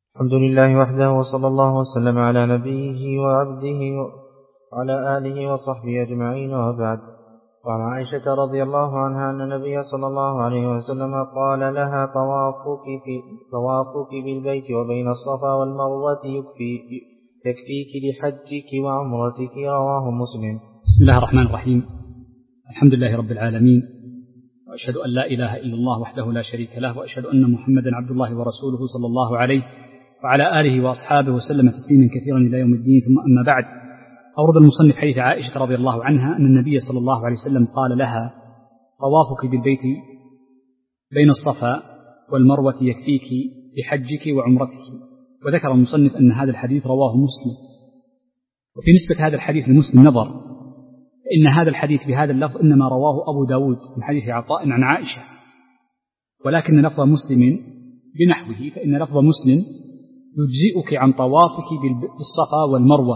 الحمد لله وحده، وصلى الله وسلم على نبيه وعبده وعلى آله وصحبه أجمعين، وبعد. وعن عائشة رضي الله عنها أن النبي صلى الله عليه وسلم قال لها: طوافك بالبيت وبين الصفا والمروة يكفيك لحجك وعمرتك. رواه مسلم. بسم الله الرحمن الرحيم. الحمد لله رب العالمين، وأشهد أن لا إله إلا الله وحده لا شريك له، وأشهد أن محمدا عبد الله ورسوله صلى الله عليه وعلى آله وأصحابه وسلم تسليما كثيرا إلى يوم الدين. ثم أما بعد، أورد المصنف حديث عائشة رضي الله عنها أن النبي صلى الله عليه وسلم قال لها: طوافك بالبيت بين الصفا والمروة يكفيك لحجك وعمرتك. وذكر المصنف أن هذا الحديث رواه مسلم، وفي نسبة هذا الحديث لمسلم نظر، إن هذا الحديث بهذا اللفظ إنما رواه أبو داود من حديث عطاء عن عائشة، ولكن لفظ مسلم بنحوه، فإن لفظ مسلم يجزئك عن طوافك بالصفا والمروة،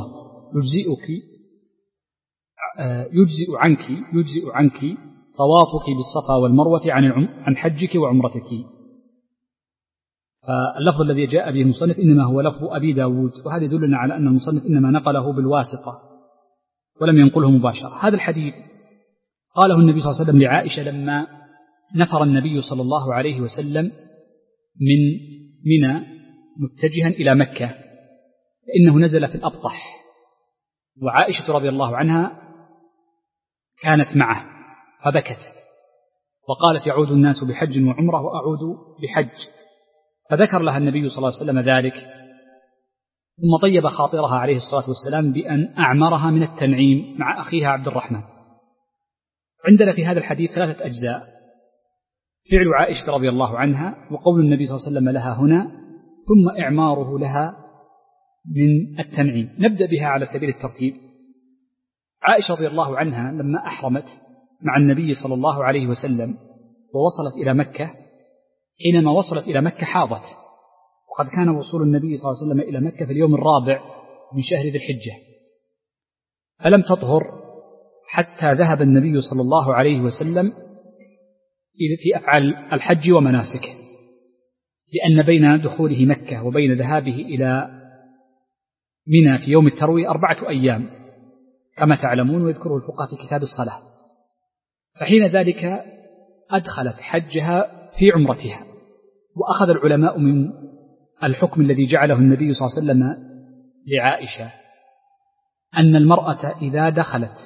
يجزئ عنك طوافك بالصفا والمروة عن حجك وعمرتك. فاللفظ الذي جاء به المصنف إنما هو لفظ أبي داود، وهذا يدلنا على أن المصنف إنما نقله بالواسطة ولم ينقله مباشرة. هذا الحديث قاله النبي صلى الله عليه وسلم لعائشة لما نفر النبي صلى الله عليه وسلم من منى متجها إلى مكة، فإنه نزل في الأبطح، وعائشة رضي الله عنها كانت معه فبكت وقالت: يعود الناس بحج وعمرة وأعود بحج. فذكر لها النبي صلى الله عليه وسلم ذلك، ثم طيب خاطرها عليه الصلاة والسلام بأن أعمرها من التنعيم مع أخيها عبد الرحمن. عندنا في هذا الحديث 3 أجزاء: فعل عائشة رضي الله عنها، وقول النبي صلى الله عليه وسلم لها هنا، ثم إعماره لها من التنعيم. نبدأ بها على سبيل الترتيب. عائشة رضي الله عنها لما أحرمت مع النبي صلى الله عليه وسلم ووصلت إلى مكة، حينما وصلت إلى مكة حاضت، وقد كان وصول النبي صلى الله عليه وسلم إلى مكة في اليوم الرابع من شهر ذي الحجة، فلم تطهر حتى ذهب النبي صلى الله عليه وسلم في أفعال الحج ومناسكه، لأن بين دخوله مكة وبين ذهابه إلى منى في يوم التروية 4 أيام كما تعلمون، ويذكره الفقهاء في كتاب الصلاة. فحين ذلك أدخلت حجها في عمرتها. وأخذ العلماء من الحكم الذي جعله النبي صلى الله عليه وسلم لعائشة أن المرأة إذا دخلت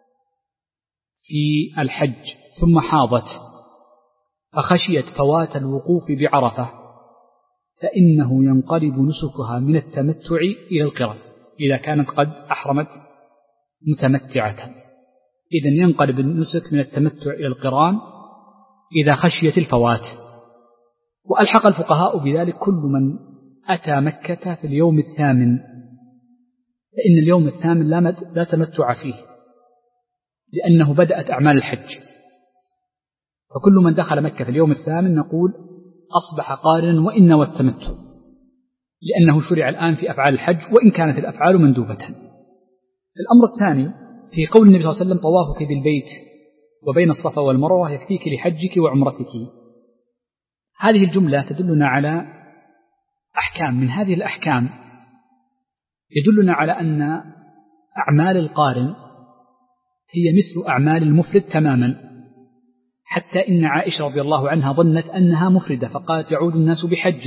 في الحج ثم حاضت فخشيت فوات الوقوف بعرفة، فإنه ينقلب نسكها من التمتع إلى القران إذا كانت قد أحرمت متمتعة. إذن ينقلب النسك من التمتع إلى القران إذا خشيت الفوات. وألحق الفقهاء بذلك كل من أتى مكة في اليوم الثامن، فإن اليوم الثامن لا تمتع فيه، لأنه بدأت أعمال الحج. فكل من دخل مكة في اليوم الثامن نقول أصبح قارنا وإن نوى التمتع، لأنه شرع الآن في أفعال الحج وإن كانت الأفعال مندوبة. الأمر الثاني في قول النبي صلى الله عليه وسلم: طوافك بالبيت وبين الصفا والمروة يكفيك لحجك وعمرتك. هذه الجملة تدلنا على أحكام. من هذه الأحكام يدلنا على أن أعمال القارن هي مثل أعمال المفرد تماما، حتى إن عائشة رضي الله عنها ظنت أنها مفردة، فقالت: يعود الناس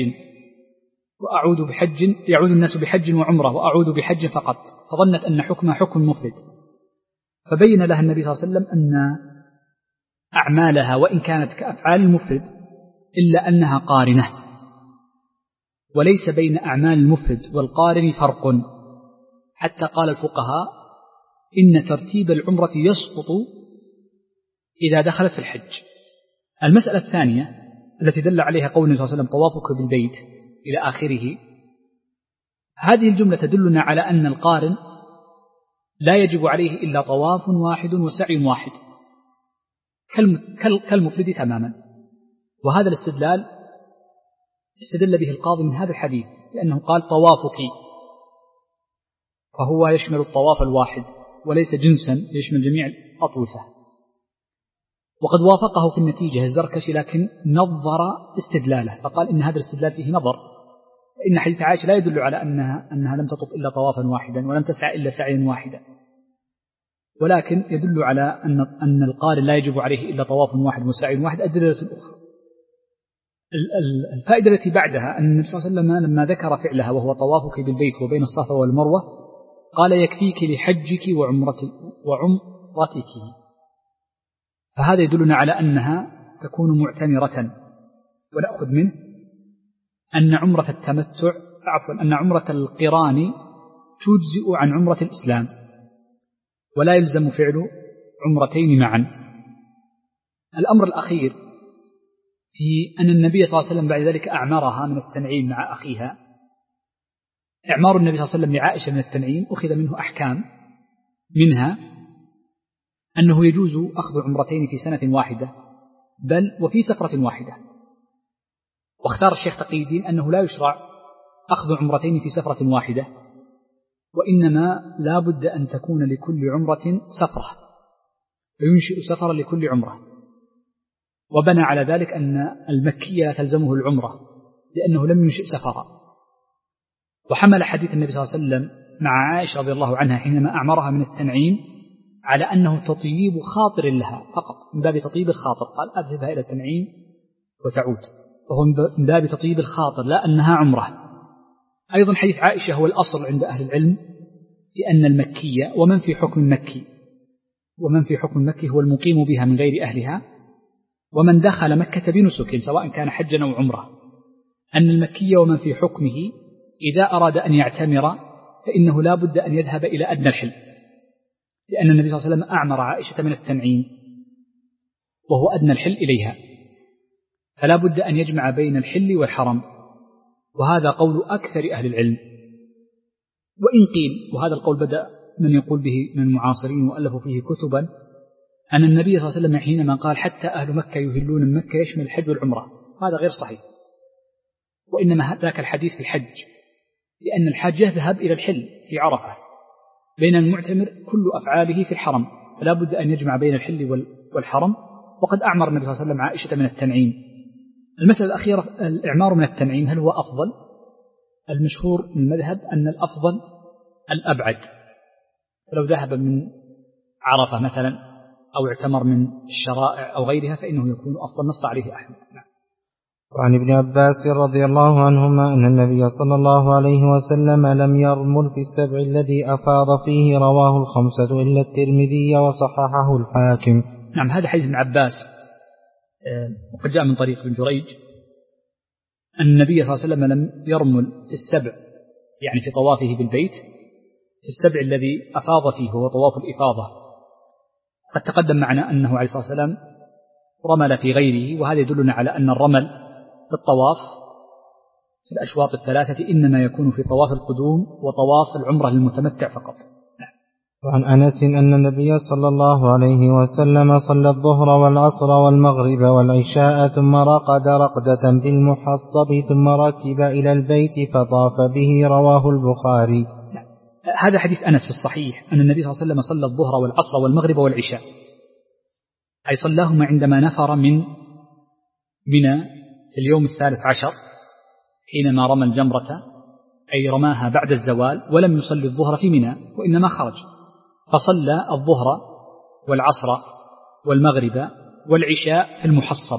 بحج وعمرة وأعود بحج فقط، فظنت أن حكمها حكم مفرد. فبين لها النبي صلى الله عليه وسلم أن أعمالها وإن كانت كأفعال المفرد إلا أنها قارنة، وليس بين أعمال المفرد والقارن فرق، حتى قال الفقهاء إن ترتيب العمرة يسقط إذا دخلت في الحج. المسألة الثانية التي دل عليها قول النبي صلى الله عليه وسلم: طوافك بالبيت إلى آخره، هذه الجملة تدلنا على أن القارن لا يجب عليه إلا طواف واحد وسعي واحد كالمفرد تماما. وهذا الاستدلال استدل به القاضي من هذا الحديث، لأنه قال: طوافك، فهو يشمل الطواف الواحد وليس جنسا يشمل جميع الأطوفة. وقد وافقه في النتيجة الزركشي، لكن نظر استدلاله فقال إن هذا الاستدلال فيه نظر، إن حديث عائشة لا يدل على أنها لم تطف إلا طوافا واحدا ولم تسعى إلا سعيا واحدا، ولكن يدل على أن القارن لا يجب عليه إلا طواف واحد وسعي واحد أدلة أخرى. الفائدة التي بعدها أن النبي صلى الله عليه وسلم لما ذكر فعلها وهو طوافك بالبيت وبين الصفا والمروة قال يكفيك لحجك وعمرتك، فهذا يدلنا على أنها تكون معتمرة. ونأخذ منه أن عمرة التمتع أن عمرة القران تجزئ عن عمرة الإسلام ولا يلزم فعل عمرتين معا. الأمر الأخير في أن النبي صلى الله عليه وسلم بعد ذلك أعمرها من التنعيم مع أخيها. إعمار النبي صلى الله عليه وسلم لعائشة من التنعيم أخذ منه أحكام، منها أنه يجوز أخذ عمرتين في سنة واحدة بل وفي سفرة واحدة. واختار الشيخ تقي الدين أنه لا يشرع أخذ عمرتين في سفرة واحدة، وإنما لا بد أن تكون لكل عمرة سفرة، فينشئ سفرا لكل عمرة. وبنى على ذلك أن المكية تلزمه العمرة لأنه لم ينشئ سفرا. وحمل حديث النبي صلى الله عليه وسلم مع عائشة رضي الله عنها حينما أعمرها من التنعيم على أنه تطيب خاطر لها فقط، من باب تطيب الخاطر، قال أذهبها إلى التنعيم وتعود، فهو من باب تطيب الخاطر لا أنها عمرة. أيضا حديث عائشة هو الأصل عند أهل العلم في أن المكية ومن في حكم مكي هو المقيم بها من غير أهلها، ومن دخل مكة بنسك سواء كان حجا أو عمرة، أن المكية ومن في حكمه إذا أراد أن يعتمر فإنه لا بد أن يذهب إلى أدنى الحل، لأن النبي صلى الله عليه وسلم أعمر عائشة من التنعيم وهو أدنى الحل إليها، فلا بد أن يجمع بين الحل والحرم، وهذا قول أكثر أهل العلم. وإن قيل، وهذا القول بدأ من يقول به من المعاصرين وألفوا فيه كتبا، أن النبي صلى الله عليه وسلم حينما قال حتى أهل مكة يهلون من مكة يشمل الحج والعمرة، هذا غير صحيح، وإنما ذاك الحديث في الحج، لأن الحاج يذهب إلى الحل في عرفة، بين المعتمر كل أفعاله في الحرم، فلا بد أن يجمع بين الحل والحرم. وقد أعمر النبي صلى الله عليه وسلم عائشة من التنعيم. المسألة الأخيرة الإعمار من التنعيم هل هو أفضل؟ المشهور من المذهب أن الأفضل الأبعد، فلو ذهب من عرفة مثلا أو اعتمر من الشرائع أو غيرها فإنه يكون أفضل، نص عليه أحمد. وعن ابن عباس رضي الله عنهما أن النبي صلى الله عليه وسلم لم يرمل في السبع الذي أفاض فيه، رواه الخمسة إلا الترمذي وصححه الحاكم. نعم، هذا حديث ابن عباس وقد جاء من طريق ابن جريج أن النبي صلى الله عليه وسلم لم يرمل في السبع، يعني في طوافه بالبيت، في السبع الذي أفاض فيه هو طواف الإفاضة. قد تقدم معنا أنه عليه الصلاة والسلام رمل في غيره، وهذا يدلنا على أن الرمل في الطواف في الأشواط الثلاثة إنما يكون في طواف القدوم وطواف العمرة للمتمتع فقط. وعن أنس أن النبي صلى الله عليه وسلم صلى الظهر والعصر والمغرب والعشاء ثم رقد رقدة بالمحصب ثم ركب إلى البيت فطاف به، رواه البخاري. هذا حديث أنس في الصحيح أن النبي صلى الله عليه وسلم صلى الظهر والعصر والمغرب والعشاء، أي صلاهما عندما نفر من منى في اليوم 13 حينما رمى الجمرة، أي رماها بعد الزوال، ولم يصلي الظهر في منى وإنما خرج، فصلى الظهر والعصر والمغرب والعشاء في المحصب.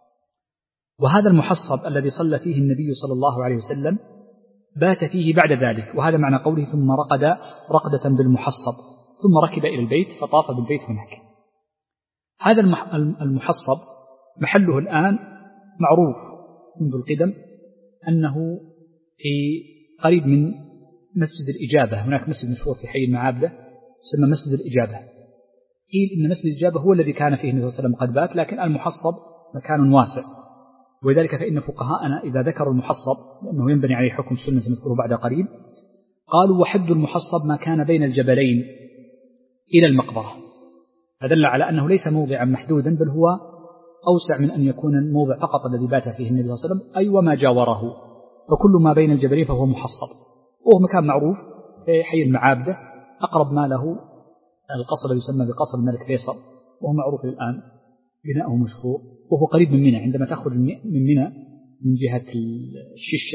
وهذا المحصب الذي صلى فيه النبي صلى الله عليه وسلم بات فيه بعد ذلك، وهذا معنى قوله ثم رقد رقدة بالمحصب، ثم ركب إلى البيت فطاف بالبيت هناك. هذا المحصب محله الآن معروف منذ القدم أنه في قريب من مسجد الإجابة، هناك مسجد مشهور في حي المعابدة يسمى مسجد الإجابة. قيل إن مسجد الإجابة هو الذي كان فيه النبي صلى الله عليه وسلم قد بات، لكن المحصب مكان واسع، ولذلك فإن فقهاءنا إذا ذكروا المحصب لأنه ينبني عليه حكم السنة سنذكره بعد قريب، قالوا وحد المحصب ما كان بين الجبلين إلى المقبرة، فدل على أنه ليس موضعا محدودا، بل هو أوسع من أن يكون الموضع فقط الذي بات فيه النبي صلى الله عليه وسلم، أي وما جاوره، فكل ما بين الجبلين فهو محصب، وهو مكان معروف في حي المعابدة، أقرب ما له القصر الذي يسمى بقصر الملك فيصل، وهو معروف الآن بناؤه مشهور، وهو قريب من منى. عندما تخرج من منى من جهة الششة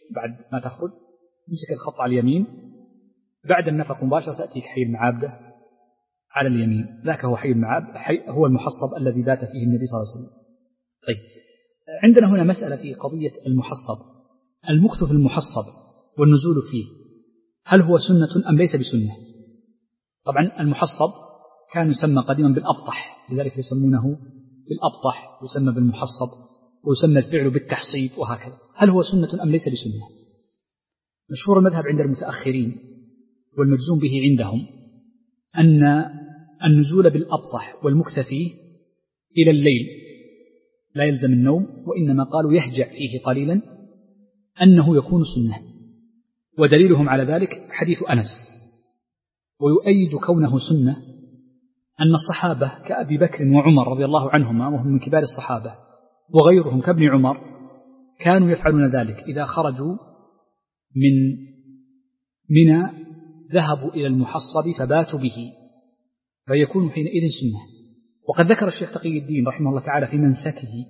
بعد ما تخرج تمسك الخط على اليمين، بعد النفق مباشرة تأتيك حي المعابدة على اليمين، ذاك هو حي المعابدة، هو المحصب الذي بات فيه النبي صلى الله عليه وسلم. طيب، عندنا هنا مسألة في قضية المحصب، المكث في المحصب والنزول فيه، هل هو سنة أم ليس بسنة؟ طبعا المحصب كان يسمى قديما بالأبطح، لذلك يسمونه بالأبطح، يسمى بالمحصب، ويسمى الفعل بالتحصيب وهكذا. هل هو سنة أم ليس بسنة؟ مشهور المذهب عند المتأخرين والمجزوم به عندهم أن النزول بالأبطح والمكث فيه إلى الليل لا يلزم النوم، وإنما قالوا يهجع فيه قليلا أنه يكون سنة. ودليلهم على ذلك حديث أنس. ويؤيد كونه سنة أن الصحابة كأبي بكر وعمر رضي الله عنهما، وهم من كبار الصحابة، وغيرهم كابن عمر، كانوا يفعلون ذلك إذا خرجوا من منى ذهبوا إلى المحصب فباتوا به، فيكون حينئذ سنة. وقد ذكر الشيخ تقي الدين رحمه الله تعالى في منسكه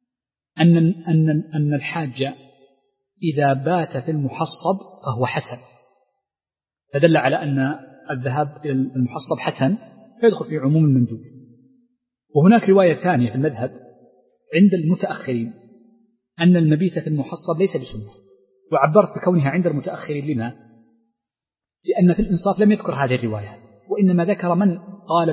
أن الحاج إذا بات في المحصب فهو حسن، فدل على أن الذهاب إلى المحصب حسن، فيدخل في عموم المندوب. وهناك رواية ثانية في المذهب عند المتأخرين أن المبيت في المحصب ليس بسنة، وعبرت بكونها عند المتأخرين. لما؟ لأن في الإنصاف لم يذكر هذه الرواية، وإنما ذكر من قال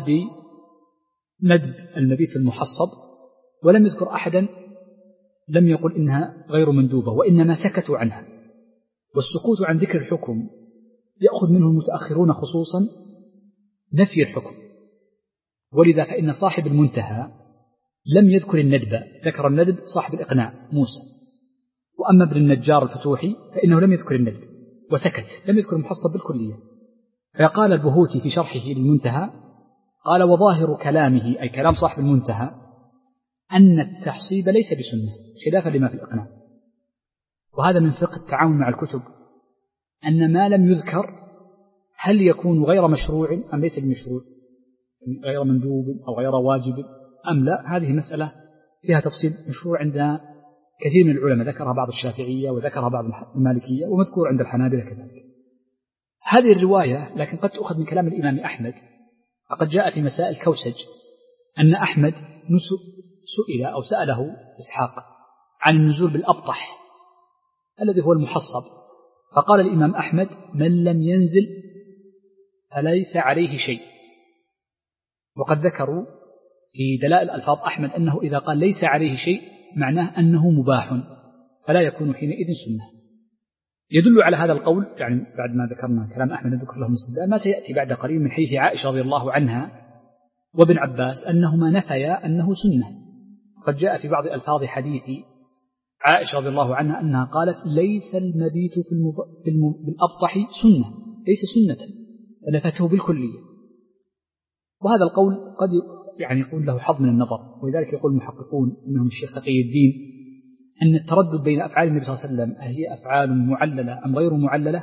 بندب المبيت في المحصب، ولم يذكر أحدا لم يقل إنها غير مندوبة، وإنما سكتوا عنها. والسكوت عن ذكر الحكم يأخذ منه المتأخرون خصوصا نفي الحكم، ولذا فإن صاحب المنتهى لم يذكر الندب، ذكر الندب صاحب الإقناع موسى. وأما ابن النجار الفتوحي فإنه لم يذكر الندب وسكت، لم يذكر المحصب بالكلية. فقال البهوتي في شرحه للمنتهى قال: وظاهر كلامه، أي كلام صاحب المنتهى، أن التحصيب ليس بسنة، خلافا لما في الإقناع. وهذا من فقه التعامل مع الكتب، أن ما لم يذكر هل يكون غير مشروع أم ليس بمشروع، غير مندوب أو غير واجب أم لا. هذه مسألة فيها تفصيل مشروع عند كثير من العلماء، ذكرها بعض الشافعية وذكرها بعض المالكية، ومذكور عند الحنابلة كذلك. هذه الرواية لكن قد تؤخذ من كلام الإمام أحمد، فقد جاء في مسائل كوسج أن أحمد سئل أو سأله إسحاق عن النزول بالأبطح الذي هو المحصب، فقال الإمام أحمد: من لم ينزل فليس عليه شيء. وقد ذكروا في دلائل ألفاظ أحمد أنه إذا قال ليس عليه شيء معناه أنه مباح، فلا يكون حينئذ سنة. يدل على هذا القول، يعني بعد ما ذكرنا كلام أحمد ذكر له الاستدلال، ما سيأتي بعد قليل من حديث عائشة رضي الله عنها وابن عباس أنهما نفيا أنه سنة. قد جاء في بعض ألفاظ حديث عائشة رضي الله عنها أنها قالت: ليس المبيت بالأبطح سنة، ليس سنة، فنفته بالكلية. وهذا القول قد يعني يكون له حظ من النظر، ولذلك يقول المحققون منهم الشيخ تقي الدين أن التردد بين أفعال النبي صلى الله عليه وسلم هي أفعال معللة أم غير معللة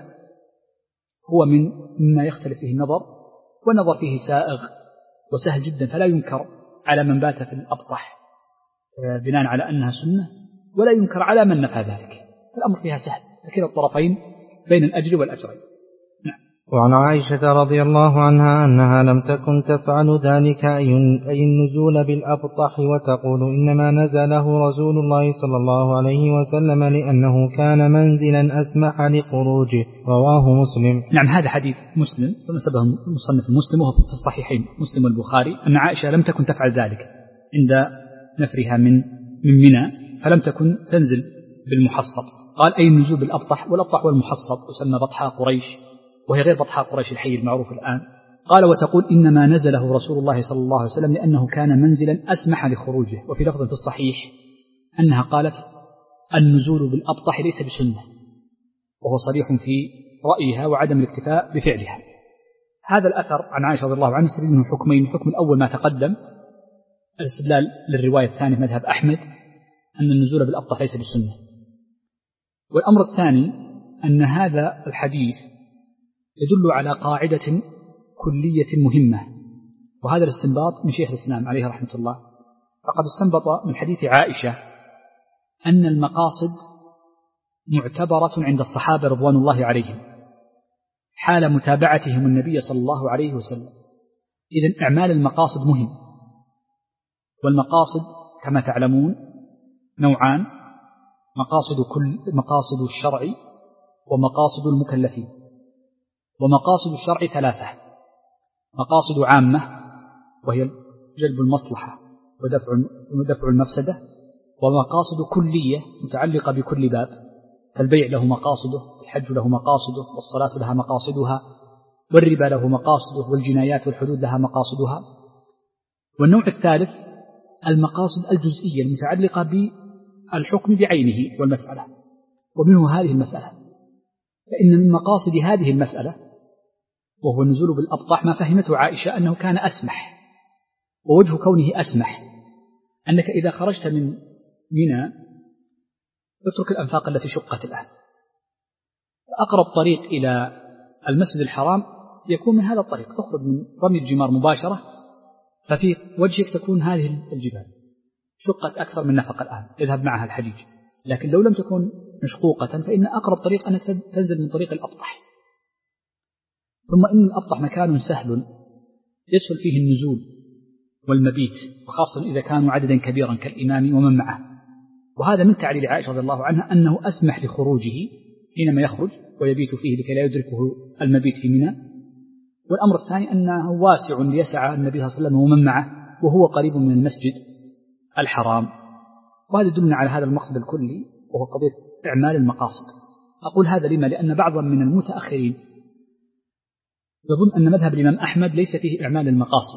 هو مما يختلف فيه النظر، والنظر فيه سائغ وسهل جدا، فلا ينكر على من بات في الأبطح بناء على أنها سنة، ولا ينكر على من نفى ذلك، فالأمر فيها سهل، فكلا الطرفين بين الأجر والأجرين. وعن عائشة رضي الله عنها أنها لم تكن تفعل ذلك، أي النزول بالأبطح، وتقول: إنما نزله رسول الله صلى الله عليه وسلم لأنه كان منزلا أسمح لخروجه. رواه مسلم. نعم، هذا حديث مسلم فنسبه المصنف المسلم، وهو في الصحيحين مسلم والبخاري، أن عائشة لم تكن تفعل ذلك عند نفرها من منى، فلم تكن تنزل بالمحصب. قال: أي النزول بالأبطح، والأبطح والمحصب يسمى بطحاء قريش، وهي غير بطحاء قريش الحي المعروف الآن. قال: وتقول: إنما نزله رسول الله صلى الله عليه وسلم لأنه كان منزلا أسمح لخروجه. وفي لفظ في الصحيح أنها قالت: النزول بالأبطح ليس بسنة، وهو صريح في رأيها وعدم الاكتفاء بفعلها. هذا الأثر عن عائشة رضي الله عنها يستفيد منه حكمين: الحكم الأول ما تقدم، الاستدلال للرواية الثانية مذهب أحمد أن النزول بالأبطح ليس بسنة. والأمر الثاني أن هذا الحديث يدل على قاعدة كلية مهمة، وهذا الاستنباط من شيخ الإسلام عليه رحمة الله. فقد استنبط من حديث عائشة أن المقاصد معتبرة عند الصحابة رضوان الله عليهم حال متابعتهم النبي صلى الله عليه وسلم. إذن إعمال المقاصد مهم، والمقاصد كما تعلمون نوعان: مقاصد الشرع ومقاصد المكلفين. ومقاصد الشرع ثلاثة: مقاصد عامة وهي جلب المصلحة ودفع المفسدة، ومقاصد كلية متعلقة بكل باب، فالبيع له مقاصده، الحج له مقاصده، والصلاة لها مقاصدها، والربا له مقاصده، والجنايات والحدود لها مقاصدها. والنوع الثالث المقاصد الجزئية المتعلقة بالحكم بعينه والمسألة، ومنه هذه المسألة. فإن من مقاصد هذه المسألة وهو النزول بالأبطح ما فهمته عائشة أنه كان أسمح، ووجه كونه أسمح أنك إذا خرجت من منى اترك الأنفاق التي شقت الآن، فأقرب طريق إلى المسجد الحرام يكون من هذا الطريق، تخرج من رمي الجمار مباشرة، ففي وجهك تكون هذه الجبال شقت أكثر من نفق الآن اذهب معها الحجيج. لكن لو لم تكن مشقوقة فإن أقرب طريق أنك تنزل من طريق الأبطح. ثم إن الأبطح مكان سهل يسهل فيه النزول والمبيت، وخاصة إذا كانوا عددا كبيرا كالإمام ومن معه. وهذا من تعليل عائشة رضي الله عنها أنه أسمح لخروجه حينما يخرج ويبيت فيه لكي لا يدركه المبيت في منى. والأمر الثاني أنه واسع ليسع النبي صلى الله عليه وسلم ومن معه، وهو قريب من المسجد الحرام. وهذا يدلنا على هذا المقصد الكلي وهو قضية إعمال المقاصد. أقول هذا لما؟ لأن بعضا من المتأخرين يظن أن مذهب الإمام أحمد ليس فيه إعمال المقاصد،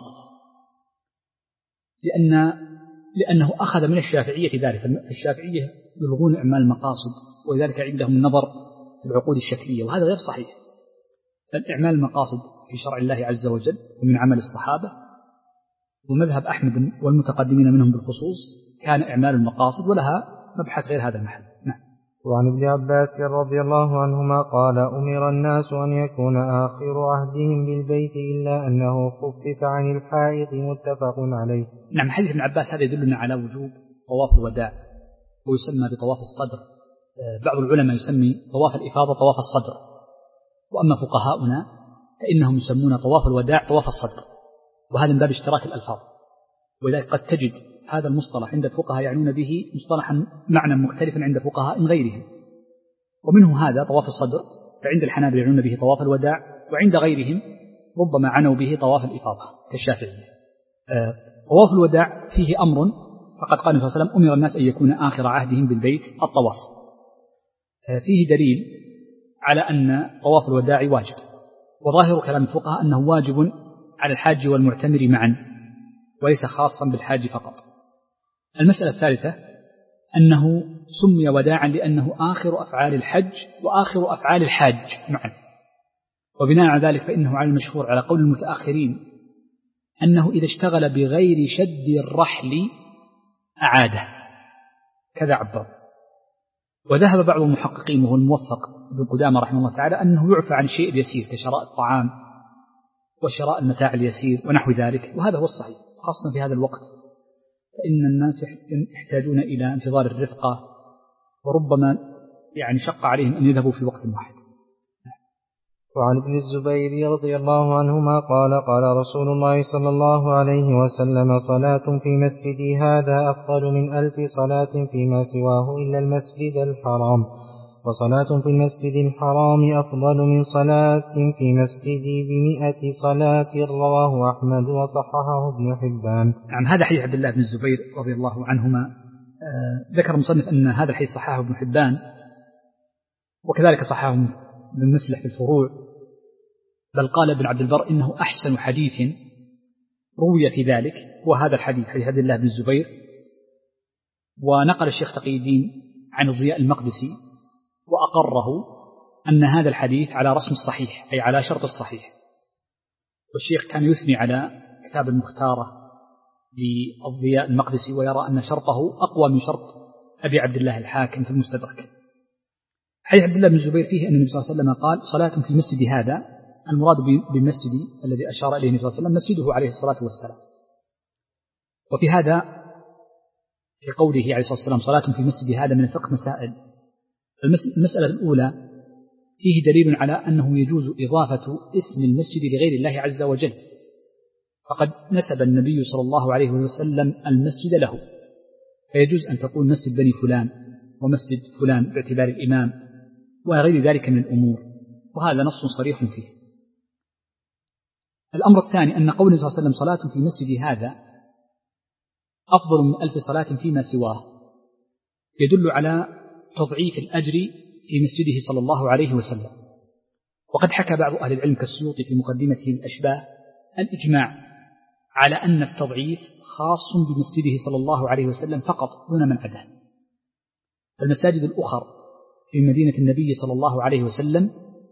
لأنه أخذ من الشافعية ذلك. الشافعية يلغون إعمال المقاصد، ولذلك عندهم النظر في العقود الشكلية، وهذا غير صحيح. الإعمال المقاصد في شرع الله عز وجل ومن عمل الصحابة، ومذهب أحمد والمتقدمين منهم بالخصوص كان إعمال المقاصد، ولها مبحث غير هذا المحل. نعم. وعن ابن عباس رضي الله عنهما قال: أمر الناس أن يكون آخر عهدهم بالبيت إلا أنه خفف عن الحائط، متفق عليه. نعم. حديث ابن عباس هذا يدلنا على وجوب طواف الوداع، ويسمى بطواف الصدر. بعض العلماء يسمي طواف الإفاضة طواف الصدر، وأما فقهاؤنا فإنهم يسمون طواف الوداع طواف الصدر، وهذا من باب اشتراك الألفاظ. ولذلك قد تجد هذا المصطلح عند الفقهاء يعنون به مصطلحا معنى مختلفا عند فقهاء غيرهم. ومنه هذا طواف الصدر، فعند الحنابلة يعنون به طواف الوداع، وعند غيرهم ربما عنوا به طواف الإفاضة كالشافعية. طواف الوداع فيه أمر، فقد قال النبي صلى الله عليه وسلم: أمر الناس أن يكون آخر عهدهم بالبيت الطواف. فيه دليل على أن طواف الوداع واجب، وظاهر كلام الفقهاء أنه واجب على الحاج والمعتمر معا، وليس خاصا بالحاج فقط. المسألة الثالثة أنه سمي وداعا لأنه آخر أفعال الحج وآخر أفعال الحاج معا. وبناء على ذلك فإنه على المشهور على قول المتأخرين أنه إذا اشتغل بغير شد الرحل أعاده، كذا عبر. وذهب بعض المحققين وهو الموفق ابن قدامة رحمه الله تعالى أنه يعفى عن شيء يسير كشراء الطعام وشراء المتاع اليسير ونحو ذلك، وهذا هو الصحيح، خاصة في هذا الوقت، فإن الناس يحتاجون إلى انتظار الرفقة، وربما شق عليهم أن يذهبوا في وقت واحد. وعن ابن الزبير رضي الله عنهما قال: قال رسول الله صلى الله عليه وسلم: صلاة في مسجدي هذا أفضل من 1000 صلاة فيما سواه إلا المسجد الحرام، وصلاة في المسجد الحرام أفضل من صلاة في مسجدي ب100 صلاة. رواه أحمد وصححه ابن حبان. نعم. هذا حديث عبد الله بن الزبير رضي الله عنهما. ذكر المصنف أن هذا الحديث صححه ابن حبان، وكذلك صححه ابن مفلح في الفروع، بل قال ابن عبد البر إنه أحسن حديث روي في ذلك هو هذا الحديث، حديث عبد الله بن الزبير. ونقل الشيخ تقي الدين عن الضياء المقدسي وأقره أن هذا الحديث على رسم الصحيح، أي على شرط الصحيح. والشيخ كان يثني على كتاب المختارة للضياء المقدسي، ويرى أن شرطه أقوى من شرط أبي عبد الله الحاكم في المستدرك. حديث عبد الله بن الزبير فيه أن النبي صلى الله عليه وسلم قال: صلاة في المسجد هذا، المراد بالمسجد الذي أشار إليه النبي صلى الله عليه وسلم مسجده عليه الصلاة والسلام. وفي هذا في قوله عليه الصلاة والسلام: صلاة في المسجد هذا، من الفقه مسائل. المسألة الأولى فيه دليل على أنه يجوز إضافة اسم المسجد لغير الله عز وجل، فقد نسب النبي صلى الله عليه وسلم المسجد له، فيجوز أن تقول مسجد بني فلان ومسجد فلان باعتبار الإمام وغير ذلك من الأمور، وهذا نص صريح فيه. الأمر الثاني أن قول صلى الله عليه وسلم صلاة في مسجد هذا أفضل من 1000 صلاة فيما سواه يدل على تضعيف الأجر في مسجده صلى الله عليه وسلم. وقد حكى بعض أهل العلم كالسيوطي في مقدمته الأشباه الإجماع على أن التضعيف خاص بمسجده صلى الله عليه وسلم فقط دون من عداه. المساجد الأخرى في مدينة النبي صلى الله عليه وسلم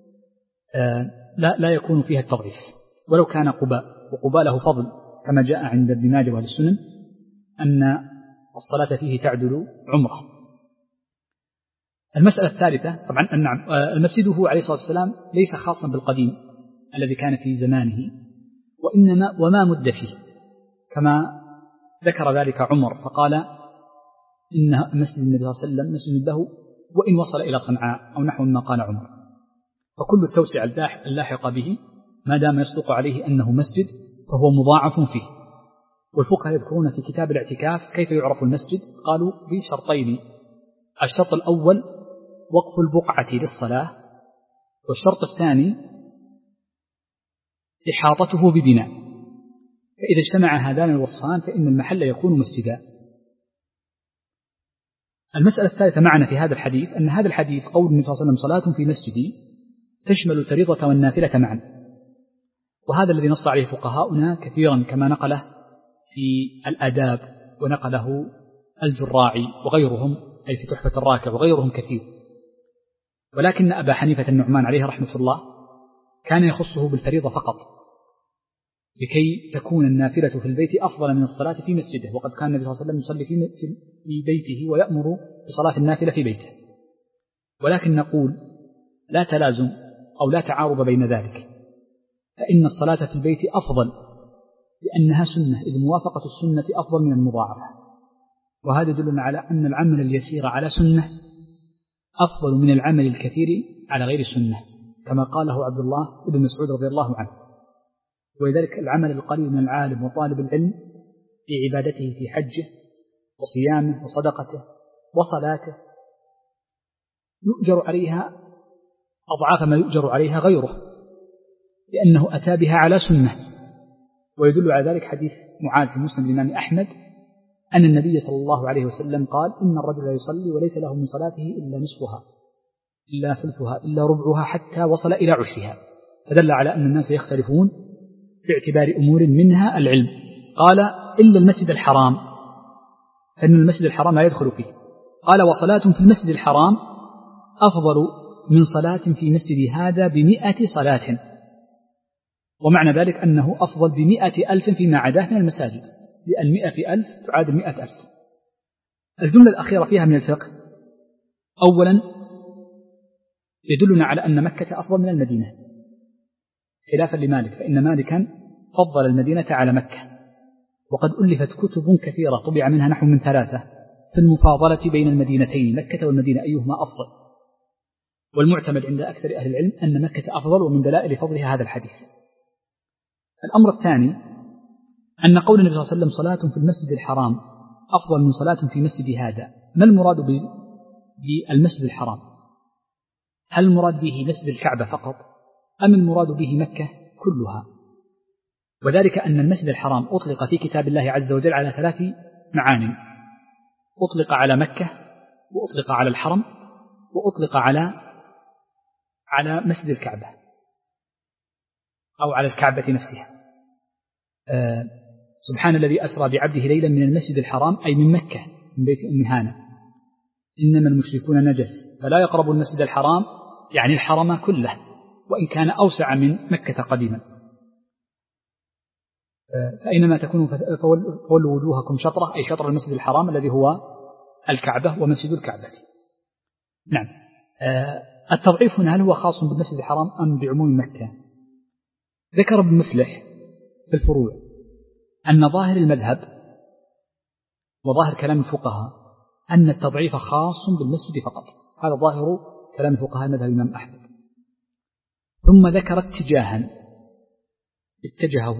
لا يكون فيها التضعيف، ولو كان قباء، وقباء له فضل كما جاء عند ابن ماجه وأهل السنن أن الصلاة فيه تعدل عمره. المسألة الثالثة طبعا نعم، المسجد عليه الصلاة والسلام ليس خاصا بالقديم الذي كان في زمانه، وإنما وما مد فيه، كما ذكر ذلك عمر فقال إن مسجد النبي صلى الله عليه وسلم مسجد له وإن وصل إلى صنعاء أو نحو ما قال عمر. فكل التوسع اللاحقة به ما دام يصدق عليه أنه مسجد فهو مضاعف فيه. والفقهاء يذكرون في كتاب الاعتكاف كيف يعرف المسجد، قالوا بشرطين: الشرط الأول وقف البقعة للصلاة، والشرط الثاني إحاطته ببناء، فإذا اجتمع هذان الوصفان فإن المحل يكون مسجدا. المسألة الثالثة معنا في هذا الحديث أن هذا الحديث قول النبي صلى الله عليه وسلم صلاة في مسجدي تشمل الفريضة والنافلة معا، وهذا الذي نص عليه فقهاؤنا كثيرا كما نقله في الآداب ونقله الجراعي وغيرهم، أي في تحفة الراكع وغيرهم كثير. ولكن أبا حنيفة النعمان عليه رحمة الله كان يخصه بالفريضة فقط، لكي تكون النافلة في البيت أفضل من الصلاة في مسجده، وقد كان النبي صلى الله عليه وسلم يصلي في بيته ويأمر بصلاة النافلة في بيته. ولكن نقول لا تلازم أو لا تعارض بين ذلك، فإن الصلاة في البيت أفضل لأنها سنة، إذ موافقة السنة أفضل من المضاعفة، وهذا يدلنا على أن العمل اليسير على سنة أفضل من العمل الكثير على غير سنة، كما قاله عبد الله بن مسعود رضي الله عنه. ولذلك العمل القليل من العالم وطالب العلم في عبادته في حجه وصيامه وصدقته وصلاته يؤجر عليها أضعاف ما يؤجر عليها غيره، لأنه أتى بها على سنة. ويدل على ذلك حديث معاذ في مسند الإمام أحمد أن النبي صلى الله عليه وسلم قال: إن الرجل يصلي وليس له من صلاته إلا نصفها إلا ثلثها إلا ربعها حتى وصل إلى عشرها، فدل على أن الناس يختلفون باعتبار أمور منها العلم. قال: إلا المسجد الحرام، فإن المسجد الحرام لا يدخل فيه. قال: وصلاة في المسجد الحرام أفضل من صلاة في مسجد هذا ب100 صلاة، ومعنى ذلك أنه أفضل ب100,000 فيما عداه من المساجد، لأن 100 في 1000 تعادل 100,000. الجملة الأخيرة فيها من الفقه: أولا يدلنا على أن مكة أفضل من المدينة خلافا لمالك، فإن مالكا فضل المدينة على مكة، وقد ألفت كتب كثيرة طبع منها نحو من 3 في المفاضلة بين المدينتين مكة والمدينة أيهما أفضل، والمعتمد عند أكثر أهل العلم أن مكة أفضل، ومن دلائل فضلها هذا الحديث. الأمر الثاني أن قول النبي صلى الله عليه وسلم صلاة في المسجد الحرام أفضل من صلاة في مسجد هذا، ما المراد بالمسجد الحرام؟ هل المراد به مسجد الكعبة فقط أم المراد به مكة كلها؟ وذلك أن المسجد الحرام أطلق في كتاب الله عز وجل على 3 معاني: أطلق على مكة، وأطلق على الحرم، وأطلق على مسجد الكعبة أو على الكعبة نفسها. سبحان الذي أسرى بعبده ليلا من المسجد الحرام، أي من مكة من بيت أم هانة. إنما المشركون نجس فلا يقربوا المسجد الحرام، يعني الحرم كله وإن كان أوسع من مكة قديما. فأينما تكونوا فولوا وجوهكم شطرة، أي شطر المسجد الحرام الذي هو الكعبة ومسجد الكعبة. نعم. التضعيف هنا هل هو خاص بالمسجد الحرام أم بعموم مكة؟ ذكر ابن مفلح في الفروع أن ظاهر المذهب وظاهر كلام الفقهاء أن التضعيف خاص بالمسجد فقط، هذا ظاهر كلام فقهاء مذهب الإمام أحمد. ثم ذكر اتجهه،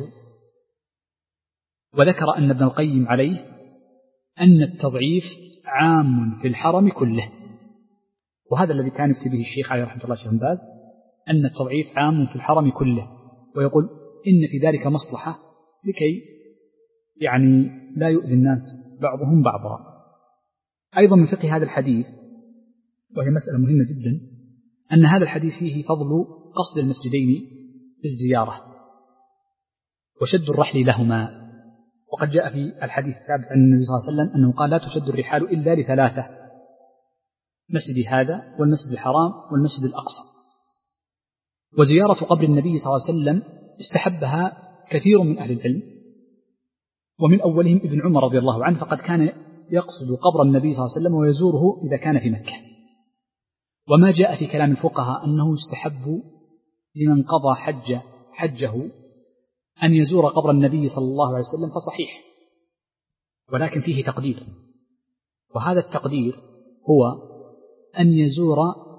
وذكر أن ابن القيم عليه أن التضعيف عام في الحرم كله، وهذا الذي كان يفتي به الشيخ عليه رحمة الله الشيخ بن باز، أن التضعيف عام في الحرم كله، ويقول إن في ذلك مصلحة لكي يعني لا يؤذي الناس بعضهم بعضا. أيضا من فقه هذا الحديث، وهي مسألة مهمة جدا، أن هذا الحديث فيه فضل قصد المسجدين بالزيارة وشد الرحل لهما. وقد جاء في الحديث الثابت عن النبي صلى الله عليه وسلم أنه قال: لا تشد الرحال إلا لثلاثة: مسجد هذا والمسجد الحرام والمسجد الأقصى. وزيارة قبر النبي صلى الله عليه وسلم استحبها كثير من أهل العلم، ومن أولهم ابن عمر رضي الله عنه، فقد كان يقصد قبر النبي صلى الله عليه وسلم ويزوره إذا كان في مكة. وما جاء في كلام الفقهاء أنه يستحب لمن قضى حجه أن يزور قبر النبي صلى الله عليه وسلم فصحيح، ولكن فيه تقدير، وهذا التقدير هو أن يزور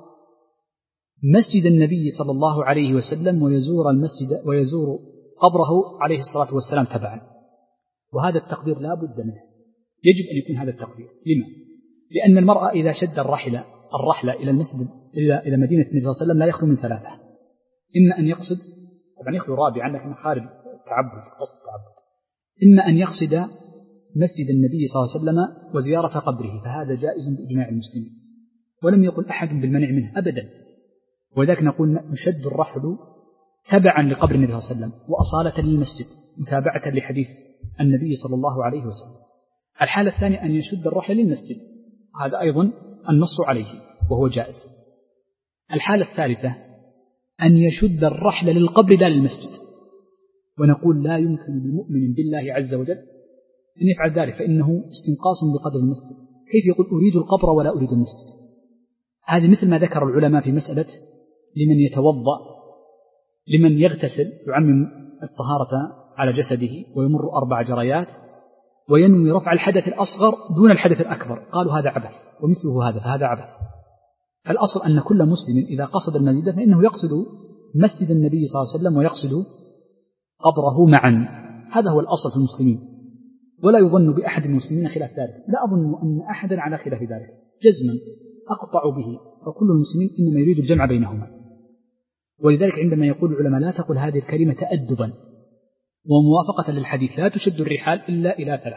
مسجد النبي صلى الله عليه وسلم ويزور قبره عليه الصلاة والسلام تبعا. وهذا التقدير لا بد منه، يجب أن يكون هذا التقدير. لما؟ لأن المرأة إذا شد الرحلة إلى المسجد إلى مدينة النبي صلى الله عليه وسلم لا يخلو من ثلاثة: إما أن يقصد، طبعا يخلو رابعا لكن خارج قصد التعبد، إما أن يقصد مسجد النبي صلى الله عليه وسلم وزيارة قبره، فهذا جائز بإجماع المسلمين، ولم يقل أحد بالمنع منه أبدا. ولذلك نقول يشد الرحل تبعا لقبر النبي صلى الله عليه وسلم وأصالة للمسجد متابعة لحديث النبي صلى الله عليه وسلم. الحالة الثانية أن يشد الرحل للمسجد، هذا أيضا النص عليه وهو جائز. الحالة الثالثة أن يشد الرحل للقبر لا للمسجد، ونقول لا يمكن للمؤمن بالله عز وجل أن يفعل ذلك، فإنه استنقاص بقدر المسجد. كيف يقول أريد القبر ولا أريد المسجد؟ هذه مثل ما ذكر العلماء في مسألة لمن يتوضأ، لمن يغتسل يعمم الطهارة على جسده ويمر 4 جريات وينوي رفع الحدث الأصغر دون الحدث الأكبر، قالوا هذا عبث، ومثله هذا فهذا عبث. فالأصل أن كل مسلم إذا قصد المسجد فإنه يقصد مسجد النبي صلى الله عليه وسلم ويقصد قبره معا، هذا هو الأصل في المسلمين، ولا يظن بأحد المسلمين خلاف ذلك. لا أظن أن أحدا على خلاف ذلك جزما أقطع به، فكل المسلمين إنما يريد الجمع بينهما. ولذلك عندما يقول العلماء لا تقل هذه الكلمة تأدبا وموافقة للحديث لا تشد الرحال إلا إلى 3.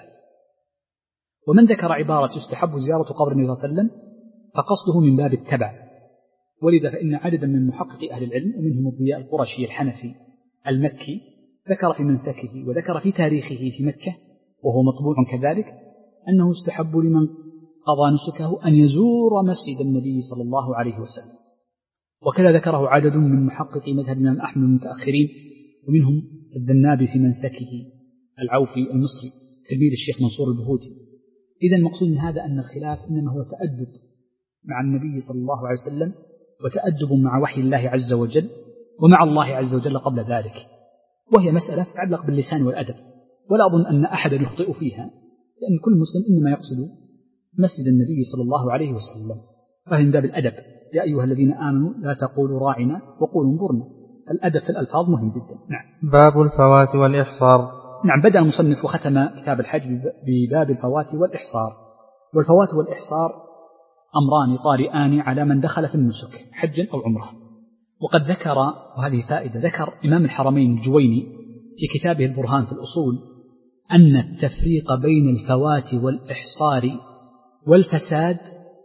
ومن ذكر عبارة يستحب زيارة قبر النبي صلى الله عليه وسلم فقصده من باب التبع، ولذا فإن عددا من محقق أهل العلم ومنهم الضياء القرشي الحنفي المكي ذكر في منسكه وذكر في تاريخه في مكة وهو مطبوع كذلك أنه يستحب لمن قضى نسكه أن يزور مسجد النبي صلى الله عليه وسلم. وكذا ذكره عدد من محققي مذهب الإمام أحمد المتأخرين، ومنهم الذنابي في منسكه، العوفي المصري تلميذ الشيخ منصور البهوتي. إذا المقصود من هذا أن الخلاف إنما هو تأدب مع النبي صلى الله عليه وسلم وتأدب مع وحي الله عز وجل ومع الله عز وجل قبل ذلك، وهي مسألة تتعلق باللسان والأدب، ولا أظن أن أحدا يخطئ فيها، لأن كل مسلم إنما يقصد مسجد النبي صلى الله عليه وسلم، فهم باب الأدب. يا أيها الذين آمنوا لا تقولوا راعنا وقولوا انظرنا. الأدب في الألفاظ مهم جدا. نعم. باب الفوات والإحصار. نعم، بدأ المصنف وختم كتاب الحج بباب الفوات والإحصار. والفوات والإحصار أمران طارئان على من دخل في النسك حجا أو عمره. وقد ذكر، وهذه فائدة، ذكر إمام الحرمين الجويني في كتابه البرهان في الأصول أن التفريق بين الفوات والإحصار والفساد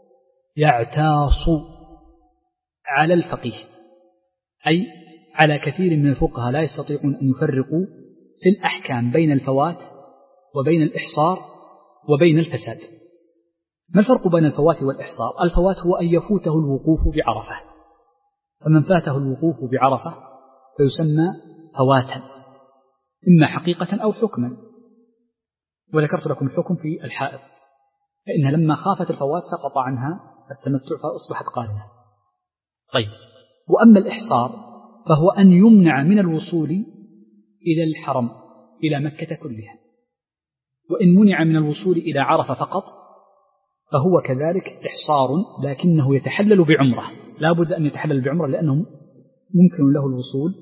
يعتاص على الفقيه، أي على كثير من الفقهاء لا يستطيعون أن يفرقوا في الأحكام بين الفوات وبين الإحصار وبين الفساد. ما الفرق بين الفوات والإحصار؟ الفوات هو أن يفوته الوقوف بعرفة، فمن فاته الوقوف بعرفة فيسمى فواتا، إما حقيقة أو حكما. وذكرت لكم الحكم في الحائض، فإنها لما خافت الفوات سقط عنها التمتع فأصبحت قارنة. طيب، وأما الإحصار فهو أن يمنع من الوصول إلى الحرم إلى مكة كلها، وإن منع من الوصول إلى عرفة فقط فهو كذلك إحصار، لكنه يتحلل بعمرة، لا بد أن يتحلل بعمرة لأنه ممكن له الوصول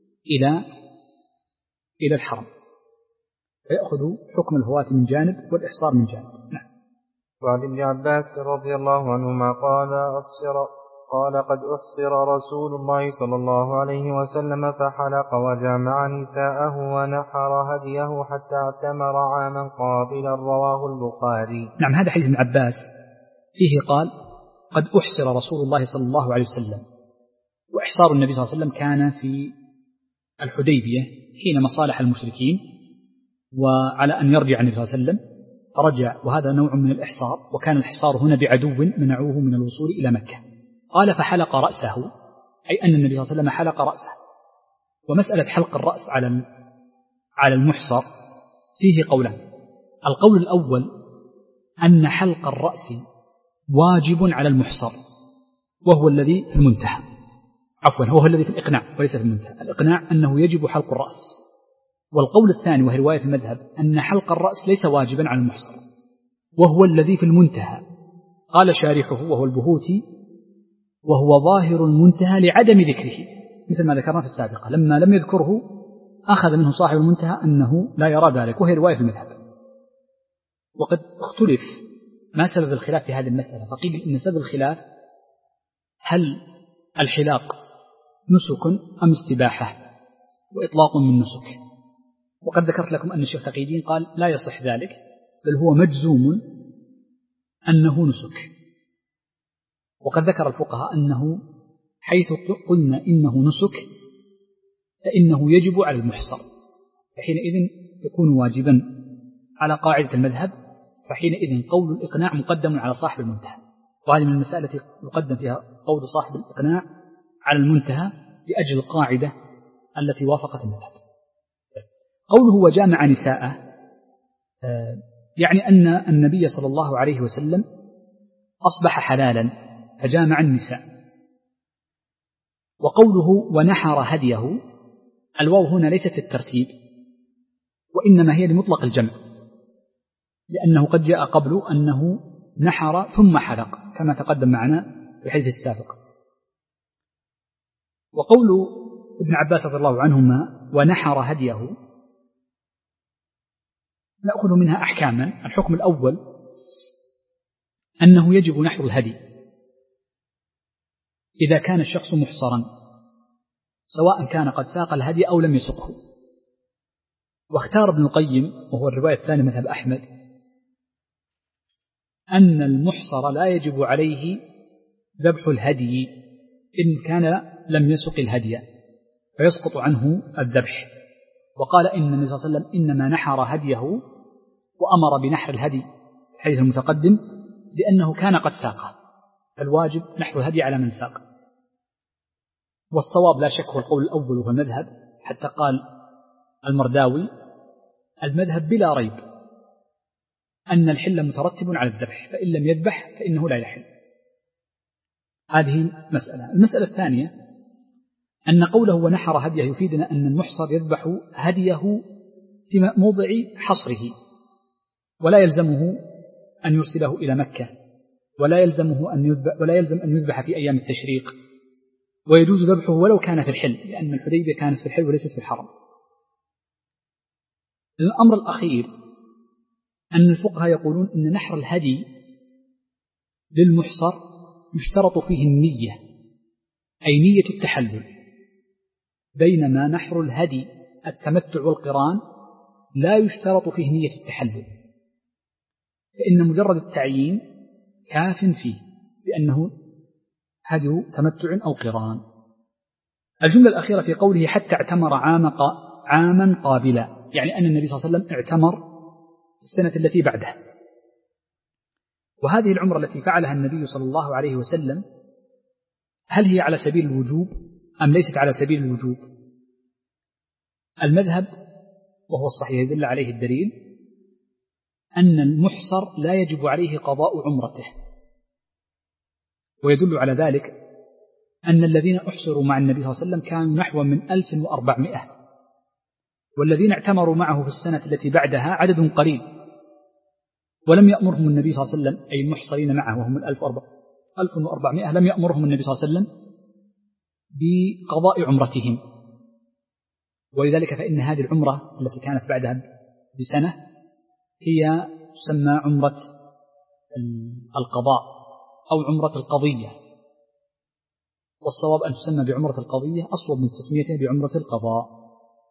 إلى الحرم، فيأخذ حكم الهواة من جانب والإحصار من جانب. نعم. وعن ابن عباس رضي الله عنهما قال قد أحصر رسول الله صلى الله عليه وسلم فحلق وجامع نساءه ونحر هديه حتى اعتمر عاما قابلا، رواه البخاري. نعم، هذا حديث ابن عباس فيه قال قد أحصر رسول الله صلى الله عليه وسلم، وإحصار النبي صلى الله عليه وسلم كان في الحديبية حينما صالح المشركين وعلى أن يرجع النبي صلى الله عليه وسلم فرجع، وهذا نوع من الإحصار، وكان الإحصار هنا بعدو منعوه من الوصول إلى مكة. قال فحلق رأسه، أي أن النبي صلى الله عليه وسلم حلق رأسه. ومسألة حلق الرأس على المحصر فيه قولان. القول الأول أن حلق الرأس واجب على المحصر، وهو الذي في المنتهى، وهو الذي في الإقناع وليس في المنتهى. الإقناع أنه يجب حلق الرأس. والقول الثاني وهي رواية المذهب أن حلق الرأس ليس واجبا على المحصر، وهو الذي في المنتهى. قال شارحه وهو البهوتي وهو ظاهر المنتهى لعدم ذكره، مثل ما ذكرنا في السابقة، لما لم يذكره أخذ منه صاحب المنتهى أنه لا يرى ذلك، وهي رواية المذهب. وقد اختلف ما سبب الخلاف في هذه المسألة، فقيل إن سبب الخلاف هل الحلاق نسك أم استباحة وإطلاق من نسك. وقد ذكرت لكم أن الشيخ تقي الدين قال لا يصح ذلك، بل هو مجزوم أنه نسك. وقد ذكر الفقهاء أنه حيث قلنا إنه نسك فإنه يجب على المحصر، فحينئذ يكون واجبا على قاعدة المذهب، فحينئذ قول الإقناع مقدم على صاحب المنتهى. وهذه من المسائل التي يقدم فيها قول صاحب الإقناع على المنتهى لأجل القاعدة التي وافقت المذهب. قوله وجامع نساءه يعني أن النبي صلى الله عليه وسلم أصبح حلالا فجامع النساء. وقوله ونحر هديه، الواو هنا ليست الترتيب وإنما هي لمطلق الجمع، لأنه قد جاء قبل أنه نحر ثم حلق كما تقدم معنا في الحديث السابق. وقول ابن عباس رضي الله عنهما ونحر هديه نأخذ منها أحكاما. الحكم الأول أنه يجب نحر الهدي إذا كان الشخص محصرا، سواء كان قد ساق الهدي أو لم يسقه. واختار ابن القيم وهو الرواية الثانية مذهب أحمد أن المحصر لا يجب عليه ذبح الهدي إن كان لم يسق الهدي فيسقط عنه الذبح. وقال إن النبي صلى الله عليه وسلم إنما نحر هديه وأمر بنحر الهدي في الحديث المتقدم لأنه كان قد ساقه، فالواجب نحر الهدي على من ساق. والصواب لا شك هو القول الأول وهو المذهب، حتى قال المرداوي المذهب بلا ريب أن الحل مترتب على الذبح، فإن لم يذبح فإنه لا يحل. هذه مسألة. المسألة الثانية أن قوله ونحر هديه يفيدنا أن المحصر يذبح هديه في موضع حصره، ولا يلزمه أن يرسله إلى مكة، ولا يلزم أن يذبح في أيام التشريق، ويجوز ذبحه ولو كان في الحل، لأن الحديبية كانت في الحل وليست في الحرم. الأمر الأخير أن الفقهاء يقولون أن نحر الهدي للمحصر يشترط فيه النية، أي نية التحلل، بينما نحر الهدي التمتع والقران لا يشترط فيه نية التحلل، فإن مجرد التعيين كاف فيه بأنه هدي تمتع أو قران. الجملة الأخيرة في قوله حتى اعتمر عاما قابلا، يعني أن النبي صلى الله عليه وسلم اعتمر في السنة التي بعده. وهذه العمرة التي فعلها النبي صلى الله عليه وسلم هل هي على سبيل الوجوب أم ليست على سبيل الوجوب؟ المذهب وهو الصحيح يدل عليه الدليل أن المحصر لا يجب عليه قضاء عمرته، ويدل على ذلك أن الذين أحصروا مع النبي صلى الله عليه وسلم كانوا نحو من 1400، والذين اعتمروا معه في السنة التي بعدها عدد قليل، ولم يأمرهم النبي صلى الله عليه وسلم أي المحصرين معه وهم 1400 لم يأمرهم النبي صلى الله عليه وسلم بقضاء عمرتهم. ولذلك فإن هذه العمرة التي كانت بعدها بسنة هي تسمى عمرة القضاء أو عمرة القضية، والصواب أن تسمى بعمرة القضية أصوب من تسميتها بعمرة القضاء.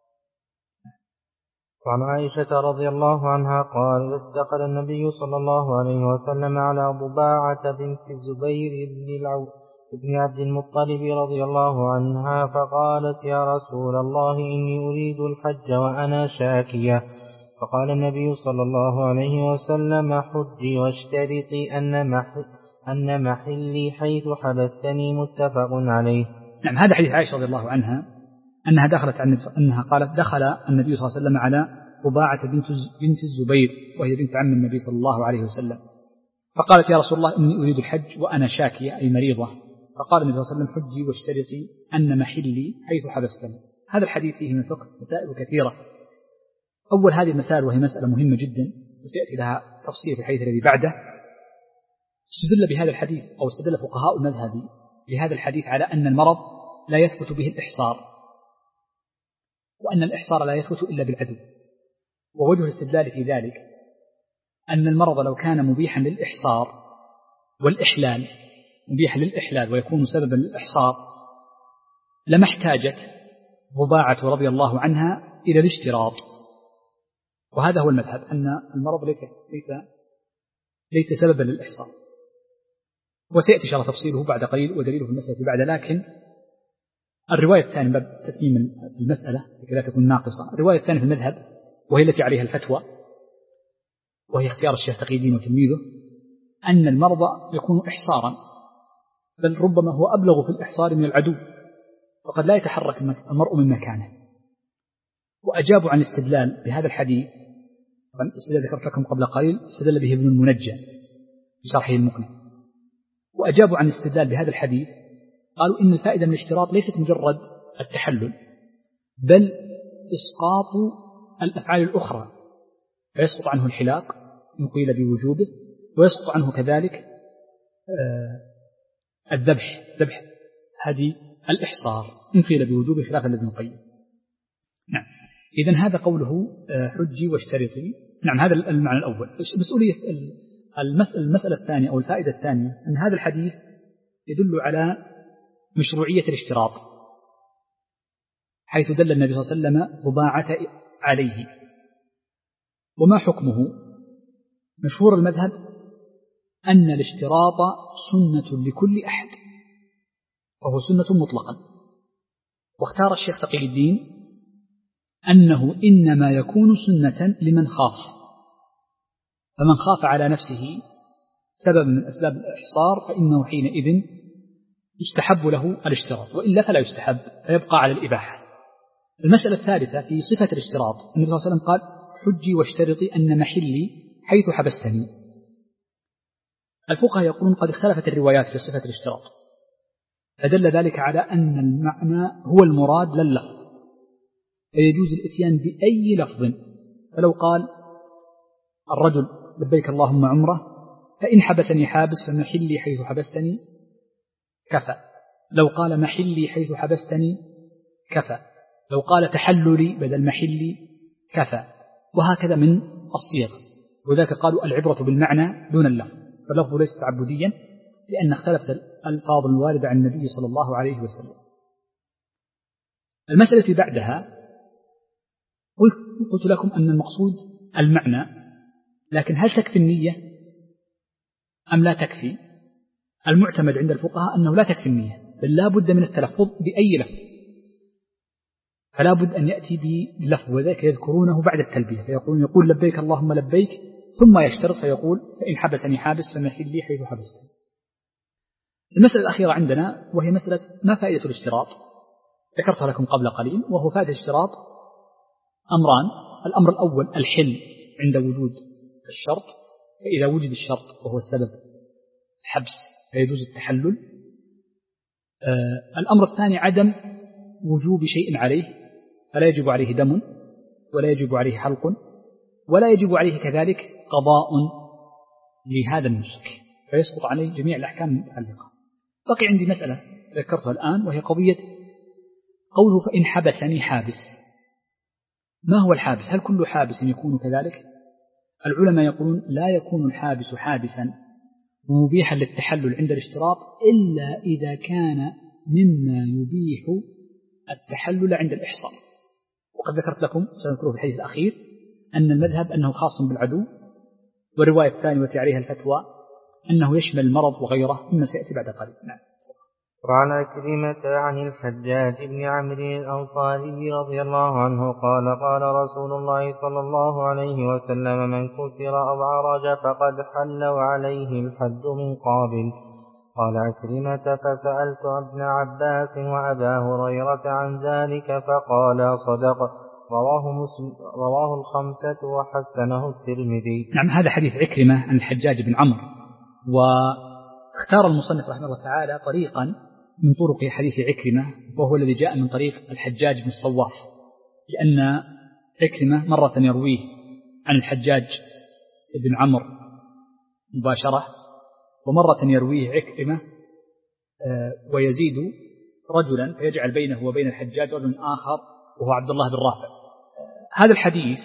وعن عائشة رضي الله عنها قالت دخل النبي صلى الله عليه وسلم على ضباعة بنت الزبير بن عبد المطلب رضي الله عنها فقالت يا رسول الله إني أريد الحج وأنا شاكية، فقال النبي صلى الله عليه وسلم حجي واشترطي أن محلي حيث حبستني، متفق عليه. نعم، هذا حديث عائشة رضي الله عنها أنها قالت دخل النبي صلى الله عليه وسلم على ضباعة بنت الزبير وهي بنت عم النبي صلى الله عليه وسلم، فقالت يا رسول الله إني أريد الحج وأنا شاكية أي مريضة، فقال النبي صلى الله عليه وسلم حجي واشترطي أن محلي حيث حبستني. هذا الحديث فيه من الفقه مسائل كثيرة. أول هذه المسائل وهي مسألة مهمة جدا وسيأتي لها تفصيل في الحديث الذي بعده، استدل بهذا الحديث أو استدل فقهاء المذهب بهذا الحديث على أن المرض لا يثبت به الإحصار، وأن الإحصار لا يثبت إلا بالعدو. ووجه الاستدلال في ذلك أن المرض لو كان مبيحا للإحصار والإحلال، مبيحا للإحلال ويكون سببا للإحصار، لما احتاجت ضباعة رضي الله عنها إلى الاشتراط. وهذا هو المذهب، أن المرض ليس سببا للإحصار، وسيأتي شرح تفصيله بعد قليل ودليله في المسألة بعد. لكن الرواية الثانية من باب تتميم المسألة لكي لا تكون ناقصة، الرواية الثانية في المذهب وهي التي عليها الفتوى وهي اختيار الشيخ تقي الدين وتلميذه، أن المرضى يكون إحصارا، بل ربما هو أبلغ في الإحصار من العدو، وقد لا يتحرك المرء من مكانه. وأجابوا عن الاستدلال بهذا الحديث، طبعا الاستدلال ذكرت لكم قبل قليل استدل به ابن المنجى في شرحه المقنع، وأجابوا عن الاستدلال بهذا الحديث قالوا إن الفائدة من الاشتراط ليست مجرد التحلل، بل إسقاط الأفعال الأخرى، فيسقط عنه الحلاق إن قيل بوجوبه، ويسقط عنه كذلك ذبح هذه الإحصار إن قيل بوجوبه خلافا لابن القيم. نعم، إذن هذا قوله حجي واشترطي. نعم، هذا المعنى الأول. مسؤولية المسألة الثانية أو الفائدة الثانية أن هذا الحديث يدل على مشروعية الاشتراط، حيث دل النبي صلى الله عليه وسلم ضباعة عليه. وما حكمه؟ مشهور المذهب أن الاشتراط سنة لكل أحد، وهو سنة مطلقا. واختار الشيخ تقي الدين أنه إنما يكون سنة لمن خاف، فمن خاف على نفسه سبب من أسباب الإحصار فإنه حينئذ يستحب له الاشتراط، وإلا فلا يستحب فيبقى على الإباحة. المسألة الثالثة في صفة الاشتراط، النبي صلى الله عليه وسلم قال حجي واشترطي أن محلي حيث حبستني. الفقهاء يقولون قد اختلفت الروايات في صفة الاشتراط، فدل ذلك على أن المعنى هو المراد لا اللفظ، فيجوز الإتيان بأي لفظ. فلو قال الرجل لبيك اللهم عمره فإن حبسني حابس فمحلي حيث حبستني كفى، لو قال محلي حيث حبستني كفى، لو قال تحللي بدل محلي كفى، وهكذا من الصيغ. وذلك قالوا العبرة بالمعنى دون اللفظ، فاللفظ ليس تعبديا لأن اختلفت الألفاظ الواردة عن النبي صلى الله عليه وسلم. المسألة بعدها قلت لكم أن المقصود المعنى، لكن هل تكفي النية أم لا تكفي؟ المعتمد عند الفقهاء أنه لا تكفي النية، بل لا بد من التلفظ بأي لفظ، فلا بد أن يأتي بلفظ، وذلك يذكرونه بعد التلبية، يقول لبيك اللهم لبيك، ثم يشترط فيقول فإن حبسني حابس فمحلي حيث حبستني. المسألة الأخيرة عندنا وهي مسألة ما فائدة الاشتراط، ذكرتها لكم قبل قليل، وهو فائدة الاشتراط أمران. الأمر الأول الحل عند وجود الشرط، فإذا وجد الشرط وهو السبب الحبس فيجوز التحلل. الأمر الثاني عدم وجوب شيء عليه، فلا يجب عليه دم ولا يجب عليه حلق ولا يجب عليه كذلك قضاء لهذا النسك فيسقط عليه جميع الأحكام المتعلقة. بقي عندي مسألة ذكرتها الآن، وهي قضية قوله فإن حبسني حابس. ما هو الحابس؟ هل كل حابس يكون كذلك؟ العلماء يقولون لا يكون الحابس حابسا ومبيحا للتحلل عند الاشتراط إلا إذا كان مما يبيح التحلل عند الإحصار. وقد ذكرت لكم سنذكره في الحديث الأخير أن المذهب أنه خاص بالعدو، والرواية الثانية التي عليها الفتوى أنه يشمل المرض وغيره مما سيأتي بعد قليل. نعم. وعن عكرمة عن الحجاج بن عمرو الأنصاري رضي الله عنه قال قال رسول الله صلى الله عليه وسلم من كسر أو عرج فقد حل وعليه الحد من قابل. قال عكرمة فسألت ابن عباس وأبا هريرة عن ذلك فقال صدق. رواه الخمسة وحسنه الترمذي. نعم، هذا حديث عكرمة عن الحجاج بن عمرو، واختار المصنف رحمه الله تعالى طريقا من طرق حديث عكرمة، وهو الذي جاء من طريق الحجاج بن الصواف، لأن عكرمة مرة يرويه عن الحجاج بن عمرو مباشرة، ومرة يرويه عكرمة ويزيد رجلا فيجعل بينه وبين الحجاج رجل آخر وهو عبد الله بن رافع. هذا الحديث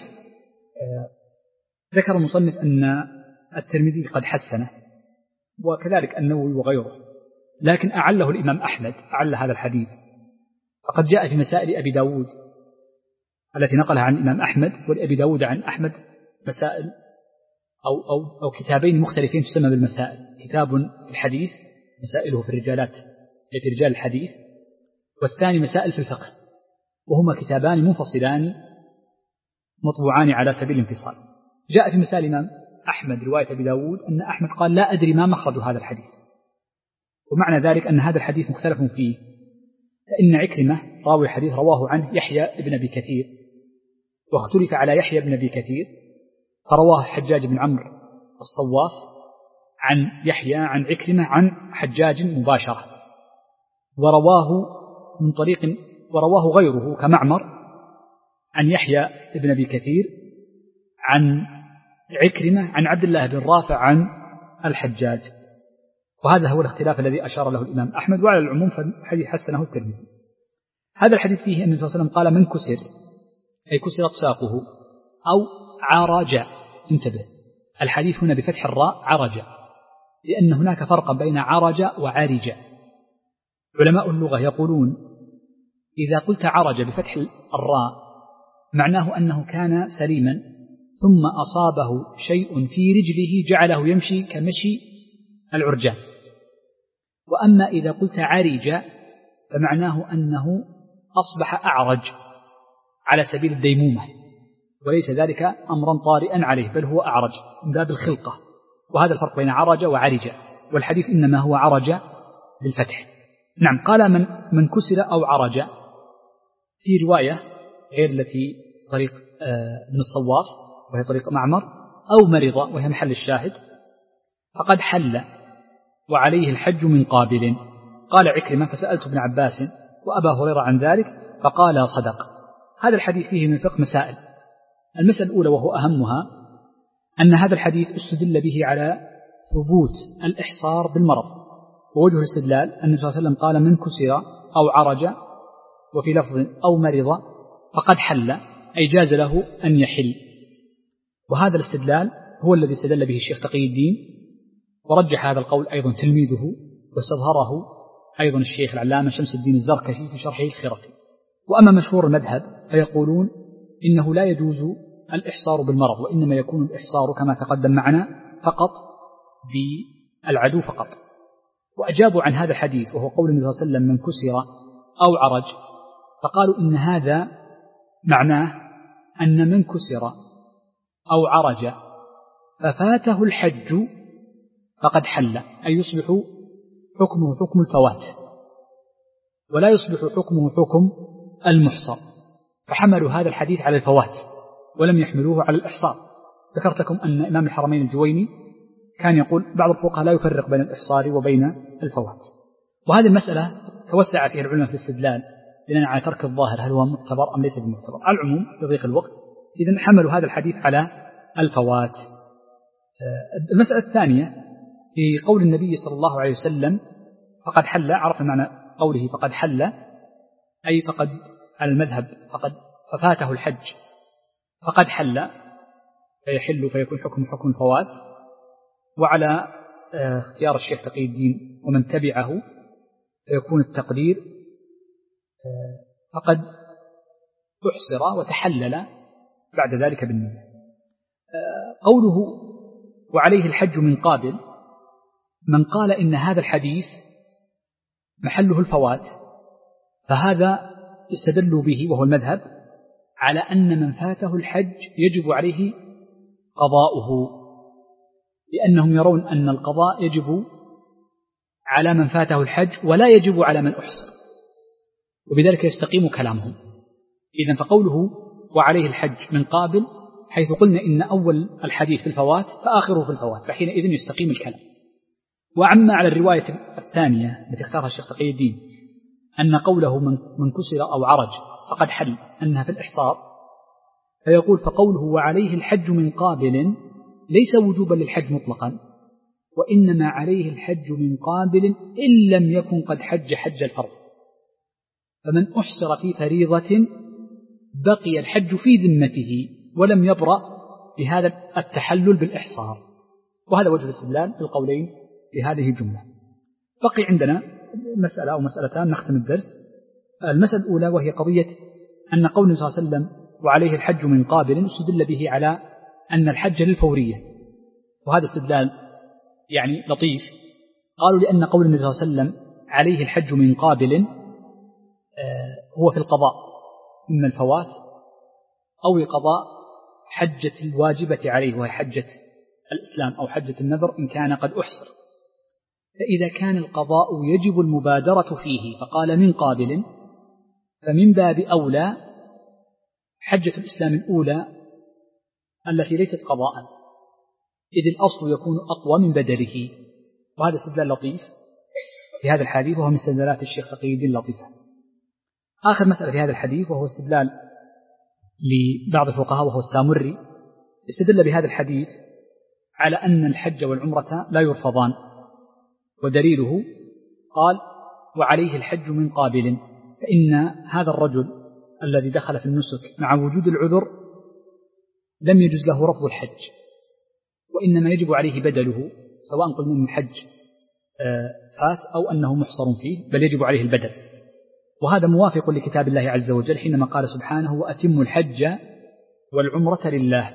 ذكر المصنف أن الترمذي قد حسنه، وكذلك النووي وغيره، لكن أعله الإمام أحمد، أعل هذا الحديث. فقد جاء في مسائل أبي داود التي نقلها عن الإمام أحمد، ولأبي داود عن أحمد مسائل أو كتابين مختلفين تسمى بالمسائل، كتاب في الحديث مسائله في الرجالات في رجال الحديث، والثاني مسائل في الفقه، وهما كتابان منفصلان مطبوعان على سبيل الانفصال. جاء في مسائل الإمام أحمد رواية أبي داود أن أحمد قال لا أدري ما مخرج هذا الحديث، ومعنى ذلك أن هذا الحديث مختلف فيه، فإن عكرمة راوي الحديث رواه عنه يحيى بن أبي كثير، واختلف على يحيى بن أبي كثير، فرواه حجاج بن عمرو الصواف عن يحيى عن عكرمة عن حجاج مباشرة، ورواه غيره كمعمر عن يحيى بن أبي كثير عن عكرمة عن عبد الله بن رافع عن الحجاج. وهذا هو الاختلاف الذي أشار له الإمام أحمد، وعلى العموم فالحديث حسنه الترمذي. هذا الحديث فيه أن النبي صلى الله عليه وسلم قال من كسر أي كسرت ساقه أو عرج. انتبه، الحديث هنا بفتح الراء عرج، لأن هناك فرقا بين عرج وعرج. علماء اللغة يقولون إذا قلت عرج بفتح الراء معناه أنه كان سليما ثم أصابه شيء في رجله جعله يمشي كمشي العرجان. وأما إذا قلت عرج فمعناه أنه أصبح أعرج على سبيل الديمومة، وليس ذلك أمرا طارئا عليه، بل هو أعرج من باب الخلقة. وهذا الفرق بين عرج وعرج، والحديث إنما هو عرج بالفتح. نعم، قال من كسر أو عرج، في رواية غير التي طريق ابن الصواف وهي طريق معمر، أو مرض وهي محل الشاهد، فقد حل وعليه الحج من قابل. قال عكرمة فسألت ابن عباس وأبا هريرة عن ذلك فقال صدق. هذا الحديث فيه من الفقه مسائل. المسألة الأولى وهو أهمها أن هذا الحديث استدل به على ثبوت الإحصار بالمرض، ووجه الاستدلال أن النبي صلى الله عليه وسلم قال من كسر أو عرج، وفي لفظ أو مرض فقد حل، أي جاز له أن يحل. وهذا الاستدلال هو الذي استدل به الشيخ تقي الدين، ورجح هذا القول أيضا تلميذه، واستظهره أيضا الشيخ العلامة شمس الدين الزركشي في شرحه الخرقي. وأما مشهور المذهب فيقولون إنه لا يجوز الإحصار بالمرض، وإنما يكون الإحصار كما تقدم معنا فقط بالعدو فقط. وأجابوا عن هذا الحديث وهو قول النبي صلى الله عليه وسلم من كسر أو عرج، فقالوا إن هذا معناه أن من كسر أو عرج ففاته الحج فقد حل، أي يصبح حكمه حكم الفوات ولا يصبح حكمه حكم المحصر، فحملوا هذا الحديث على الفوات ولم يحملوه على الإحصار. ذكرت لكم أن إمام الحرمين الجويني كان يقول بعض الفقهاء لا يفرق بين الإحصار وبين الفوات. وهذه المسألة توسع فيها العلماء في الاستدلال بناء على ترك الظاهر هل هو معتبر أم ليس بمعتبر. على العموم لضيق الوقت إذن حملوا هذا الحديث على الفوات. المسألة الثانية في قول النبي صلى الله عليه وسلم فقد حل، عرفنا معنى قوله فقد حل أي فقد على المذهب ففاته الحج فقد حل فيحل فيكون حكم الفوات، وعلى اختيار الشيخ تقي الدين ومن تبعه فيكون التقدير فقد أحصر وتحلل بعد ذلك بالنية. قوله وعليه الحج من قابل، من قال إن هذا الحديث محله الفوات فهذا استدلوا به وهو المذهب على أن من فاته الحج يجب عليه قضاؤه، لأنهم يرون أن القضاء يجب على من فاته الحج ولا يجب على من أحصر، وبذلك يستقيم كلامهم. إذن فقوله وعليه الحج من قابل حيث قلنا إن أول الحديث في الفوات فآخره في الفوات، فحينئذ يستقيم الكلام. وعما على الرواية الثانية التي اختارها الشيخ تقي الدين أن قوله من كسر أو عرج فقد حل أنها في الإحصار، فيقول فقوله وعليه الحج من قابل ليس وجوبا للحج مطلقا، وإنما عليه الحج من قابل إن لم يكن قد حج الفرض، فمن أحصر في فريضة بقي الحج في ذمته ولم يبرأ بهذا التحلل بالإحصار. وهذا وجه الاستدلال بالقولين في هذه الجملة. بقي عندنا مسألة أو مسألتان نختم الدرس. المسألة الأولى وهي قضية أن قول النبي صلى الله عليه وسلم وعليه الحج من قابل استدل به على أن الحج للفورية، وهذا استدلال يعني لطيف. قالوا لأن قول النبي صلى الله عليه وسلم عليه الحج من قابل هو في القضاء إما الفوات أو قضاء حجة الواجبة عليه وهي حجة الإسلام أو حجة النذر إن كان قد أحصر. فإذا كان القضاء يجب المبادرة فيه فقال من قابل، فمن باب أولى حجة الإسلام الأولى التي ليست قضاء، إذ الأصل يكون أقوى من بدله. وهذا استدلال لطيف في هذا الحديث، وهو من استدلالات الشيخ تقي الدين اللطيفة. آخر مسألة في هذا الحديث وهو استدلال لبعض الفقهاء وهو السامري، استدل بهذا الحديث على أن الحج والعمرة لا يرفضان، ودليله قال وعليه الحج من قابل، فإن هذا الرجل الذي دخل في النسك مع وجود العذر لم يجوز له رفض الحج، وإنما يجب عليه بدله، سواء قلنا أن الحج فات أو أنه محصر فيه، بل يجب عليه البدل. وهذا موافق لكتاب الله عز وجل حينما قال سبحانه وأتم الحج والعمرة لله.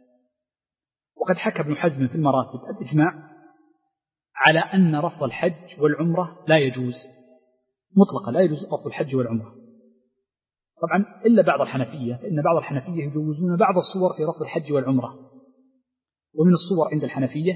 وقد حكى ابن حزم في المراتب الإجماع على أن رفض الحج والعمرة لا يجوز مطلقا، لا يجوز رفض الحج والعمرة طبعا إلا بعض الحنفية، فإن بعض الحنفية يجوزون بعض الصور في رفض الحج والعمرة. ومن الصور عند الحنفية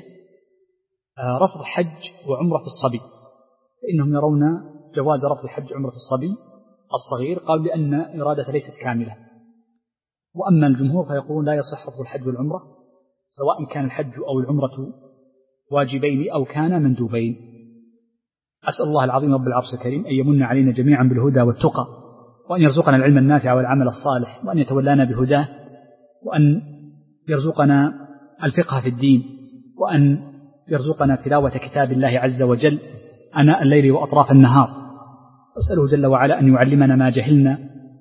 رفض الحج وعمرة الصبي، فإنهم يرون جواز رفض الحج وعمرة الصبي الصغير، قالوا لأن إرادة ليست كاملة. وأما الجمهور فيقولون لا يصح رفض الحج والعمرة سواء كان الحج أو العمرة واجبين أو كان مندوبين. أسأل الله العظيم رب العرش الكريم أن يمن علينا جميعا بالهدى والتقى، وأن يرزقنا العلم النافع والعمل الصالح، وأن يتولانا بهداه، وأن يرزقنا الفقه في الدين، وأن يرزقنا تلاوة كتاب الله عز وجل أناء الليل وأطراف النهار. أسأله جل وعلا أن يعلمنا ما جهلنا،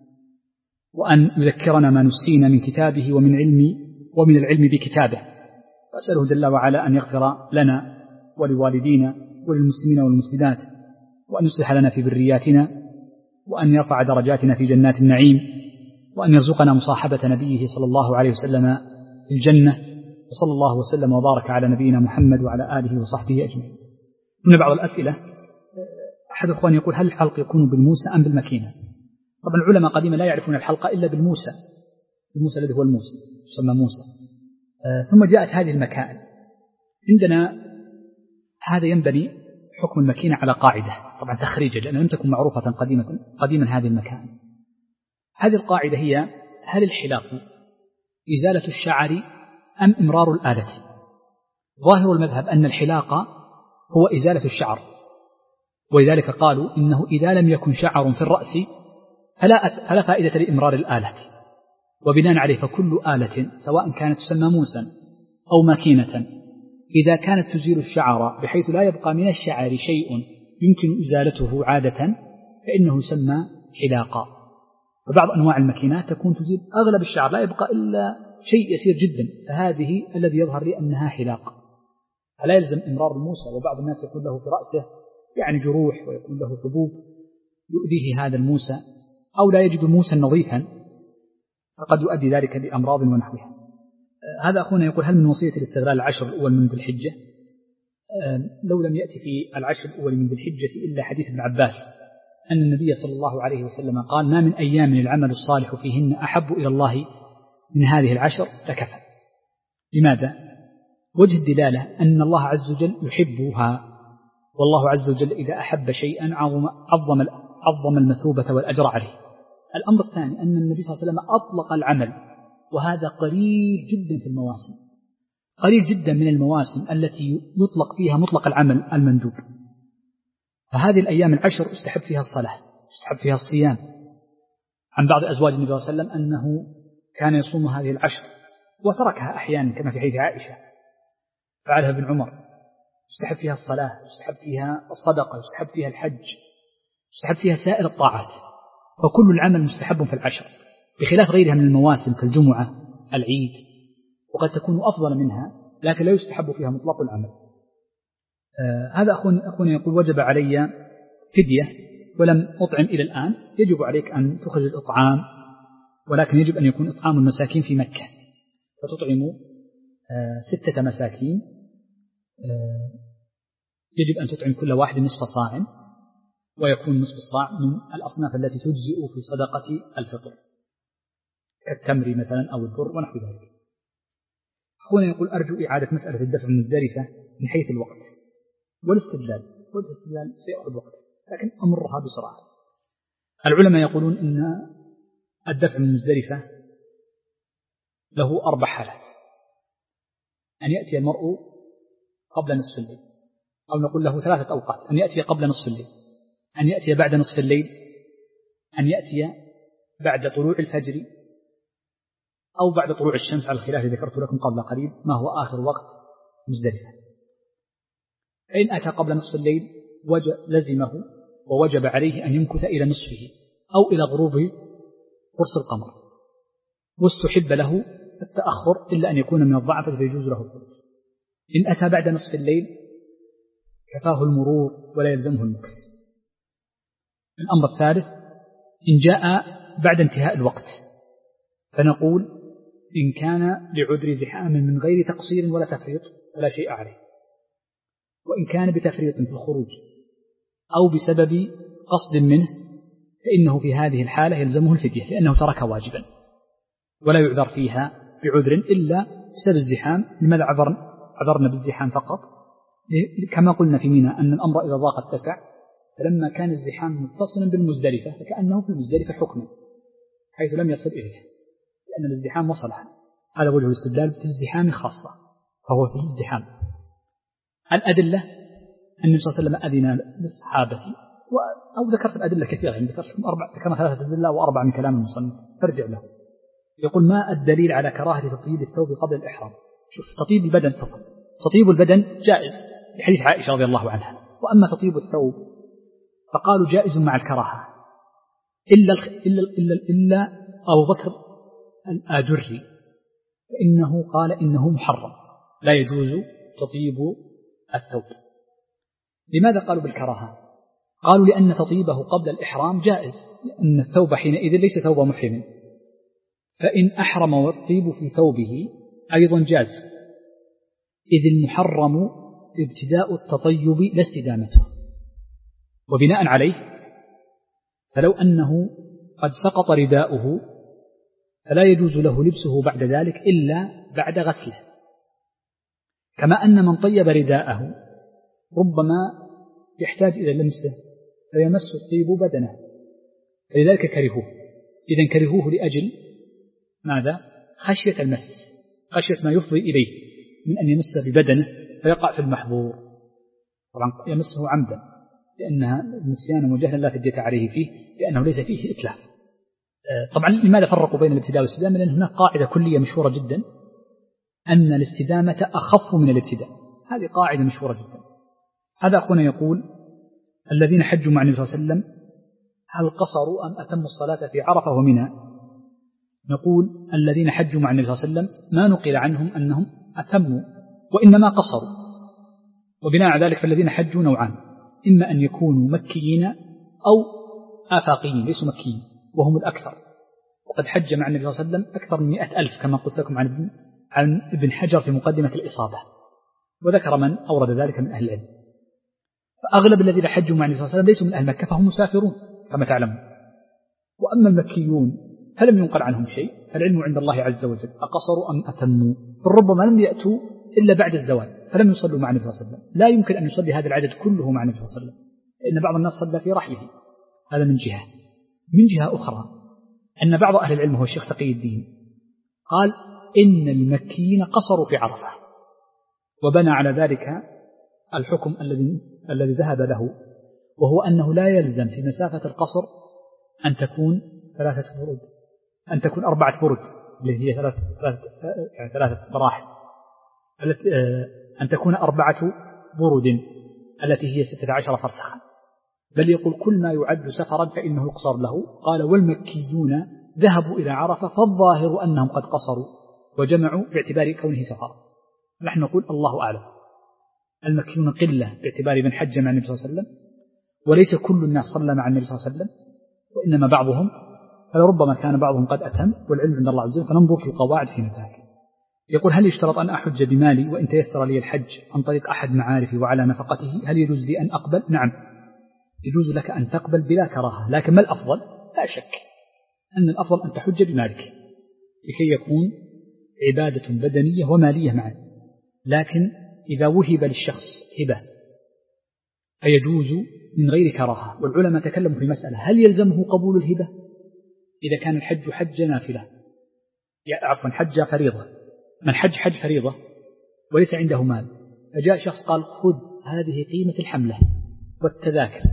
وأن يذكرنا ما نسينا من كتابه ومن العلم بكتابه. وأسأله جل وعلا أن يغفر لنا ولوالدينا وللمسلمين والمسلمات، وأن يصلح لنا في ذرياتنا، وأن يرفع درجاتنا في جنات النعيم، وأن يرزقنا مصاحبة نبيه صلى الله عليه وسلم في الجنة. وصلى الله وسلم وبارك على نبينا محمد وعلى آله وصحبه أجمعين. من بعض الأسئلة أحد الأخوان يقول هل الحلق يكون بالموسى أم بالمكينة؟ طبعا العلماء قديما لا يعرفون الحلق إلا بالموسى، الموسى الذي هو الموسى يسمى موسى. ثم جاءت هذه المكائن. عندنا هذا ينبني حكم المكينة على قاعدة طبعا تخريجا، لأنها لم تكن معروفة قديما هذه المكائن. هذه القاعدة هي هل الحلاق إزالة الشعر أم إمرار الآلة؟ ظاهر المذهب أن الحلاق هو إزالة الشعر، ولذلك قالوا إنه إذا لم يكن شعر في الرأس فلا فائدة لإمرار الآلة. وبناء عليه فكل آلة سواء كانت تسمى موسى أو ماكينة إذا كانت تزيل الشعر بحيث لا يبقى من الشعر شيء يمكن إزالته عادة فإنه يسمى حلاقا. فبعض أنواع الماكينات تكون تزيل أغلب الشعر لا يبقى إلا شيء يسير جدا، فهذه الذي يظهر لي أنها حلاقة. فلا يلزم إمرار الموسى، وبعض الناس يكون له في رأسه يعني جروح ويكون له حبوب يؤذيه هذا الموسى، أو لا يجد موسى نظيفا فقد يؤدي ذلك بأمراض ونحوها. هذا أخونا يقول: هل من وصية الاستغلال العشر الأول من ذي الحجة؟ لو لم يأتي في العشر الأول من ذي الحجة إلا حديث ابن عباس أن النبي صلى الله عليه وسلم قال: ما من أيام العمل الصالح فيهن أحب إلى الله من هذه العشر لكفى. لماذا؟ وجه الدلالة أن الله عز وجل يحبها، والله عز وجل إذا أحب شيئا عظم المثوبة والأجر عليه. الأمر الثاني أن النبي صلى الله عليه وسلم أطلق العمل، وهذا قليل جدا في المواسم، قليل جدا من المواسم التي يطلق فيها مطلق العمل المندوب. فهذه الأيام العشر استحب فيها الصلاة، استحب فيها الصيام. عن بعض أزواج النبي صلى الله عليه وسلم أنه كان يصوم هذه العشر وتركها أحيانا كما في حديث عائشة، فعلها ابن عمر. يستحب فيها الصلاة، يستحب فيها الصدقة، يستحب فيها الحج، يستحب فيها سائر الطاعات، فكل العمل مستحب في العشر، بخلاف غيرها من المواسم كالجمعة، العيد، وقد تكون أفضل منها لكن لا يستحب فيها مطلق العمل. هذا أخونا يقول: وجب علي فدية ولم أطعم إلى الآن. يجب عليك أن تخرج الإطعام، ولكن يجب أن يكون إطعام المساكين في مكة، فتطعم 6 مساكين. يجب أن تطعم كل واحد نصف صاع، ويكون نصف الصاع من الأصناف التي تجزئ في صدقة الفطر كالتمر مثلا أو البر ونحو ذلك. أخونا يقول: أرجو إعادة مسألة الدفع من مزدلفة من حيث الوقت والاستدلال. والاستدلال سيأخذ وقت لكن أمرها بسرعة. العلماء يقولون إن الدفع من مزدلفة له 4 حالات: أن يأتي المرء قبل نصف الليل، أو نقول له 3 أوقات: أن يأتي قبل نصف الليل، أن يأتي بعد نصف الليل، أن يأتي بعد طلوع الفجر، أو بعد طلوع الشمس، على الخلاف الذي ذكرت لكم قبل قليل ما هو آخر وقت مزدلفة. فإن أتى قبل نصف الليل لزمه ووجب عليه أن يمكث إلى نصفه أو إلى غروب قرص القمر، واستحب له التأخر إلا أن يكون من الضعف فيجوز له الخروج. إن أتى بعد نصف الليل كفاه المرور ولا يلزمه المكث. الأمر الثالث: إن جاء بعد انتهاء الوقت فنقول إن كان لعذر زحام من غير تقصير ولا تفريط فلا شيء عليه، وإن كان بتفريط في الخروج أو بسبب قصد منه فإنه في هذه الحالة يلزمه الفدية، لأنه ترك واجبا ولا يعذر فيها بعذر إلا بسبب الزحام. لماذا عذرنا بالزحام فقط؟ كما قلنا في منى أن الأمر إذا ضاق اتسع، فلما كان الزحام متصلا بالمزدلفة فكأنه في المزدلفة حكما حيث لم يصل إليه، لأن الازدحام وصلها. هذا وجه الاستدلال في الزحام خاصة، فهو في الازدحام. الأدلة: النبي صلى الله عليه وسلم أذن للصحابة، أو ذكرت الأدلة كثيرة، يعني ذكرنا 3 أدلة و4 من كلام المصنف، فارجع له. يقول: ما الدليل على كراهة تطيب الثوب قبل الإحرام؟ شوف، تطيب البدن فقط، تطيب البدن جائز لحديث عائشة رضي الله عنها، وأما تطيب الثوب فقالوا جائز مع الكراهة إلا أبو بكر الآجري، فإنه قال إنه محرم لا يجوز تطيب الثوب. لماذا قالوا بالكراهة؟ قالوا لأن تطيبه قبل الإحرام جائز، لأن الثوب حينئذ ليس ثوب محرم، فإن أحرم والطيب في ثوبه أيضا جاز، إذ المحرم ابتداء التطيب لا استدامته. وبناء عليه فلو أنه قد سقط رداؤه فلا يجوز له لبسه بعد ذلك إلا بعد غسله، كما أن من طيب رداءه ربما يحتاج إلى لمسه فيمس الطيب بدنه، فلذلك كرهوه. إذن كرهوه لأجل ماذا؟ خشية المس، خشية ما يفضي إليه من أن يمس ببدنه فيقع في المحظور. طبعا يمسه عمدا لأنها نسيانا وجهلا لا فدية عليه فيه، لأنه ليس فيه إتلاف. طبعا لماذا فرقوا بين الابتداء والاستدامة؟ لأن هناك قاعدة كلية مشهورة جدا أن الاستدامة أخف من الابتداء. هذه قاعدة مشهورة جدا. هذا أخونا يقول: الذين حجوا مع النبي صلى الله عليه وسلم هل قصروا أم أتموا الصلاة في عرفة ومنى؟ نقول: الذين حجوا مع النبي صلى الله عليه وسلم ما نقل عنهم أنهم أتموا، وإنما قصروا. وبناء على ذلك فالذين حجوا نوعان: إما أن يكونوا مكيين أو آفاقيين، ليسوا مكيين وهم الأكثر. وقد حج مع النبي صلى الله عليه وسلم أكثر من 100,000 كما قلت لكم عن ابن حجر في مقدمة الإصابة، وذكر من أورد ذلك من أهل العلم. فأغلب الذين حجوا مع النبي صلى الله عليه وسلم ليسوا من أهل مكة، فهم مسافرون كما تعلمون. وأما المكيون فلم ينقل عنهم شيء، فالعلم عند الله عز وجل أقصروا أم أتموا. فربما لم يأتوا إلا بعد الزوال فلم يصلوا مع النبي صلى الله عليه وسلم. لا يمكن أن يصلي هذا العدد كله مع النبي صلى الله عليه وسلم، لأن بعض الناس صلى في رحله. هذا من جهة. من جهة أخرى أن بعض أهل العلم هو الشيخ تقي الدين قال إن المكيين قصروا في عرفة، وبنى على ذلك الحكم الذي ذهب له، وهو أنه لا يلزم في مسافة القصر أن تكون 3 برود، أن تكون 4 برود اللي هي 3 مراحل، أن تكون 4 برود التي هي 16 فرسخا، بل يقول كل ما يعد سفرا فإنه يقصر له. قال: والمكيون ذهبوا إلى عرفة فالظاهر أنهم قد قصروا وجمعوا باعتبار كونه سفرا. نحن نقول الله أعلم، المكيون قلة باعتبار من حج مع النبي صلى الله عليه وسلم، وليس كل الناس صلى مع النبي صلى الله عليه وسلم، وإنما بعضهم، فلربما كان بعضهم قد أتم، والعلم عند الله عز وجل، فننظر في القواعد حين تأتي. يقول: هل يشترط أن أحج بمالي وإن تيسر لي الحج عن طريق أحد معارفي وعلى نفقته؟ هل يجوز لي أن أقبل؟ نعم، يجوز لك أن تقبل بلا كراهة، لكن ما الأفضل؟ لا شك أن الأفضل أن تحج بمالك لكي يكون عبادة بدنية ومالية معا. لكن إذا وهب للشخص هبة فيجوز من غير كراهة. والعلماء تكلموا في مسألة: هل يلزمه قبول الهبة إذا كان الحج حج نافلة، حج فريضة؟ من حج فريضة وليس عنده مال، فجاء شخص قال: خذ هذه قيمة الحملة والتذاكر.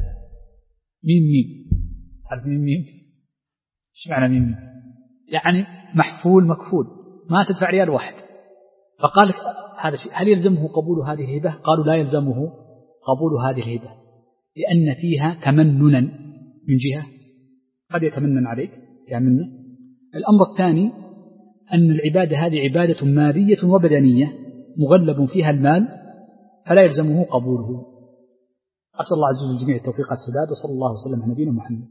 ميم عارف ميم؟ ايش معنى ميم؟ يعني محفول مكفول، ما تدفع ريال واحد. فقال هذا شيء، هل يلزمه قبول هذه الهبة؟ قالوا: لا يلزمه قبول هذه الهبة، لأن فيها تمننا من جهة قد يتمنن عليك يعملنا. الأمر الثاني أن العبادة هذه عبادة مالية وبدنية مغلب فيها المال، فلا يلزمه قبوله. أسأل الله عز وجل جميع التوفيق والسداد، وصلى الله وسلم على نبينا محمد.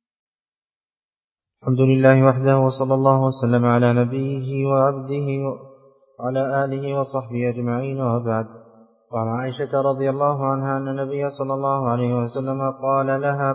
الحمد لله وحده، وصلى الله وسلم على نبيه وعبده وعلى آله وصحبه أجمعين، وبعد. وعن عائشة رضي الله عنها أن النبي صلى الله عليه وسلم قال لها: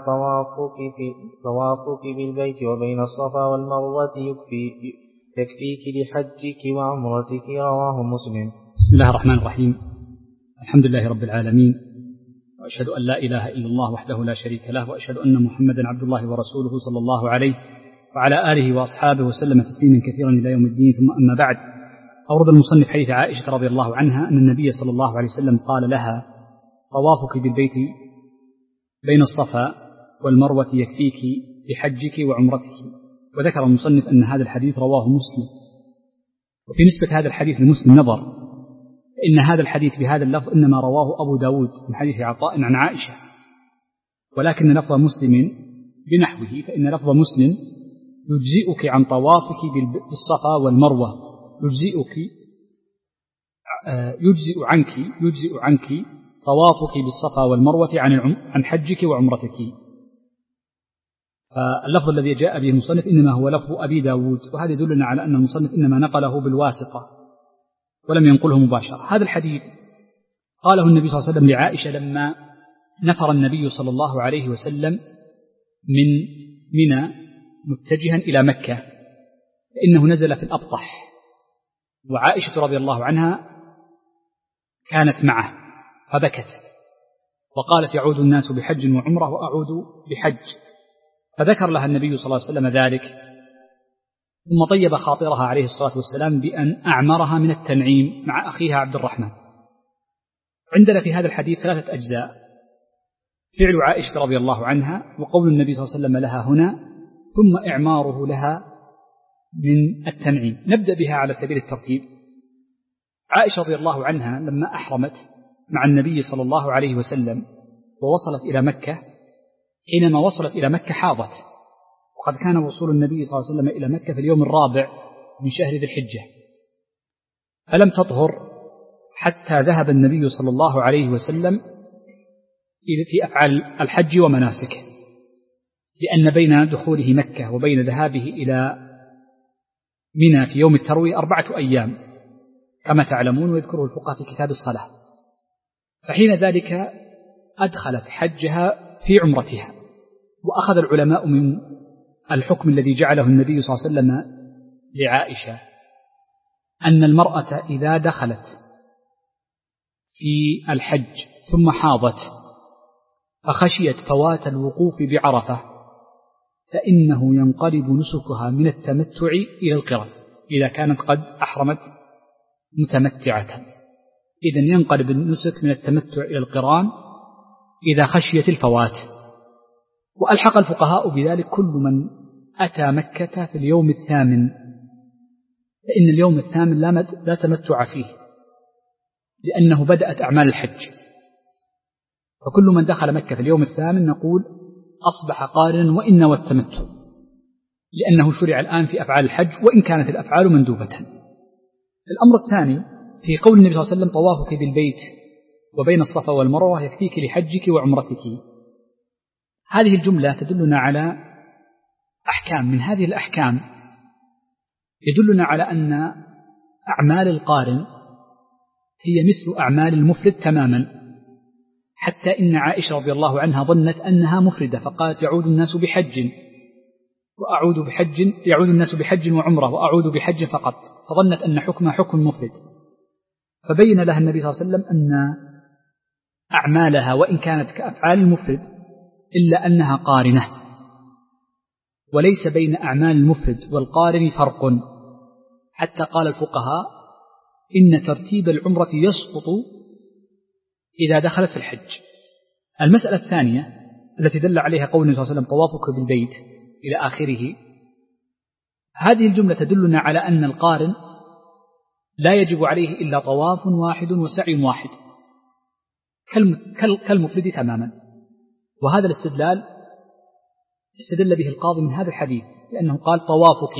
طوافك بالبيت وبين الصفا والمروة يكفيك لحجك وعمرتك. رواه مسلم. بسم الله الرحمن الرحيم. الحمد لله رب العالمين، وأشهد أن لا إله إلا الله وحده لا شريك له، وأشهد أن محمدا عبد الله ورسوله صلى الله عليه وعلى آله وأصحابه وسلم تسليما كثيرا إلى يوم الدين. ثم أما بعد، أورد المصنف حديث عائشة رضي الله عنها أن النبي صلى الله عليه وسلم قال لها: طوافك بالبيت بين الصفا والمروة يكفيك لحجك وعمرتك. وذكر المصنف أن هذا الحديث رواه مسلم. وفي نسبة هذا الحديث لمسلم نظر، إن هذا الحديث بهذا اللفظ إنما رواه أبو داود من حديث عطاء عن عائشة، ولكن لفظ مسلم بنحوه، فإن لفظ مسلم يجزئك عن طوافك بالصفا والمروة، يجزئ عنك طوافك بالصفا والمروة عن حجك وعمرتك. فاللفظ الذي جاء به المصنف إنما هو لفظ أبي داود، وهذا يدلنا على أن المصنف إنما نقله بالواسطة ولم ينقله مباشرة. هذا الحديث قاله النبي صلى الله عليه وسلم لعائشة لما نفر النبي صلى الله عليه وسلم من منى متجها إلى مكة، فإنه نزل في الأبطح، وعائشة رضي الله عنها كانت معه فبكت وقالت: يعود الناس بحج وعمرة وأعود بحج. فذكر لها النبي صلى الله عليه وسلم ذلك، ثم طيب خاطرها عليه الصلاة والسلام بأن أعمرها من التنعيم مع أخيها عبد الرحمن. عندنا في هذا الحديث 3 أجزاء: فعل عائشة رضي الله عنها، وقول النبي صلى الله عليه وسلم لها هنا، ثم إعماره لها من التنعيم. نبدأ بها على سبيل الترتيب. عائشة رضي الله عنها لما أحرمت مع النبي صلى الله عليه وسلم ووصلت إلى مكة، حينما وصلت إلى مكة حاضت، وقد كان وصول النبي صلى الله عليه وسلم إلى مكة في اليوم الرابع من شهر ذي الحجة، فلم تطهر حتى ذهب النبي صلى الله عليه وسلم في أفعال الحج ومناسكه، لأن بين دخوله مكة وبين ذهابه إلى منى في يوم التروية 4 أيام كما تعلمون، ويذكره الفقهاء في كتاب الصلاة. فحين ذلك أدخلت حجها في عمرتها. وأخذ العلماء من الحكم الذي جعله النبي صلى الله عليه وسلم لعائشة أن المرأة إذا دخلت في الحج ثم حاضت فخشيت فوات الوقوف بعرفة فإنه ينقلب نسكها من التمتع إلى القران إذا كانت قد أحرمت متمتعة، إذن ينقلب النسك من التمتع إلى القران إذا خشيت الفوات. وألحق الفقهاء بذلك كل من أتى مكة في اليوم الثامن، فإن اليوم الثامن لا تمتع فيه لأنه بدأت أعمال الحج، فكل من دخل مكة في اليوم الثامن نقول أصبح قارنا وإن نوى التمتع، لأنه شرع الآن في أفعال الحج وإن كانت الأفعال مندوبة. الأمر الثاني في قول النبي صلى الله عليه وسلم طوافك بالبيت وبين الصفا والمروة يكفيك لحجك وعمرتك، هذه الجملة تدلنا على أحكام. من هذه الأحكام يدلنا على أن أعمال القارن هي مثل أعمال المفرد تماما، حتى إن عائشة رضي الله عنها ظنت أنها مفردة فقالت يعود الناس بحج وعمرة وأعود بحج فقط، فظنت أن حكمها حكم مفرد، فبين لها النبي صلى الله عليه وسلم أن أعمالها وإن كانت كأفعال المفرد إلا أنها قارنة، وليس بين أعمال المفرد والقارن فرق، حتى قال الفقهاء إن ترتيب العمرة يسقط إذا دخلت في الحج. المسألة الثانية التي دل عليها قول النبي صلى الله عليه وسلم طوافك بالبيت إلى آخره، هذه الجملة تدلنا على أن القارن لا يجب عليه إلا طواف واحد وسعي واحد كالمفرد تماما. وهذا الاستدلال استدل به القاضي من هذا الحديث، لأنه قال طوافك،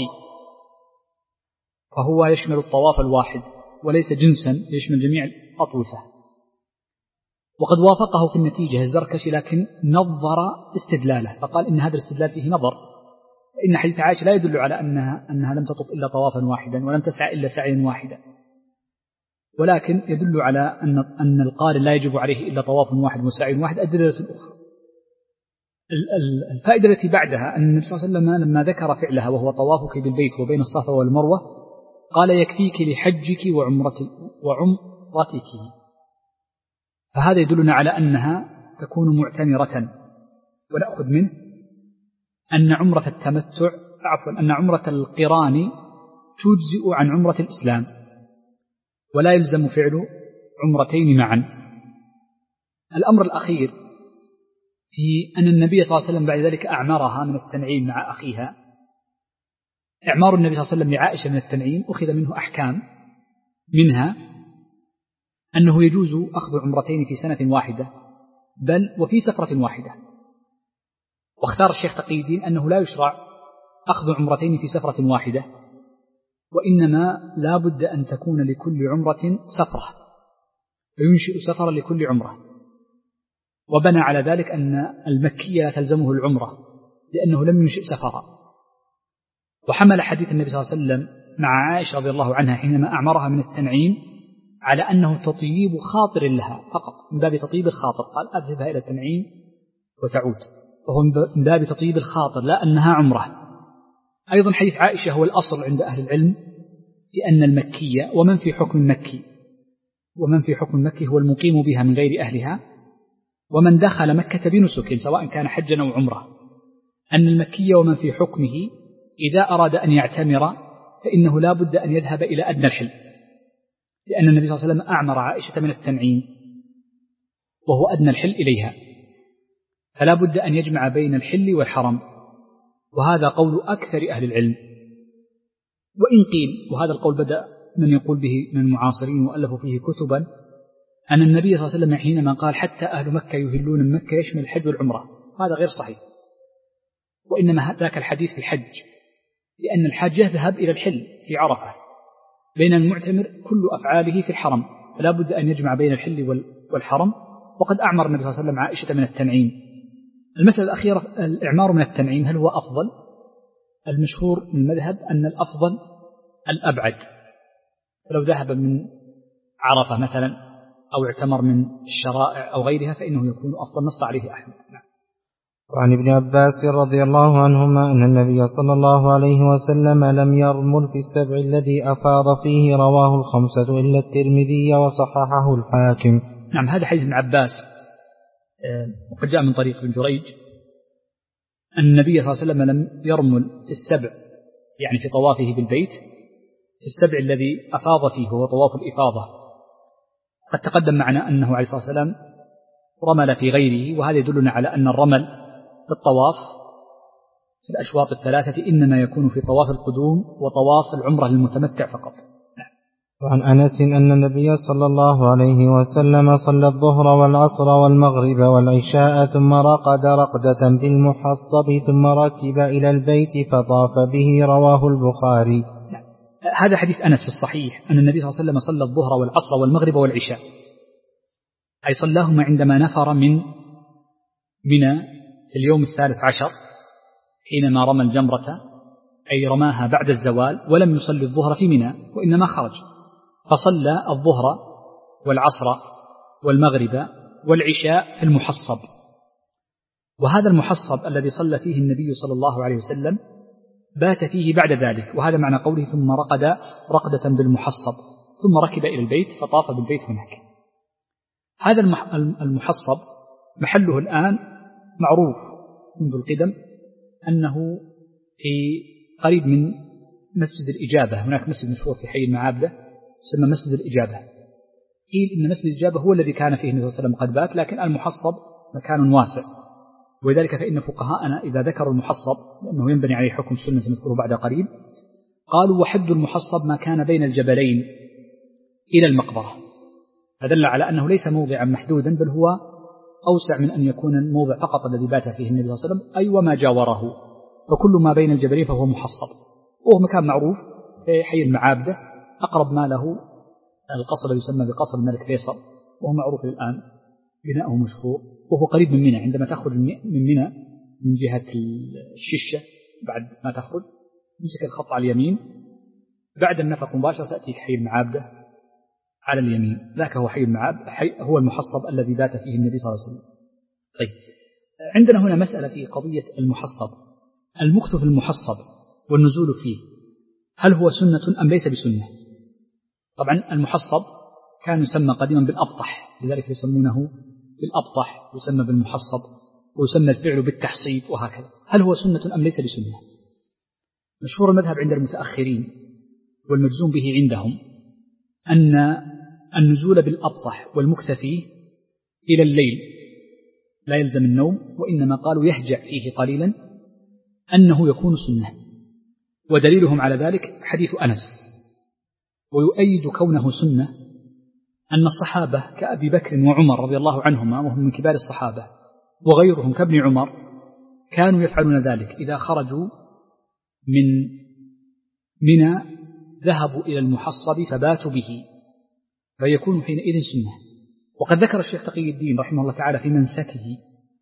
فهو يشمل الطواف الواحد وليس جنسا يشمل جميع الأطوفة. وقد وافقه في النتيجة الزركشي لكن نظر استدلاله فقال إن هذا الاستدلال فيه نظر، فإن حديث عائشة لا يدل على أنها لم تطف إلا طوافا واحدا ولم تسعى إلا سعيا واحدا، ولكن يدل على أن القارن لا يجب عليه إلا طواف واحد وسعي واحد أدلة أخرى. الفائدة التي بعدها أن النبي صلى الله عليه وسلم لما ذكر فعلها وهو طوافك بالبيت وبين الصفا والمروة قال يكفيك لحجك وعمرتك، فهذا يدلنا على أنها تكون معتمرة. ونأخذ منه أن عمرة التمتع أن عمرة القران تجزئ عن عمرة الإسلام، ولا يلزم فعل عمرتين معا. الأمر الأخير في أن النبي صلى الله عليه وسلم بعد ذلك أعمرها من التنعيم مع أخيها. إعمار النبي صلى الله عليه وسلم لعائشة من التنعيم أخذ منه أحكام، منها أنه يجوز أخذ عمرتين في سنة واحدة بل وفي سفرة واحدة. واختار الشيخ تقي الدين أنه لا يشرع أخذ عمرتين في سفرة واحدة، وإنما لا بد أن تكون لكل عمرة سفرة، فينشئ سفرا لكل عمرة. وبنى على ذلك أن المكي لا تلزمه العمرة لأنه لم ينشئ سفرا. وحمل حديث النبي صلى الله عليه وسلم مع عائشة رضي الله عنها حينما أعمرها من التنعيم على أنه تطيب خاطر لها فقط، من باب تطيب الخاطر، قال أذهبها إلى التنعيم وتعود، فهو من باب تطيب الخاطر لا أنها عمرة. أيضا حديث عائشة هو الأصل عند أهل العلم في أن المكية ومن في حكم المكي هو المقيم بها من غير أهلها، ومن دخل مكة بنسك سواء كان حجا أو عمرة، أن المكي ومن في حكمه إذا أراد أن يعتمر فإنه لا بد أن يذهب إلى أدنى الحل، لأن النبي صلى الله عليه وسلم أعمر عائشة من التنعيم وهو أدنى الحل إليها، فلا بد أن يجمع بين الحل والحرم، وهذا قول أكثر أهل العلم. وإن قيل، وهذا القول بدأ من يقول به من المعاصرين وألفوا فيه كتبا، أن النبي صلى الله عليه وسلم حينما قال حتى أهل مكة يهلون من مكة يشمل الحج والعمرة، هذا غير صحيح، وإنما ذاك الحديث في الحج، لأن الحاج يذهب إلى الحل في عرفة، بين المعتمر كل أفعاله في الحرم، فلا بد أن يجمع بين الحل والحرم. وقد أعمر النبي صلى الله عليه وسلم عائشة من التنعيم. المسألة الأخيرة الإعمار من التنعيم، هل هو أفضل؟ المشهور من المذهب أن الأفضل الأبعد، فلو ذهب من عرفة مثلا أو اعتمر من الشرائع أو غيرها فإنه يكون أفضل، نص عليه أحمد. وعن ابن عباس رضي الله عنهما أن النبي صلى الله عليه وسلم لم يرمل في السبع الذي أفاض فيه، رواه الخمسة إلا الترمذي وصححه الحاكم. نعم، هذا حديث ابن عباس وقد جاء من طريق ابن جريج أن النبي صلى الله عليه وسلم لم يرمل في السبع، يعني في طوافه بالبيت، في السبع الذي أفاض فيه هو طواف الإفاضة. قد تقدم معنا أنه عليه الصلاة والسلام رمل في غيره، وهذا يدلنا على أن الرمل في الطواف في الأشواط الثلاثة إنما يكون في طواف القدوم وطواف العمرة للمتمتع فقط. وعن أنس أن النبي صلى الله عليه وسلم صلى الظهر والعصر والمغرب والعشاء ثم رقد رقدة بالمحصب ثم ركب إلى البيت فطاف به، رواه البخاري. هذا حديث أنس في الصحيح أن النبي صلى الله عليه وسلم صلى الظهر والعصر والمغرب والعشاء، أي صلاهما عندما نفر من منى في اليوم 13 حينما رمى الجمرة، أي رماها بعد الزوال، ولم يصلي الظهر في منى وإنما خرج، فصلى الظهر والعصر والمغرب والعشاء في المحصب. وهذا المحصب الذي صلى فيه النبي صلى الله عليه وسلم بات فيه بعد ذلك، وهذا معنى قوله ثم رقد رقدة بالمحصب، ثم ركب إلى البيت فطاف بالبيت هناك. هذا المحصب محله الآن معروف منذ القدم أنه في قريب من مسجد الإجابة، هناك مسجد مشهور في حي المعابدة يسمى مسجد الإجابة. قيل إن مسجد الإجابة هو الذي كان فيه النبي صلى الله عليه وسلم قد بات، لكن المحصب مكان واسع، ولذلك فإن فقهاءنا إذا ذكروا المحصب لأنه ينبني عليه حكم السنة سنذكره بعد قريب، قالوا وحد المحصب ما كان بين الجبلين إلى المقبرة، فدل على أنه ليس موضعا محدودا، بل هو أوسع من أن يكون الموضع فقط الذي بات فيه النبي صلى الله عليه وسلم، أي وما جاوره، فكل ما بين الجبلين فهو محصب. وهو مكان معروف في حي المعابدة، أقرب ما له القصر الذي يسمى بقصر الملك فيصل، وهو معروف الآن بناؤه مشهور، وهو قريب من منى. عندما تخرج من منى من جهة الششة بعد ما تخرج تمسك الخط على اليمين بعد النفق مباشرة تأتيك حي المعابدة على اليمين، ذاك هو حي المعابدة، هو المحصب الذي بات فيه النبي صلى الله عليه وسلم. طيب، عندنا هنا مسألة في قضية المحصب، المكث في المحصب والنزول فيه، هل هو سنة أم ليس بسنة؟ طبعا المحصب كان يسمى قديما بالأبطح، لذلك يسمونه بالأبطح، يسمى بالمحصب، ويسمى الفعل بالتحصيب وهكذا. هل هو سنة أم ليس بسنة؟ مشهور المذهب عند المتأخرين والمجزوم به عندهم أن النزول بالأبطح والمكث فيه إلى الليل لا يلزم النوم، وإنما قالوا يهجع فيه قليلا أنه يكون سنة، ودليلهم على ذلك حديث أنس. ويؤيد كونه سنة أن الصحابة كأبي بكر وعمر رضي الله عنهما وهم من كبار الصحابة وغيرهم كابن عمر كانوا يفعلون ذلك، إذا خرجوا من منى ذهبوا إلى المحصب فباتوا به، فيكون حينئذ سنة. وقد ذكر الشيخ تقي الدين رحمه الله تعالى في منسكه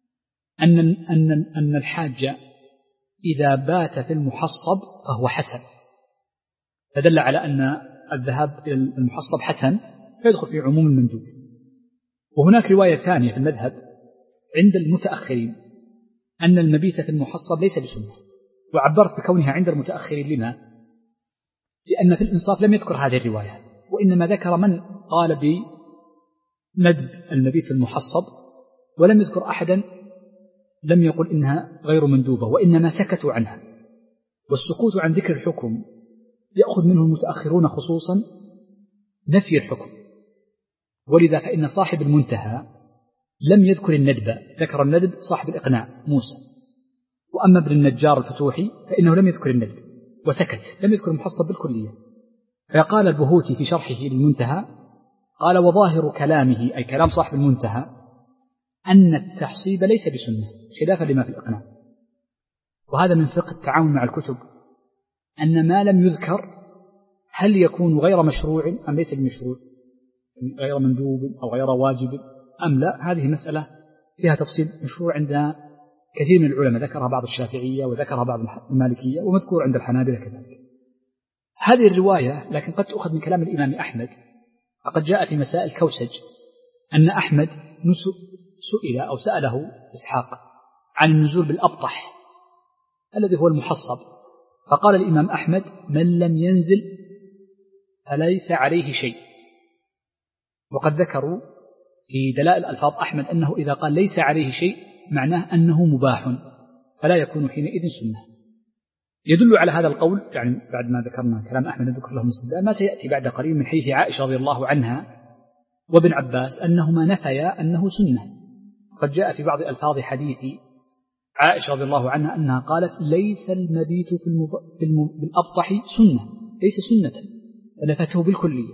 أن الحاج إذا بات في المحصب فهو حسن، فدل على أن الذهاب إلى المحصب حسن، فيدخل في عموم المندوب. وهناك رواية ثانية في المذهب عند المتأخرين أن المبيت في المحصب ليس بسنة، وعبرت بكونها عند المتأخرين. لما؟ لأن في الإنصاف لم يذكر هذه الرواية، وإنما ذكر من قال بندب المبيت في المحصب، ولم يذكر أحدا لم يقل إنها غير مندوبة، وإنما سكتوا عنها. والسكوت عن ذكر الحكم يأخذ منه المتأخرون خصوصا نفي الحكم، ولذا فإن صاحب المنتهى لم يذكر الندب، ذكر الندب صاحب الإقناع موسى، وأما ابن النجار الفتوحي فإنه لم يذكر الندب وسكت، لم يذكر المحصب بالكلية. فقال البهوتي في شرحه للمنتهى قال وظاهر كلامه أي كلام صاحب المنتهى أن التحصيب ليس بسنة خلافا لما في الإقناع. وهذا من فقه التعامل مع الكتب أن ما لم يذكر هل يكون غير مشروع أم ليس بمشروع، غير مندوب أو غير واجب أم لا. هذه مسألة فيها تفصيل مشروع عند كثير من العلماء، ذكرها بعض الشافعية وذكرها بعض المالكية ومذكور عند الحنابلة كذلك. هذه الرواية لكن قد تؤخذ من كلام الإمام أحمد، وقد جاء في مسائل كوسج أن أحمد سئل أو سأله إسحاق عن النزول بالأبطح الذي هو المحصب، فقال الإمام أحمد من لم ينزل فليس عليه شيء. وقد ذكروا في دلائل ألفاظ أحمد أنه إذا قال ليس عليه شيء معناه أنه مباح فلا يكون حينئذ سنة. يدل على هذا القول يعني بعد ما ذكرنا كلام أحمد ذكر له الاستدلال ما سيأتي بعد قليل من حديث عائشة رضي الله عنها وابن عباس أنهما نفيا أنه سنة. قد جاء في بعض ألفاظ حديث عائشة رضي الله عنها أنها قالت ليس المبيت بالأبطح سنة، ليس سنة، فنفته بالكلية.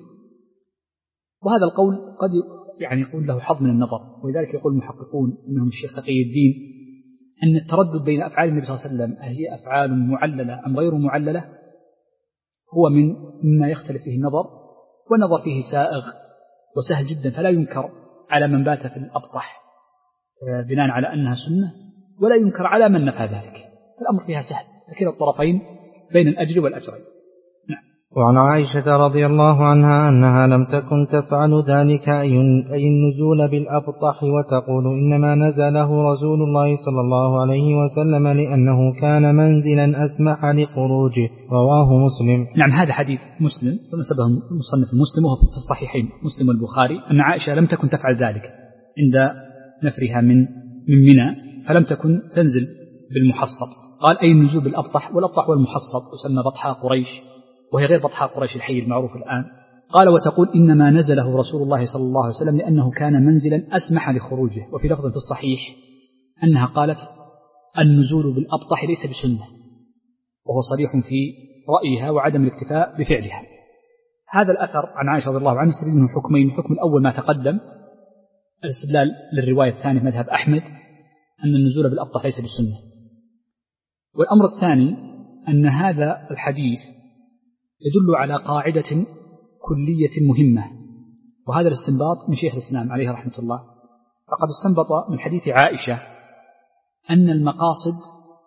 وهذا القول قد يعني يقول له حظ من النظر، ولذلك يقول المحققون منهم الشيخ تقي الدين أن التردد بين أفعال النبي صلى الله عليه وسلم هي أفعال معللة أم غير معللة هو مما يختلف فيه النظر، والنظر فيه سائغ وسهل جدا، فلا ينكر على من بات في الأبطح بناء على أنها سنة، ولا ينكر على من نفى ذلك، فالأمر فيها سهل، فكلا الطرفين بين الأجر والأجرين. وعن عائشة رضي الله عنها أنها لم تكن تفعل ذلك أي النزول بالأبطح وتقول إنما نزله رسول الله صلى الله عليه وسلم لأنه كان منزلا أسمح لخروجه، رواه مسلم. نعم، هذا حديث مسلم ونسبه المصنف المسلم وهو في الصحيحين مسلم والبخاري أن عائشة لم تكن تفعل ذلك عند نفرها من منى، فلم تكن تنزل بالمحصب. قال أي النزول بالأبطح، والأبطح والمحصب يسمى بطحاء قريش وهي غير بطحاء قريش الحي المعروف الآن. قال وتقول إنما نزله رسول الله صلى الله عليه وسلم لأنه كان منزلا أسمح لخروجه. وفي لفظ في الصحيح أنها قالت النزول بالأبطح ليس بسنة، وهو صريح في رأيها وعدم الاكتفاء بفعلها. هذا الأثر عن عائشة رضي الله عنها يستفيد منه حكمين: الحكم الأول ما تقدم، الاستدلال للرواية الثانية مذهب أحمد أن النزول بالأبطح ليس بسنة. والأمر الثاني أن هذا الحديث يدل على قاعدة كلية مهمة، وهذا الاستنباط من شيخ الإسلام عليه رحمة الله. فقد استنبط من حديث عائشة أن المقاصد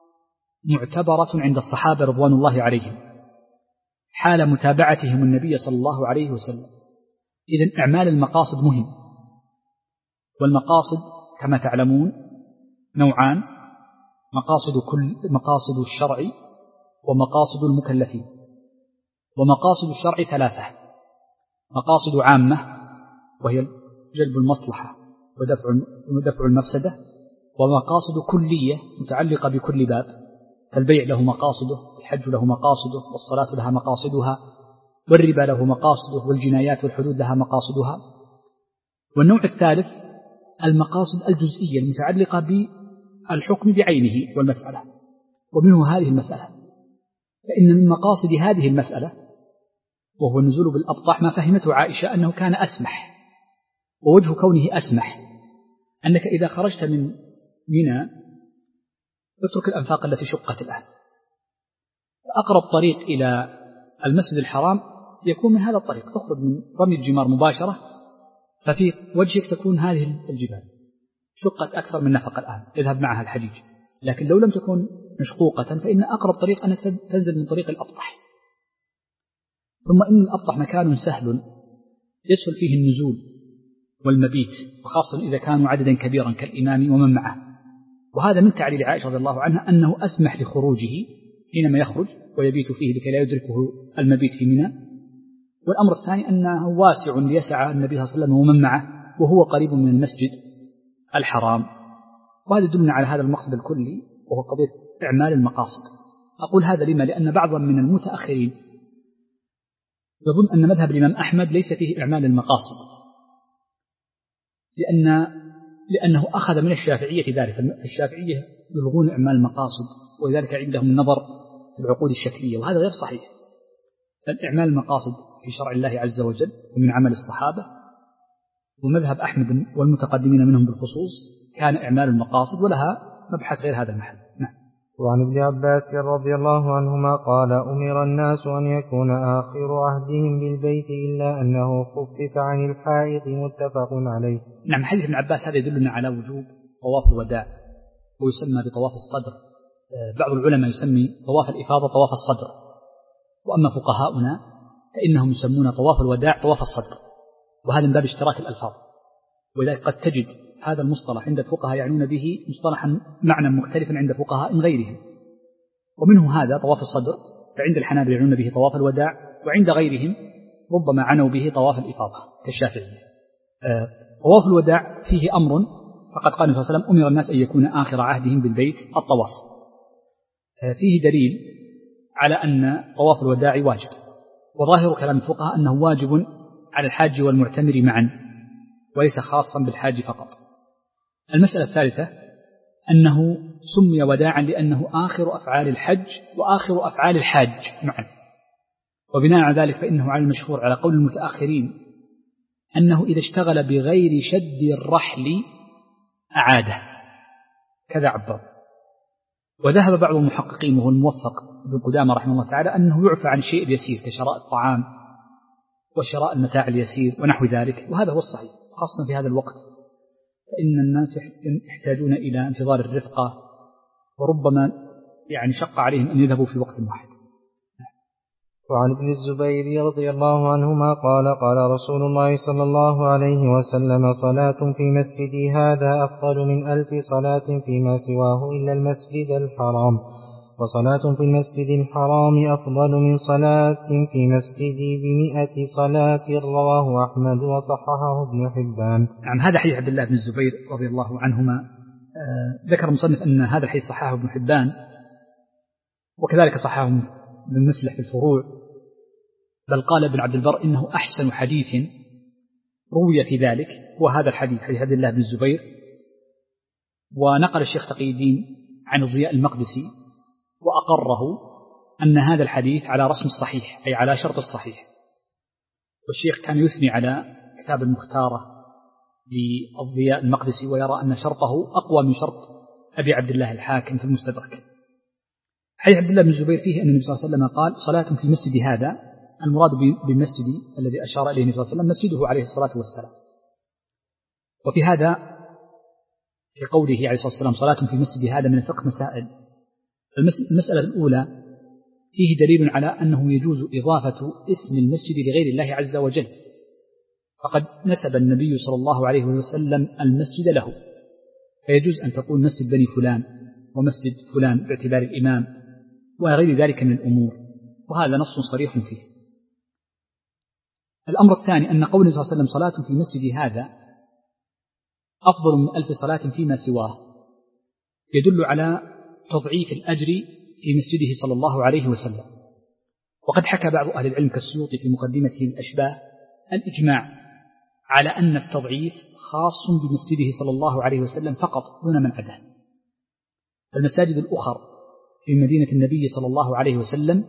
معتبرة عند الصحابة رضوان الله عليهم حال متابعتهم النبي صلى الله عليه وسلم. إذن إعمال المقاصد مهم، والمقاصد كما تعلمون نوعان: مقاصد الشرع ومقاصد المكلفين. ومقاصد الشرع ثلاثة: مقاصد عامة وهي جلب المصلحة ودفع المفسدة، ومقاصد كلية متعلقة بكل باب، فالبيع له مقاصده، الحج له مقاصده، والصلاة لها مقاصدها، والربا له مقاصده، والجنايات والحدود لها مقاصدها. والنوع الثالث المقاصد الجزئية المتعلقة بالحكم بعينه والمسألة، ومنه هذه المسألة. فإن من مقاصد هذه المسألة وهو النزول بالأبطح ما فهمته عائشة أنه كان أسمح، ووجه كونه أسمح أنك إذا خرجت من منى اترك الأنفاق التي شقت الآن، فأقرب طريق إلى المسجد الحرام يكون من هذا الطريق، تخرج من رمي الجمار مباشرة، ففي وجهك تكون هذه الجبال شقت أكثر من نفق الآن، اذهب معها الحجيج. لكن لو لم تكن مشقوقة فإن أقرب طريق أنك تنزل من طريق الأبطح. ثم إن الأبطح مكان سهل يسهل فيه النزول والمبيت، وخاصة إذا كانوا عددا كبيرا كالإمام ومن معه. وهذا من تعليل عائشة رضي الله عنها أنه أسمح لخروجه حينما يخرج ويبيت فيه لكي لا يدركه المبيت في منى. والأمر الثاني أنه واسع ليسعى النبي صلى الله عليه وسلم ومن معه، وهو قريب من المسجد الحرام. وهذا يدلنا على هذا المقصد الكلي وهو قضية إعمال المقاصد. أقول هذا لما؟ لأن بعضا من المتأخرين يظن أن مذهب الإمام أحمد ليس فيه إعمال المقاصد، لأنه أخذ من الشافعية ذلك. الشافعية يلغون إعمال المقاصد، ولذلك عندهم النظر في العقود الشكلية، وهذا غير صحيح. الإعمال المقاصد في شرع الله عز وجل ومن عمل الصحابة، ومذهب أحمد والمتقدمين منهم بالخصوص كان إعمال المقاصد، ولها مبحث غير هذا المحل. نعم. وعن ابن عباس رضي الله عنهما قال أمر الناس أن يكون آخر عهدهم بالبيت إلا أنه خفف عن الحائط، متفق عليه. نعم. حديث ابن عباس هذا يدلنا على وجوب طواف الوداع، ويسمى بطواف الصدر. بعض العلماء يسمي طواف الإفاضة طواف الصدر، وأما فقهاؤنا فإنهم يسمون طواف الوداع طواف الصدر، وهذا من باب اشتراك الألفاظ. ولذلك قد تجد هذا المصطلح عند الفقهاء يعنون به مصطلحا معنى مختلفا عند فقهاء غيرهم، ومنه هذا طواف الصدر، فعند الحنابلة يعنون به طواف الوداع، وعند غيرهم ربما عنوا به طواف الإفاضة كالشافعية. طواف الوداع فيه أمر، فقد قال النبي صلى الله عليه وسلم أمر الناس أن يكون آخر عهدهم بالبيت الطواف. فيه دليل على أن طواف الوداع واجب، وظاهر كلام الفقهاء أنه واجب على الحاج والمعتمر معا، وليس خاصا بالحاج فقط. المسألة الثالثة أنه سمي وداعا لأنه آخر أفعال الحج وآخر أفعال الحاج معا، وبناء على ذلك فإنه على المشهور على قول المتأخرين أنه إذا اشتغل بغير شد الرحل أعاده، كذا عبر. وذهب بعض المحققين وهو الموفق ابن قدامة رحمه الله تعالى أنه يعفى عن الشيء اليسير كشراء الطعام وشراء المتاع اليسير ونحو ذلك، وهذا هو الصحيح، خاصة في هذا الوقت فإن الناس يحتاجون إلى انتظار الرفقة، وربما شق عليهم أن يذهبوا في وقت واحد. وعن ابن الزبير رضي الله عنهما قال قال رسول الله صلى الله عليه وسلم صلاة في مسجدي هذا أفضل من 1000 صلاة فيما سواه إلا المسجد الحرام، وصلاة في المسجد الحرام أفضل من صلاة في مسجدي ب100 صلاة، رواه أحمد وصححه ابن حبان. نعم. هذا حديث عبد الله بن الزبير رضي الله عنهما. ذكر المصنف أن هذا الحديث صححه ابن حبان، وكذلك صححه ابن مفلح في الفروع، بل قال ابن عبد البر إنه أحسن حديث روي في ذلك وهذا الحديث، حديث عبد الله بن الزبير. ونقل الشيخ تقي الدين عن الضياء المقدسي وأقره أن هذا الحديث على رسم الصحيح، أي على شرط الصحيح. والشيخ كان يثني على كتاب المختارة للضياء المقدسي، ويرى أن شرطه أقوى من شرط أبي عبد الله الحاكم في المستدرك. حديث عبد الله بن الزبير فيه أن النبي صلى الله عليه وسلم قال صلاة في مسجد هذا، المراد بالمسجد الذي أشار إليه النبي صلى الله عليه وسلم مسجده عليه الصلاة والسلام. وفي هذا في قوله عليه الصلاة والسلام صلاة في مسجد هذا من الفقه مسائل. المسألة الأولى فيه دليل على أنه يجوز إضافة اسم المسجد لغير الله عز وجل، فقد نسب النبي صلى الله عليه وسلم المسجد له، فيجوز أن تقول مسجد بني فلان ومسجد فلان باعتبار الإمام وغير ذلك من الأمور، وهذا نص صريح فيه. الأمر الثاني أن قول صلى الله عليه وسلم صلاة في مسجد هذا أفضل من 1000 صلاة فيما سواه يدل على تضعيف الأجر في مسجده صلى الله عليه وسلم. وقد حكى بعض أهل العلم كالسيوطي في مقدمته الأشباه الإجماع على أن التضعيف خاص بمسجده صلى الله عليه وسلم فقط دون من عداه. المساجد الأخرى في مدينة النبي صلى الله عليه وسلم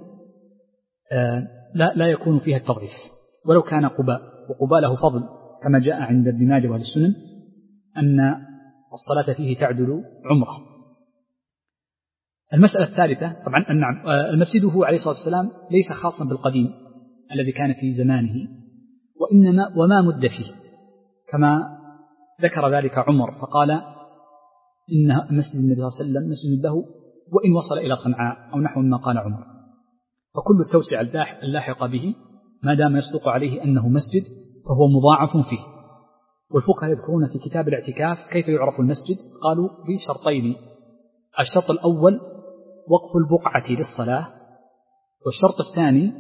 لا يكون فيها التضعيف، ولو كان قباء، وقباء له فضل كما جاء عند ابن ماجه وأهل السنن أن الصلاة فيه تعدل عمره. المسألة الثالثة طبعا مسجده عليه الصلاة والسلام ليس خاصا بالقديم الذي كان في زمانه، وإنما وما مد فيه، كما ذكر ذلك عمر فقال إن مسجد النبي صلى الله عليه وسلم مسجد له وإن وصل إلى صنعاء أو نحو ما قال عمر. فكل التوسع اللاحق به ما دام يصدق عليه أنه مسجد فهو مضاعف فيه. والفقهاء يذكرون في كتاب الاعتكاف كيف يعرف المسجد، قالوا بشرطين: الشرط الأول وقف البقعة للصلاة، والشرط الثاني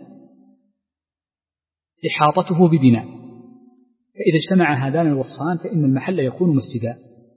إحاطته ببناء، فإذا اجتمع هذان الوصفان فإن المحل يكون مسجدا.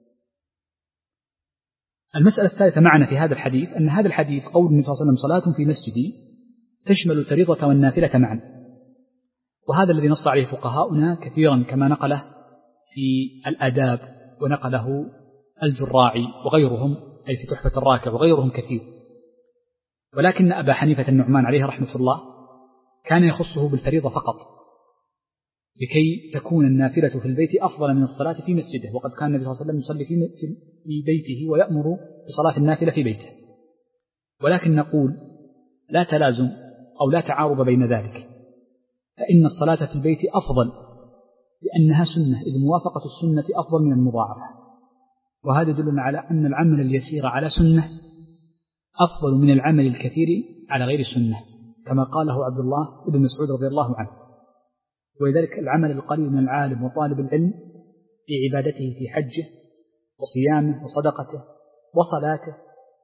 المسألة الثالثة معنا في هذا الحديث أن هذا الحديث قول النبي صلى الله عليه وسلم صلاة في مسجدي تشمل الفريضة والنافلة معا، وهذا الذي نص عليه فقهاؤنا كثيرا كما نقله في الآداب ونقله الجراعي وغيرهم، أي في تحفة الراكع وغيرهم كثير. ولكن أبا حنيفة النعمان عليه رحمة الله كان يخصه بالفريضة فقط، لكي تكون النافلة في البيت أفضل من الصلاة في مسجده، وقد كان النبي صلى الله عليه وسلم يصلي في بيته ويأمر بصلاة النافلة في بيته. ولكن نقول لا تلازم أو لا تعارض بين ذلك، فإن الصلاة في البيت أفضل لأنها سنة، إذ موافقة السنة أفضل من المضاعفة، وهذا يدلنا على أن العمل اليسير على سنة أفضل من العمل الكثير على غير السنة، كما قاله عبد الله بن مسعود رضي الله عنه. ولذلك العمل القليل من العالم وطالب العلم في عبادته في حجه وصيامه وصدقته وصلاته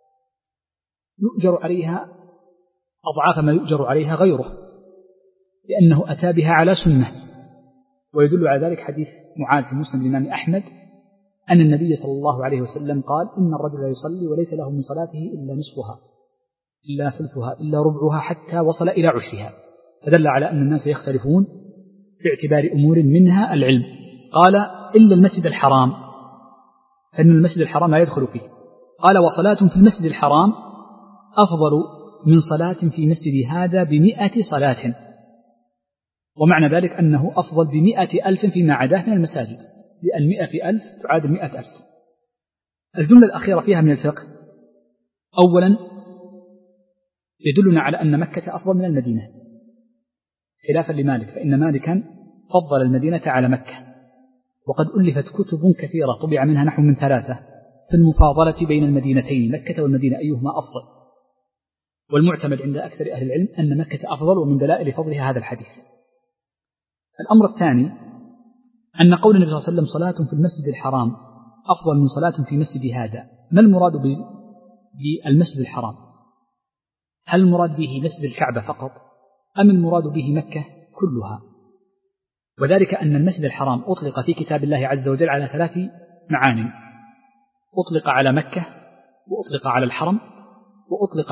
يؤجر عليها أضعاف ما يؤجر عليها غيره، لأنه أتى بها على سنة. ويدل على ذلك حديث معاذ في مسند الإمام أحمد أن النبي صلى الله عليه وسلم قال: إن الرجل لا يصلي وليس له من صلاته إلا نصفها إلا ثلثها إلا ربعها حتى وصل إلى عشرها، فدل على أن الناس يختلفون في اعتبار أمور منها العلم. قال: إلا المسجد الحرام، فإن المسجد الحرام لا يدخل فيه. قال: وصلاة في المسجد الحرام أفضل من صلاة في مسجد هذا ب100 صلاة، ومعنى ذلك أنه أفضل ب100,000 فيما عداه من المساجد، لأن 100 في 1000 تعادل 100,000. الجملة الأخيرة فيها من الفقه: أولا يدلنا على أن مكة أفضل من المدينة خلافا لمالك، فإن مالكا فضل المدينة على مكة، وقد ألفت كتب كثيرة طبع منها نحو من 3 في المفاضلة بين المدينتين مكة والمدينة أيهما أفضل، والمعتمد عند أكثر أهل العلم أن مكة أفضل، ومن دلائل فضلها هذا الحديث. الأمر الثاني أن قول النبي صلى الله عليه وسلم: صلاة في المسجد الحرام أفضل من صلاة في مسجد هذا، ما المراد بالمسجد الحرام؟ هل المراد به مسجد الكعبة فقط، أم المراد به مكة كلها؟ وذلك أن المسجد الحرام أطلق في كتاب الله عز وجل على 3 معاني: أطلق على مكة، وأطلق على الحرم، وأطلق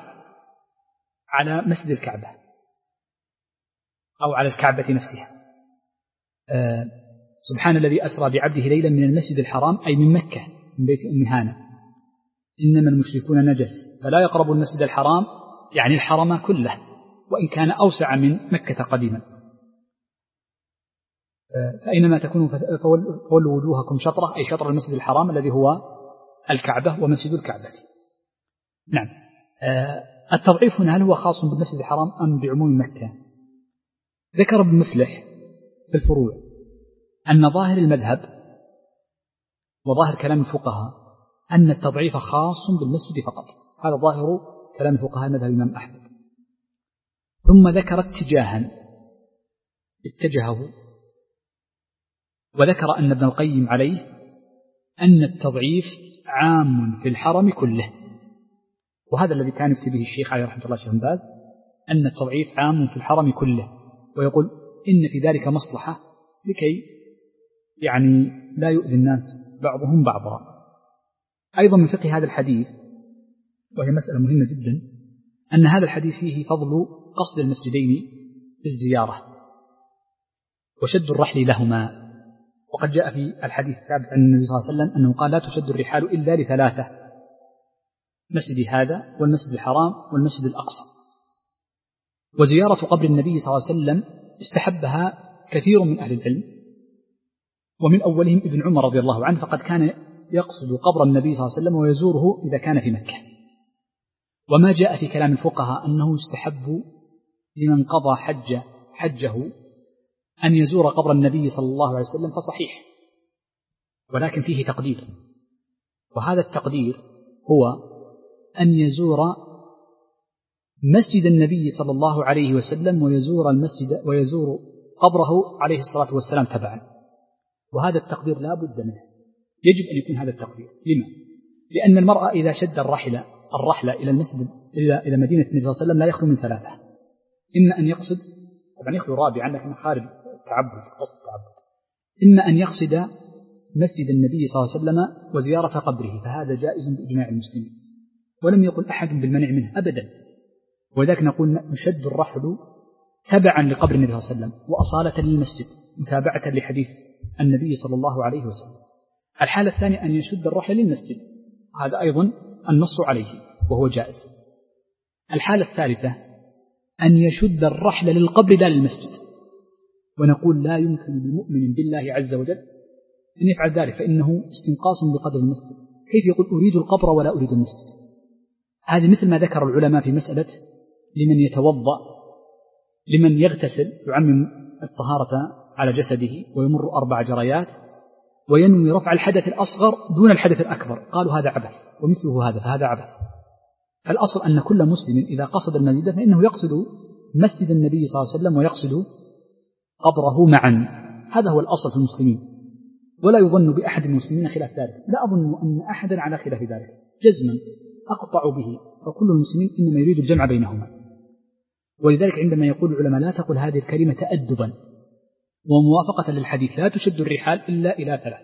على مسجد الكعبة أو على الكعبة نفسها. سبحان الذي أسرى بعبده ليلا من المسجد الحرام، أي من مكة من بيت أم هانة. إنما المشركون نجس فلا يقربوا المسجد الحرام، يعني الحرم كله، وإن كان أوسع من مكة قديما. فأينما تكونوا فولوا وجوهكم شطرة، أي شطر المسجد الحرام الذي هو الكعبة ومسجد الكعبة. نعم. التضعيف هنا هل هو خاص بالمسجد الحرام أم بعموم مكة؟ ذكر ابن مفلح في الفروع أن ظاهر المذهب وظاهر كلام الفقهاء أن التضعيف خاص بالمسجد فقط، هذا ظاهر كلام فقهاء مذهب الإمام أحمد. ثم ذكر اتجاها اتجهه، وذكر أن ابن القيم عليه أن التضعيف عام في الحرم كله، وهذا الذي كان يفتي به الشيخ عليه رحمة الله الشيخ بن باز، أن التضعيف عام في الحرم كله، ويقول إن في ذلك مصلحة لكي يعني لا يؤذي الناس بعضهم بعضا. أيضا من فقه هذا الحديث، وهي مسألة مهمة جدا، أن هذا الحديث فيه فضل قصد المسجدين بالزيارة وشد الرحل لهما، وقد جاء في الحديث الثابت عن النبي صلى الله عليه وسلم أنه قال: لا تشد الرحال إلا ل3: مسجد هذا والمسجد الحرام والمسجد الأقصى. وزيارة قبر النبي صلى الله عليه وسلم استحبها كثير من أهل العلم، ومن أولهم ابن عمر رضي الله عنه، فقد كان يقصد قبر النبي صلى الله عليه وسلم ويزوره إذا كان في مكة. وما جاء في كلام الفقهاء أنه يستحب لمن قضى حجه أن يزور قبر النبي صلى الله عليه وسلم فصحيح، ولكن فيه تقدير، وهذا التقدير هو أن يزور مسجد النبي صلى الله عليه وسلم ويزور قبره عليه الصلاة والسلام تبعا، وهذا التقدير لا بد منه، يجب أن يكون هذا التقدير. لما؟ لأن المرأة إذا شد الرحلة إلى المسجد إلى مدينة النبي صلى الله عليه وسلم لا يخلو من 3: إما أن يقصد، طبعا يخلو رابعا لكن خارج قصد التعبد، إما أن يقصد مسجد النبي صلى الله عليه وسلم وزيارة قبره، فهذا جائز بإجماع المسلمين، ولم يقل أحد بالمنع منه أبدا. وذلك نقول يشد الرحل تبعا لقبر النبي صلى الله عليه وسلم وأصالة للمسجد متابعة لحديث النبي صلى الله عليه وسلم. الحالة الثانية أن يشد الرحل للمسجد، هذا أيضا النص عليه وهو جائز. الحالة الثالثة أن يشد الرحل للقبر لا للمسجد، ونقول لا يمكن لمؤمن بالله عز وجل أن يفعل ذلك، فإنه استنقاص بقدر المسجد. كيف يقول أريد القبر ولا أريد المسجد؟ هذه مثل ما ذكر العلماء في مسألة لمن يتوضأ، لمن يغتسل يعمم الطهارة على جسده ويمر 4 جريات وينوي رفع الحدث الأصغر دون الحدث الأكبر، قالوا هذا عبث، ومثله هذا فهذا عبث. فالأصل أن كل مسلم إذا قصد المسجد فإنه يقصد مسجد النبي صلى الله عليه وسلم ويقصد قبره معا، هذا هو الأصل في المسلمين، ولا يظن بأحد المسلمين خلاف ذلك. لا أظن أن أحدا على خلاف ذلك جزما أقطع به، فكل المسلمين إنما يريد الجمع بينهما. ولذلك عندما يقول العلماء لا تقل هذه الكلمة تأدبا وموافقة للحديث لا تشد الرحال إلا إلى 3.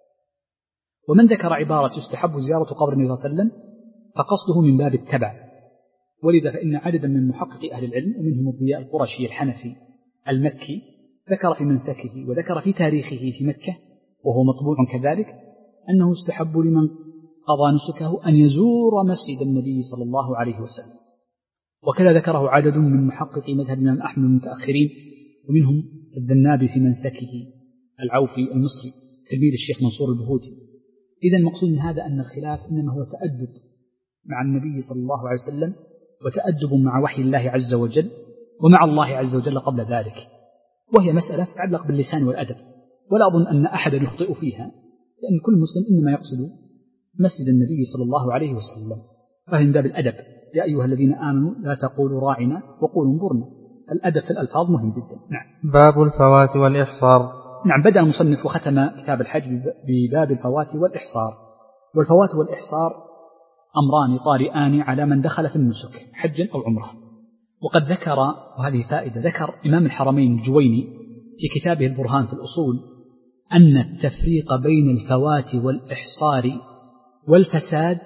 ومن ذكر عبارة يستحب زيارة قبر النبي صلى الله عليه وسلم فقصده من باب التبع، ولذا فإن عددا من محققي أهل العلم ومنهم الضياء القرشي الحنفي المكي ذكر في منسكه وذكر في تاريخه في مكة وهو مطبوع كذلك أنه يستحب لمن قضى نسكه أن يزور مسجد النبي صلى الله عليه وسلم. وكذا ذكره عدد من محققي مذهب الإمام أحمد المتأخرين، ومنهم الذنابي في منسكه، العوفي المصري تلميذ الشيخ منصور البهوتي. إذا المقصود من هذا أن الخلاف إنما هو تأدب مع النبي صلى الله عليه وسلم وتأدب مع وحي الله عز وجل ومع الله عز وجل قبل ذلك، وهي مسألة تتعلق باللسان والأدب، ولا أظن أن أحدا يخطئ فيها، لأن كل مسلم إنما يقصد مسجد النبي صلى الله عليه وسلم، فهم باب الأدب. يا أيها الذين آمنوا لا تقولوا راعنا وقولوا انظرنا، الأدب في الألفاظ مهم جدا. نعم. باب الفوات والإحصار. نعم، بدأ المصنف وختم كتاب الحج بباب الفوات والإحصار. والفوات والإحصار أمران طارئان على من دخل في النسك حجا أو عمره. وقد ذكر، وهذه فائدة، ذكر إمام الحرمين الجويني في كتابه البرهان في الأصول أن التفريق بين الفوات والإحصار والفساد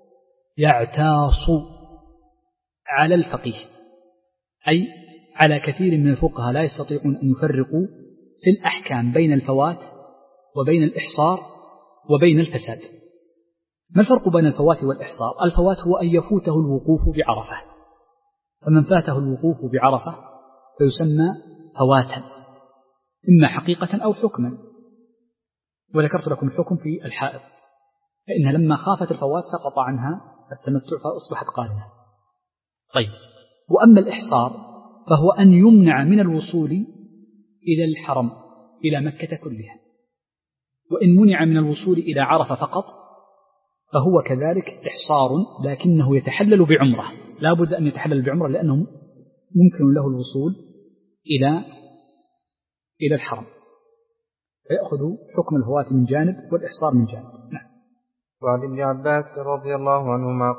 يعتاص على الفقيه، أي على كثير من الفقهاء لا يستطيعون أن يفرقوا في الأحكام بين الفوات وبين الإحصار وبين الفساد. ما الفرق بين الفوات والإحصار؟ الفوات هو أن يفوته الوقوف بعرفة، فمن فاته الوقوف بعرفة فيسمى فواتا، إما حقيقة أو حكما. وذكرت لكم الحكم في الحائض، فإنها لما خافت الفوات سقط عنها التمتع فأصبحت قارنة. طيب، وأما الإحصار فهو أن يمنع من الوصول إلى الحرم إلى مكة كلها، وإن منع من الوصول إلى عرفة فقط فهو كذلك إحصار، لكنه يتحلل بعمرة، لا بد أن يتحلل بعمرة لأنه ممكن له الوصول إلى الحرم، فيأخذ حكم الفوات من جانب والإحصار من جانب. نعم. وعن ابن عباس رضي الله عنهما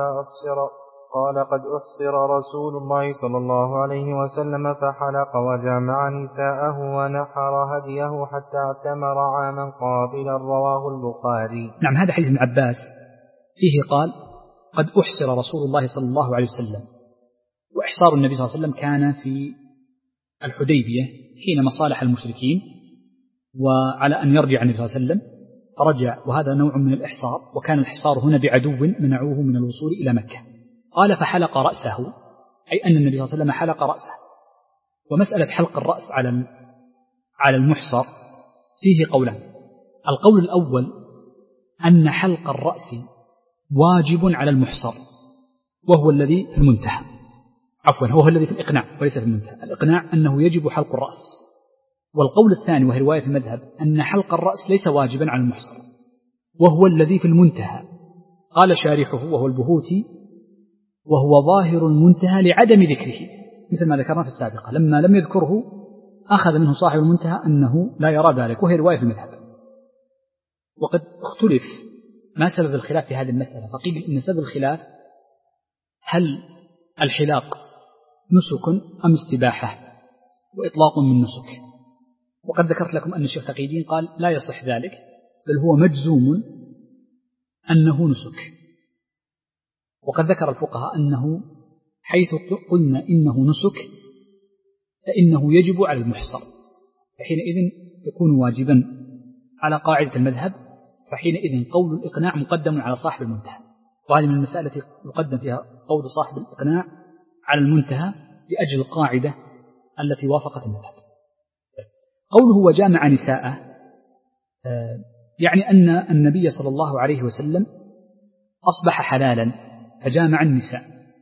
قال قد أحصر رسول الله صلى الله عليه وسلم فحلق وجمع نساءه ونحر هديه حتى اعتمر عاما قابلا، رواه البخاري. نعم، هذا حديث ابن عباس فيه قال قد أحصر رسول الله صلى الله عليه وسلم. وإحصار النبي صلى الله عليه وسلم كان في الحديبية حينما صالح المشركين وعلى أن يرجع النبي صلى الله عليه وسلم فرجع، وهذا نوع من الإحصار، وكان الإحصار هنا بعدو منعوه من الوصول إلى مكة. قال فحلق رأسه، أي أن النبي صلى الله عليه وسلم حلق رأسه. ومسألة حلق الرأس على المحصر فيه قولان. القول الأول أن حلق الرأس واجب على المحصر، وهو الذي في المنتهى، هو الذي في الإقناع وليس في المنتهى. الإقناع أنه يجب حلق الرأس. والقول الثاني وهي رواية المذهب أن حلق الرأس ليس واجبا على المحصر، وهو الذي في المنتهى. قال شارحه وهو البهوتي وهو ظاهر المنتهى لعدم ذكره، مثل ما ذكرنا في السابقة، لما لم يذكره أخذ منه صاحب المنتهى أنه لا يرى ذلك، وهي رواية المذهب. وقد اختلف ما سبب الخلاف في هذه المسألة، فقيل إن سبب الخلاف هل الحلاق نسك أم استباحة وإطلاق من نسك. وقد ذكرت لكم أن الشيخ تقي الدين قال لا يصح ذلك، بل هو مجزوم أنه نسك. وقد ذكر الفقهاء أنه حيث قلنا إنه نسك فإنه يجب على المحصر، فحينئذ يكون واجبا على قاعدة المذهب، فحينئذ قول الإقناع مقدم على صاحب المنتهى. وهذه من المسائل التي يقدم فيها قول صاحب الإقناع على المنتهى لأجل القاعدة التي وافقت المذهب. قوله وجامع نساءه يعني أن النبي صلى الله عليه وسلم أصبح حلالا فجامع النساء.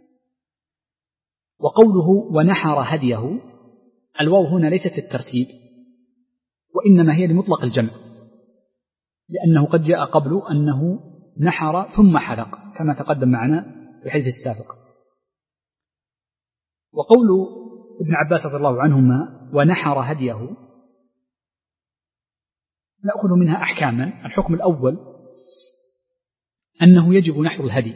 وقوله ونحر هديه، الواو هنا ليست الترتيب وإنما هي لمطلق الجمع، لأنه قد جاء قبل أنه نحر ثم حلق كما تقدم معنا في الحديث السابق. وقول ابن عباس رضي الله عنهما ونحر هديه نأخذ منها أحكاما. الحكم الأول أنه يجب نحر الهدي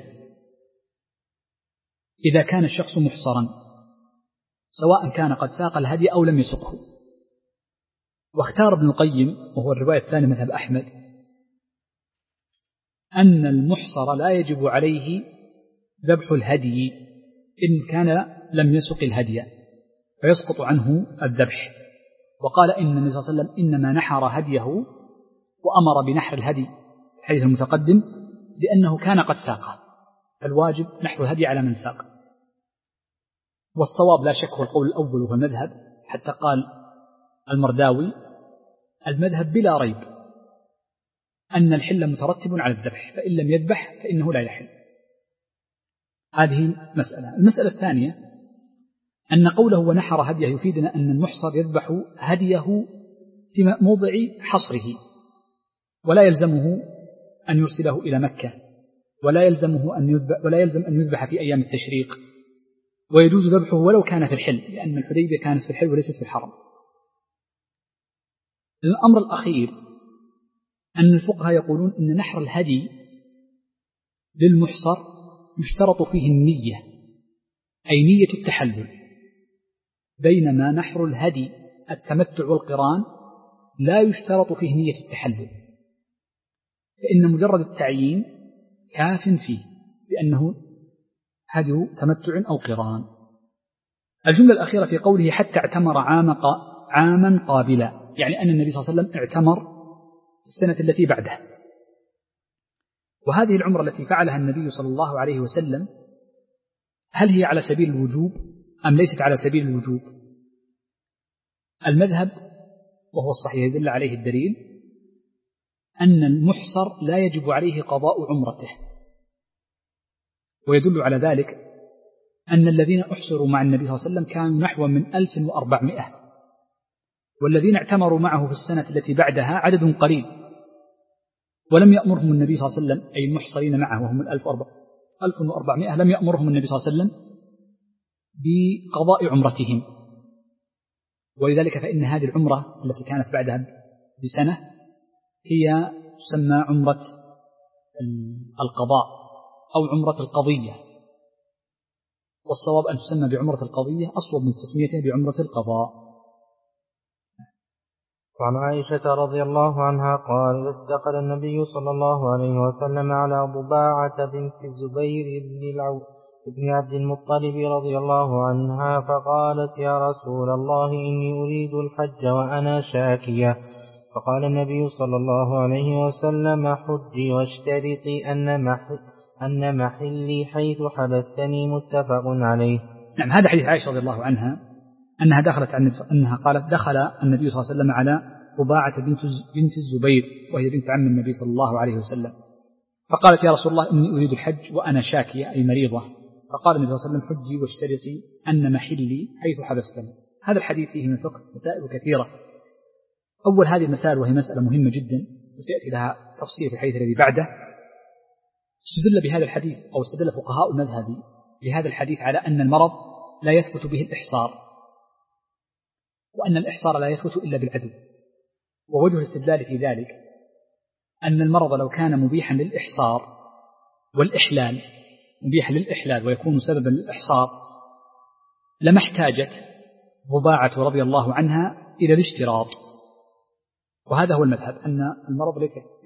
إذا كان الشخص محصرا، سواء كان قد ساق الهدي أو لم يسقه. واختار ابن القيم وهو الرواية الثانية مذهب أحمد أن المحصر لا يجب عليه ذبح الهدي إن كان لم يسق الهدي فيسقط عنه الذبح. وقال إن النبي صلى الله عليه وسلم إنما نحر هديه وأمر بنحر الهدي في الحديث المتقدم لأنه كان قد ساقه، فالواجب نحر الهدي على من ساق. والصواب لا شك هو القول الأول وهو المذهب، حتى قال المرداوي المذهب بلا ريب أن الحل مترتب على الذبح، فإن لم يذبح فإنه لا يحل. هذه مسألة. المسألة الثانية أن قوله ونحر هديه يفيدنا أن المحصر يذبح هديه في موضع حصره، ولا يلزمه أن يرسله إلى مكة، ولا يلزم أن يذبح في أيام التشريق، ويجوز ذبحه ولو كان في الحل، لأن الحديبية كانت في الحل وليست في الحرم. الأمر الأخير أن الفقهاء يقولون أن نحر الهدي للمحصر يشترط فيه النية، أي نية التحلل، بينما نحر الهدي التمتع والقران لا يشترط فيه نية التحلل، فإن مجرد التعيين كاف فيه بأنه هدي تمتع أو قران. الجملة الأخيرة في قوله حتى اعتمر عاما قابلا، يعني أن النبي صلى الله عليه وسلم اعتمر السنة التي بعده. وهذه العمرة التي فعلها النبي صلى الله عليه وسلم هل هي على سبيل الوجوب أم ليست على سبيل الوجوب؟ المذهب وهو الصحيح يدل عليه الدليل أن المحصر لا يجب عليه قضاء عمرته، ويدل على ذلك أن الذين أحصروا مع النبي صلى الله عليه وسلم كانوا نحو من 1400، والذين اعتمروا معه في السنة التي بعدها عدد قليل، ولم يأمرهم النبي صلى الله عليه وسلم أي المحصرين معه وهم 1400 لم يأمرهم النبي صلى الله عليه وسلم بقضاء عمرتهم. ولذلك فإن هذه العمرة التي كانت بعدها بسنة هي تسمى عمرة القضاء أو عمرة القضية، والصواب أن تسمى بعمرة القضية أصوب من تسميتها بعمرة القضاء. وعن عائشة رضي الله عنها قالت دخل النبي صلى الله عليه وسلم على ضباعة بنت الزبير بن عبد المطلب رضي الله عنها فقالت يا رسول الله إني أريد الحج وأنا شاكية، فقال النبي صلى الله عليه وسلم حجي واشترطي أن محلي حيث حبستني، متفق عليه. نعم، هذا حديث عائشة رضي الله عنها أنها قالت دخل النبي صلى الله عليه وسلم على ضباعة بنت الزبير وهي بنت عم النبي صلى الله عليه وسلم، فقالت يا رسول الله إني أريد الحج وأنا شاكية أي مريضة، فقال النبي صلى الله عليه وسلم حجي واشترطي أن محلي حيث حبستني. هذا الحديث فيه من الفقه مسائل كثيرة. أول هذه المسائل وهي مسألة مهمة جدا وسيأتي لها تفصيل في الحديث الذي بعده، استدل بهذا الحديث أو استدل فقهاء المذهب بهذا الحديث على أن المرض لا يثبت به الإحصار، وأن الإحصار لا يثبت إلا بالعدو. ووجه الاستدلال في ذلك أن المرض لو كان مبيحا للإحصار والإحلال، مبيحا للإحلال ويكون سببا للإحصار، لما احتاجت ضباعة رضي الله عنها إلى الاشتراط. وهذا هو المذهب أن المرض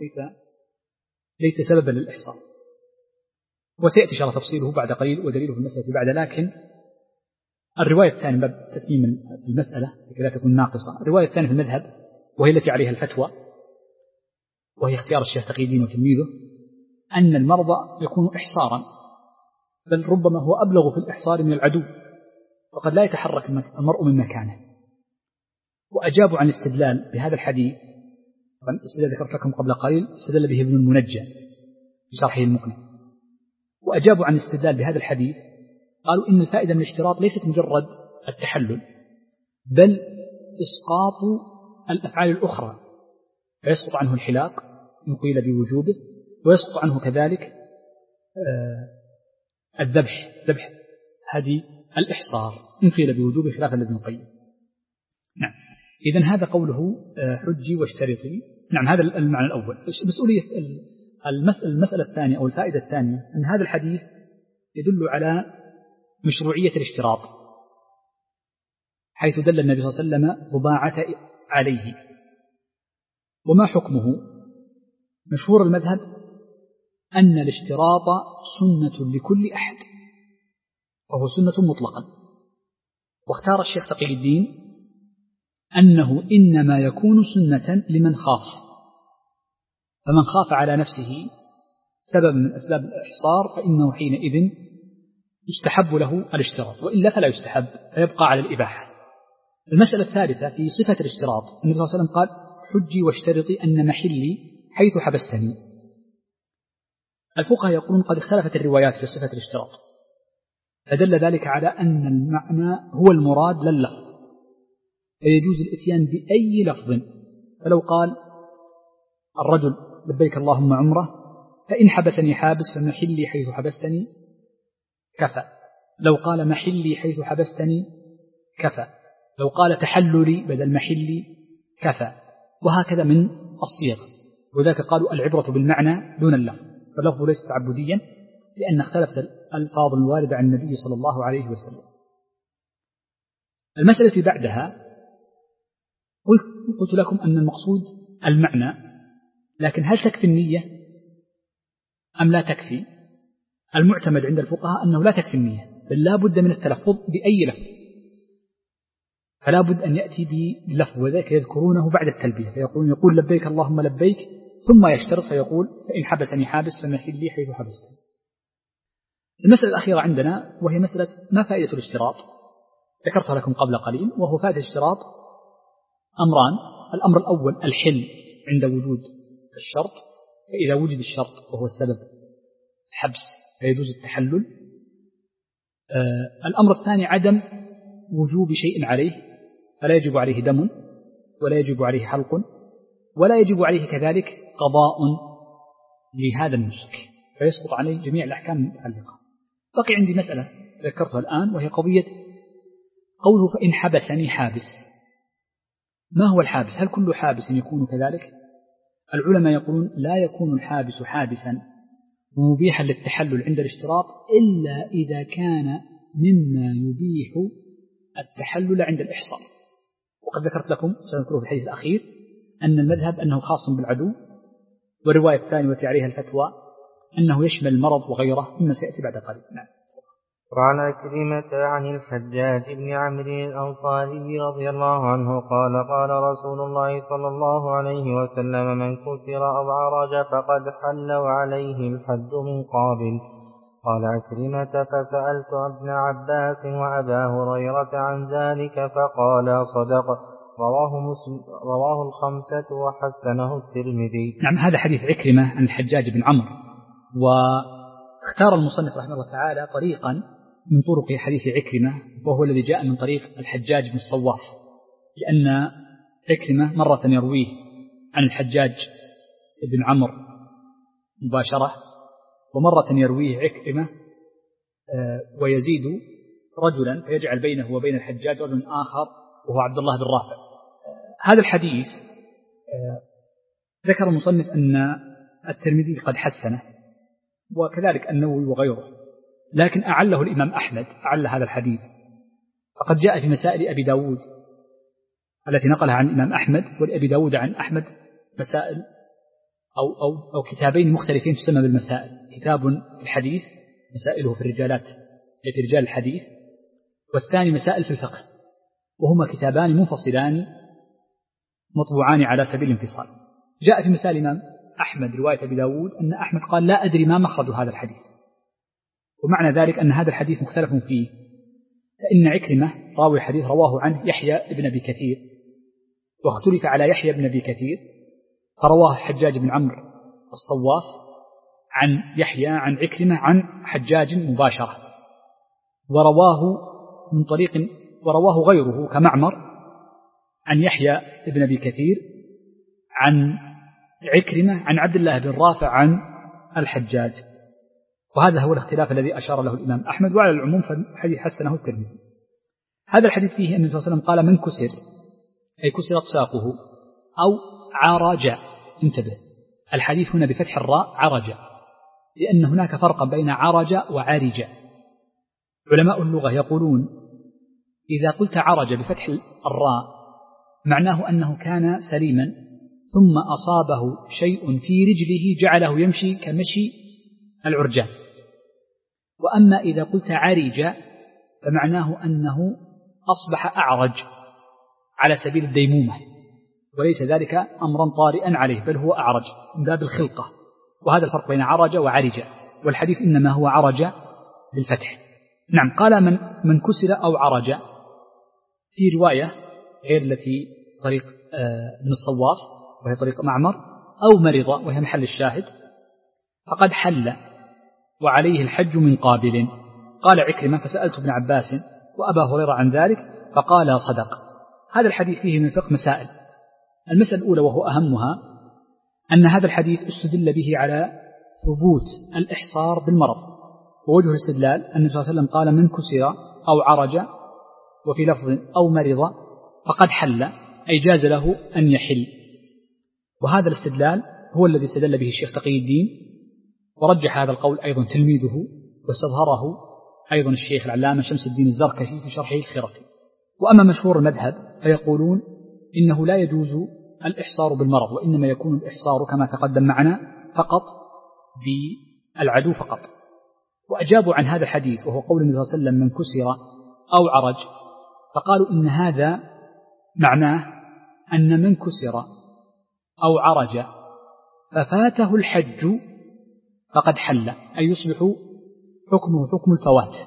ليس سببا للإحصار، وسيأتي شرح تفصيله بعد قليل ودليله في المسألة بعد. لكن الرواية الثانية باب تتميم المسألة لكي لا تكون ناقصة، الرواية الثانية في المذهب وهي التي عليها الفتوى وهي اختيار الشيخ تقي الدين وتلميذه، أن المرضى يكون إحصارا، بل ربما هو أبلغ في الإحصار من العدو، وقد لا يتحرك المرء من مكانه. وأجابوا عن الاستدلال بهذا الحديث. الاستدلال ذكرت لكم قبل قليل استدل به ابن المنجى في شرحه المقنع. وأجابوا عن الاستدلال بهذا الحديث قالوا إن الفائدة من الاشتراط ليست مجرد التحلل، بل إسقاط الأفعال الأخرى، فيسقط عنه الحلاق إن قيل بوجوبه، ويسقط عنه كذلك ذبح هدي الإحصار إن قيل بوجوبه خلافا لابن القيم. نعم، إذن هذا قوله حجي واشترطي. نعم، هذا المعنى الأول. مسؤولية المسألة الثانية أو الفائدة الثانية أن هذا الحديث يدل على مشروعية الاشتراط، حيث دل النبي صلى الله عليه وسلم ضباعة عليه. وما حكمه؟ مشهور المذهب أن الاشتراط سنة لكل أحد، وهو سنة مطلقا. واختار الشيخ تقي الدين أنه إنما يكون سنة لمن خاف، فمن خاف على نفسه سبب من أسباب الإحصار فإنه حينئذ يستحب له الاشتراط، وإلا فلا يستحب فيبقى على الإباحة. المسألة الثالثة في صفة الاشتراط، النبي صلى الله عليه وسلم قال حجي واشترطي أن محلي حيث حبستني. الفقهاء يقولون قد اختلفت الروايات في صفة الاشتراط، فدل ذلك على أن المعنى هو المراد لا اللفظ، فيجوز الإتيان بأي لفظ. فلو قال الرجل لبيك اللهم عمره فإن حبسني حابس فمحلي حيث حبستني كفى، لو قال محلي حيث حبستني كفى، لو قال تحللي بدل محلي كفى، وهكذا من الصيغ. وذلك قالوا العبرة بالمعنى دون اللفظ، فاللفظ ليس تعبديا لأن اختلفت الألفاظ الواردة عن النبي صلى الله عليه وسلم. المسألة بعدها قلت لكم أن المقصود المعنى، لكن هل تكفي النية أم لا تكفي؟ المعتمد عند الفقهاء أنه لا تكفي النية، بل لا بد من التلفظ بأي لفظ، فلا بد أن يأتي بلفظ، وذلك يذكرونه بعد التلبية، يقول لبيك اللهم لبيك، ثم يشترط فيقول فإن حبسني حابس فمحلي حيث حبستني. المسألة الأخيرة عندنا وهي مسألة ما فائدة الاشتراط، ذكرتها لكم قبل قليل، وهو فائدة الاشتراط أمران. الأمر الأول الحل عند وجود الشرط، فإذا وجد الشرط وهو السبب الحبس فيجوز التحلل. الأمر الثاني عدم وجوب شيء عليه، فلا يجب عليه دم ولا يجب عليه حلق ولا يجب عليه كذلك قضاء لهذا النسك، فيسقط عليه جميع الأحكام المتعلقة. بقي عندي مسألة ذكرتها الآن، وهي قضية قوله فإن حبسني حابس. ما هو الحابس؟ هل كل حابس يكون كذلك؟ العلماء يقولون لا يكون الحابس حابسا مبيحا للتحلل عند الاشتراط إلا إذا كان مما يبيح التحلل عند الإحصار. وقد ذكرت لكم سنذكره في الحديث الأخير أن المذهب أنه خاص بالعدو، والرواية الثانية التي عليها الفتوى أنه يشمل المرض وغيره مما سيأتي بعد قليل. نعم. وعن عكرمة عن الحجاج بن عمرو الأنصاري رضي الله عنه قال قال رسول الله صلى الله عليه وسلم من كسر أو عرج فقد حل وعليه الحد من قابل. قال عكرمة فسألت ابن عباس وأبا هريرة عن ذلك فقال صدق. رواه الخمسة وحسنه الترمذي. نعم، هذا حديث عكرمة عن الحجاج بن عمرو، واختار المصنف رحمه الله تعالى طريقا من طرق حديث عكرمة، وهو الذي جاء من طريق الحجاج بن الصواف، لأن عكرمة مرة يرويه عن الحجاج بن عمرو مباشرة، ومرة يرويه عكرمة ويزيد رجلا فيجعل بينه وبين الحجاج رجل آخر وهو عبد الله بن رافع. هذا الحديث ذكر المصنف أن الترمذي قد حسنه، وكذلك النووي وغيره، لكن أعله الإمام أحمد، أعل هذا الحديث، فقد جاء في مسائل أبي داود التي نقلها عن الإمام أحمد، والأبي داود عن أحمد مسائل أو كتابين مختلفين تسمى بالمسائل، كتاب في الحديث مسائله في الرجالات في رجال الحديث، والثاني مسائل في الفقه، وهما كتابان منفصلان مطبوعان على سبيل الانفصال. جاء في مسائل الإمام أحمد رواية أبي داود أن أحمد قال لا أدري ما مخرج هذا الحديث، ومعنى ذلك أن هذا الحديث مختلف فيه، فإن عكرمة راوي الحديث رواه عنه يحيى ابن أبي كثير، واختلف على يحيى بن أبي كثير، فرواه حجاج بن عمرو الصواف عن يحيى عن عكرمة عن حجاج مباشرة، ورواه غيره كمعمر عن يحيى بن أبي كثير عن عكرمة عن عبد الله بن رافع عن الحجاج. وهذا هو الاختلاف الذي أشار له الإمام أحمد، وعلى العموم فالحديث حسنه الترمذي. هذا الحديث فيه أن النبي صلى الله عليه وسلم قال: من كسر، أي كسرت ساقه، أو عرج. انتبه، الحديث هنا بفتح الراء عرج، لأن هناك فرقا بين عرج وعارج. علماء اللغة يقولون إذا قلت عرج بفتح الراء معناه أنه كان سليما ثم أصابه شيء في رجله جعله يمشي كمشي العرجان. وأما إذا قلت عرج فمعناه أنه أصبح أعرج على سبيل الديمومة، وليس ذلك أمرا طارئا عليه، بل هو أعرج من باب الخلقة. وهذا الفرق بين عرج وعرج، والحديث إنما هو عرج بالفتح. نعم، قال من كسر أو عرج، في رواية غير التي طريق ابن الصواف وهي طريق معمر، أو مرض وهي محل الشاهد، فقد حل وعليه الحج من قابل. قال عكرمة: فسألت ابن عباس وأبا هريرة عن ذلك فقال صدق. هذا الحديث فيه من الفقه مسائل. المسألة الأولى وهو أهمها أن هذا الحديث استدل به على ثبوت الإحصار بالمرض. ووجه الاستدلال أن النبي صلى الله عليه وسلم قال: من كسر أو عرج، وفي لفظ أو مرض فقد حل، أي جاز له أن يحل. وهذا الاستدلال هو الذي استدل به الشيخ تقي الدين، ورجح هذا القول أيضا تلميذه، واستظهره أيضا الشيخ العلامة شمس الدين الزركشي في شرحه الخرقي. وأما مشهور المذهب فيقولون إنه لا يجوز الإحصار بالمرض، وإنما يكون الإحصار كما تقدم معنا فقط بالعدو فقط. وأجابوا عن هذا الحديث وهو قول النبي صلى الله عليه وسلم: من كسر أو عرج، فقالوا إن هذا معناه أن من كسر أو عرج ففاته الحج فقد حل، أي يصبح حكمه حكم الفوات،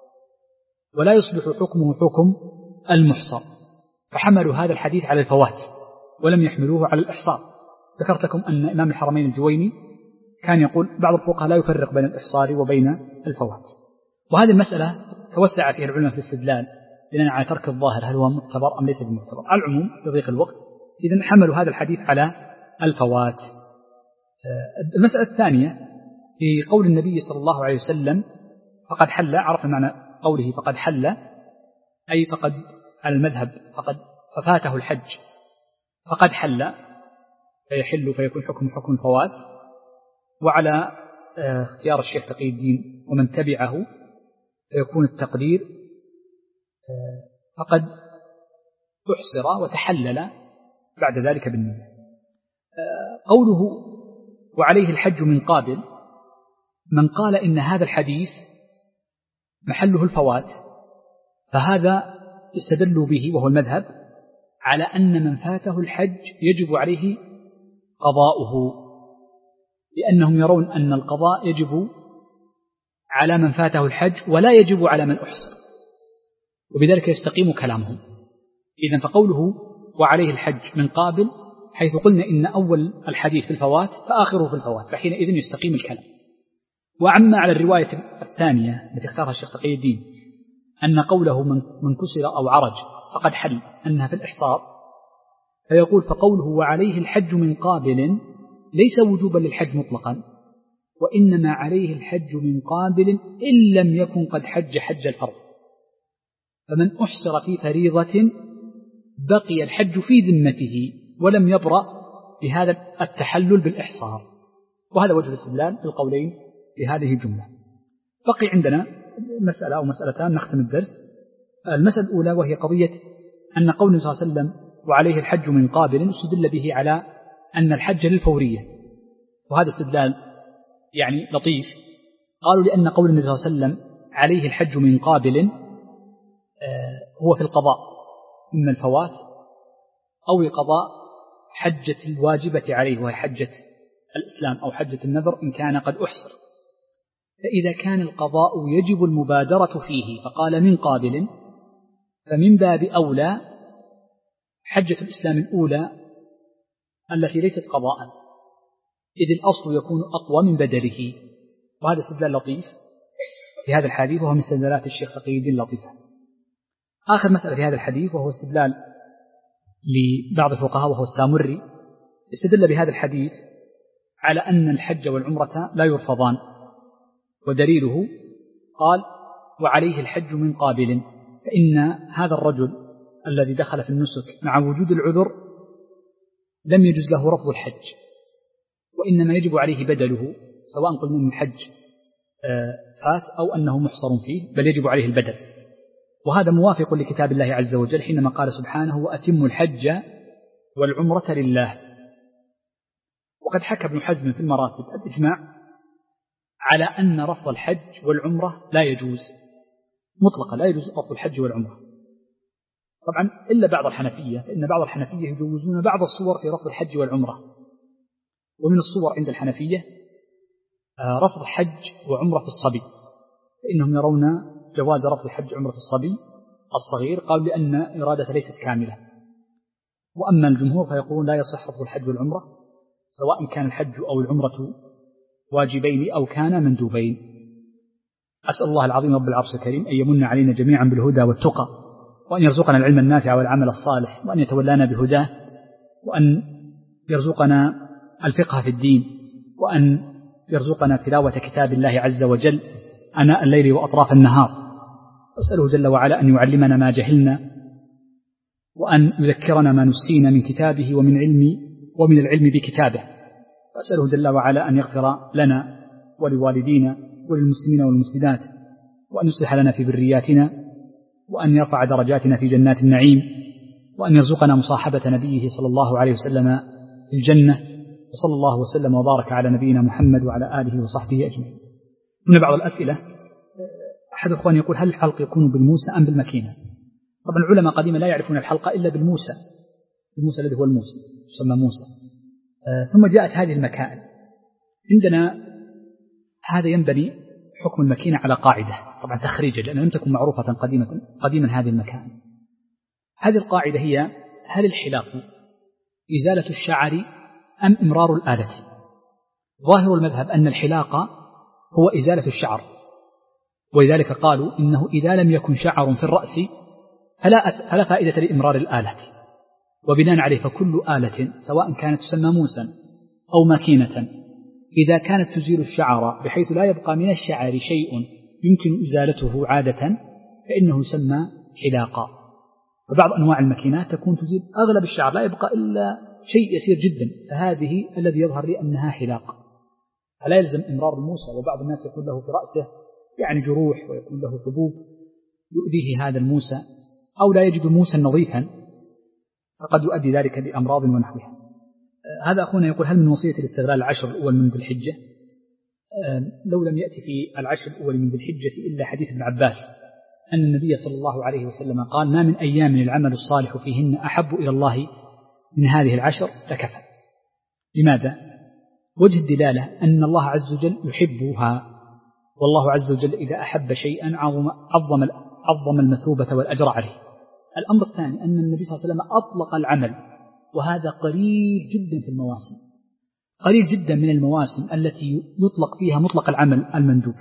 ولا يصبح حكمه حكم المحصر. فحملوا هذا الحديث على الفوات ولم يحملوه على الإحصار. ذكرت لكم أن إمام الحرمين الجويني كان يقول بعض الفقهاء لا يفرق بين الإحصار وبين الفوات. وهذه المسألة توسع فيها العلماء في الاستدلال بناء على ترك الظاهر هل هو معتبر أم ليس بمعتبر. على العموم لضيق الوقت إذن حملوا هذا الحديث على الفوات. المسألة الثانية في قول النبي صلى الله عليه وسلم فقد حل، عرفنا معنى قوله فقد حل، أي فقد على المذهب ففاته الحج فقد حل، فيحل فيكون حكم الفوات. وعلى اختيار الشيخ تقي الدين ومن تبعه فيكون التقدير فقد أحصر وتحلل بعد ذلك بالنية. قوله وعليه الحج من قابل، من قال إن هذا الحديث محله الفوات فهذا استدلوا به وهو المذهب على أن من فاته الحج يجب عليه قضاؤه، لأنهم يرون أن القضاء يجب على من فاته الحج ولا يجب على من أحصر، وبذلك يستقيم كلامهم. إذن فقوله وعليه الحج من قابل حيث قلنا إن أول الحديث في الفوات فآخره في الفوات، فحينئذ يستقيم الكلام. وعما على الرواية الثانية التي اختارها الشيخ تقي الدين أن قوله من كسر أو عرج فقد حل أنها في الإحصار، فيقول فقوله وعليه الحج من قابل ليس وجوبا للحج مطلقا، وإنما عليه الحج من قابل إن لم يكن قد حج الفرض. فمن أحصر في فريضة بقي الحج في ذمته ولم يبرأ بهذا التحلل بالإحصار. وهذا وجه الاستدلال بالقولين في هذه الجملة. بقي عندنا مسألة أو مسألتان نختم الدرس. المسألة الأولى وهي قضية أن قول النبي صلى الله عليه وسلم وعليه الحج من قابل استدل به على أن الحج للفورية، وهذا استدلال يعني لطيف. قالوا لأن قول النبي صلى الله عليه وسلم عليه الحج من قابل هو في القضاء، إما الفوات أو قضاء حجة الواجبة عليه وهي حجة الإسلام أو حجة النذر إن كان قد أحصر. فإذا كان القضاء يجب المبادرة فيه فقال من قابل، فمن باب أولى حجة الإسلام الأولى التي ليست قضاء، إذ الأصل يكون أقوى من بدله، وهذا استدلال لطيف في هذا الحديث، وهو من استدلالات الشيخ تقي الدين اللطيفة. آخر مسألة في هذا الحديث وهو استدلال لبعض الفقهاء وهو السامري، استدل بهذا الحديث على أن الحج والعمرة لا يرفضان، ودليله قال وعليه الحج من قابل، فإن هذا الرجل الذي دخل في النسك مع وجود العذر لم يجوز له رفض الحج، وإنما يجب عليه بدله، سواء قلنا أن الحج فات أو أنه محصر فيه، بل يجب عليه البدل. وهذا موافق لكتاب الله عز وجل حينما قال سبحانه وأتم الحج والعمرة لله. وقد حكى ابن حزم في المراتب الإجماع على أن رفض الحج والعمرة لا يجوز مطلقا، لا يجوز رفض الحج والعمرة طبعا إلا بعض الحنفية، فإن بعض الحنفية يجوزون بعض الصور في رفض الحج والعمرة. ومن الصور عند الحنفية رفض حج وعمرة الصبي، فإنهم يرون جواز رفض حج عمرة الصبي الصغير، قالوا لأن إرادة ليست كاملة. وأما الجمهور فيقولون لا يصح رفض الحج والعمرة، سواء كان الحج أو العمرة واجبين أو كان مندوبين. أسأل الله العظيم رب العرش الكريم أن يمن علينا جميعا بالهدى والتقى، وأن يرزقنا العلم النافع والعمل الصالح، وأن يتولانا بهداه، وأن يرزقنا الفقه في الدين، وأن يرزقنا تلاوة كتاب الله عز وجل أناء الليل وأطراف النهار. أسأله جل وعلا أن يعلمنا ما جهلنا، وأن يذكرنا ما نسينا من كتابه ومن العلم بكتابه. أسأله جل وعلا أن يغفر لنا ولوالدينا وللمسلمين والمسلمات، وأن يصلح لنا في ذرياتنا، وأن يرفع درجاتنا في جنات النعيم، وأن يرزقنا مصاحبة نبيه صلى الله عليه وسلم في الجنة. وصلى الله وسلم وبارك على نبينا محمد وعلى آله وصحبه أجمعين. من بعض الأسئلة أحد الأخوان يقول هل الحلق يكون بالموسى أم بالمكينة؟ طبعا العلماء قديما لا يعرفون الحلق إلا بالموسى، الموسى الذي هو الموسى يسمى موسى. ثم جاءت هذه المكائن. عندنا هذا ينبني حكم المكينة على قاعدة طبعا تخريجا، لأنها لم تكن معروفة قديما هذه المكائن. هذه القاعدة هي هل الحلاق إزالة الشعر أم إمرار الآلة؟ ظاهر المذهب أن الحلاق هو إزالة الشعر، ولذلك قالوا إنه إذا لم يكن شعر في الرأس فلا فائدة لإمرار الآلة. وبناء عليه فكل آلة سواء كانت تسمى موسى أو ماكينة إذا كانت تزيل الشعر بحيث لا يبقى من الشعر شيء يمكن إزالته عادة فإنه يسمى حلاقا. وبعض أنواع الماكينات تكون تزيل أغلب الشعر لا يبقى إلا شيء يسير جدا، فهذه الذي يظهر لي أنها حلاق، فلا يلزم إمرار الموسى. وبعض الناس يكون له في رأسه يعني جروح ويكون له حبوب يؤذيه هذا الموسى، أو لا يجد موسى نظيفا فقد يؤدي ذلك لأمراض ونحوها. هذا أخونا يقول هل من وصية الاستغلال العشر الأول من ذي الحجة؟ لو لم يأتي في العشر الأول من ذي الحجة إلا حديث ابن عباس أن النبي صلى الله عليه وسلم قال ما من أيام العمل الصالح فيهن أحب إلى الله من هذه العشر لكفى. لماذا؟ وجه الدلالة أن الله عز وجل يحبها، والله عز وجل إذا أحب شيئا عظم المثوبة والأجر عليه. الأمر الثاني أن النبي صلى الله عليه وسلم أطلق العمل، وهذا قليل جدا في المواسم، قليل جدا من المواسم التي يطلق فيها مطلق العمل المندوب.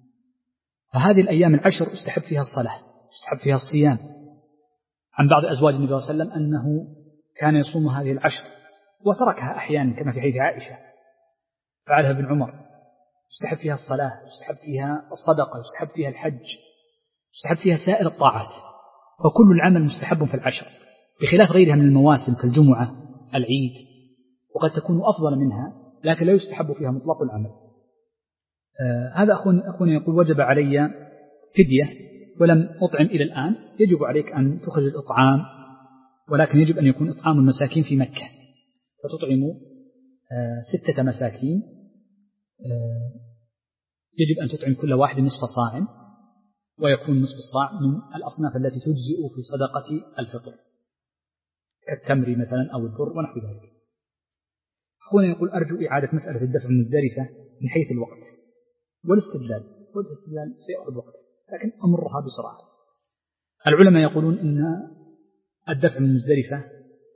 فهذه الأيام العشر استحب فيها الصلاة، استحب فيها الصيام. عن بعض أزواج النبي صلى الله عليه وسلم أنه كان يصوم هذه العشر وتركها أحيانا كما في حديث عائشة فعلها ابن عمر. يستحب فيها الصلاة، يستحب فيها الصدقة، يستحب فيها الحج، يستحب فيها سائر الطاعات، فكل العمل مستحب في العشر بخلاف غيرها من المواسم كالجمعة العيد، وقد تكون أفضل منها لكن لا يستحب فيها مطلق العمل. هذا أخونا يقول وجب علي فدية ولم أطعم إلى الآن. يجب عليك أن تخرج الإطعام، ولكن يجب أن يكون إطعام المساكين في مكة، فتطعم 6 مساكين. يجب أن تطعم كل واحد نصف صاع، ويكون نصف الصاع من الأصناف التي تجزئ في صدقة الفطر كالتمر مثلا أو البر ونحو ذلك. أخونا يقول أرجو إعادة مسألة الدفع من مزدلفة من حيث الوقت والاستدلال. والاستدلال سيأخذ وقت لكن أمرها بسرعة. العلماء يقولون إن الدفع من مزدلفة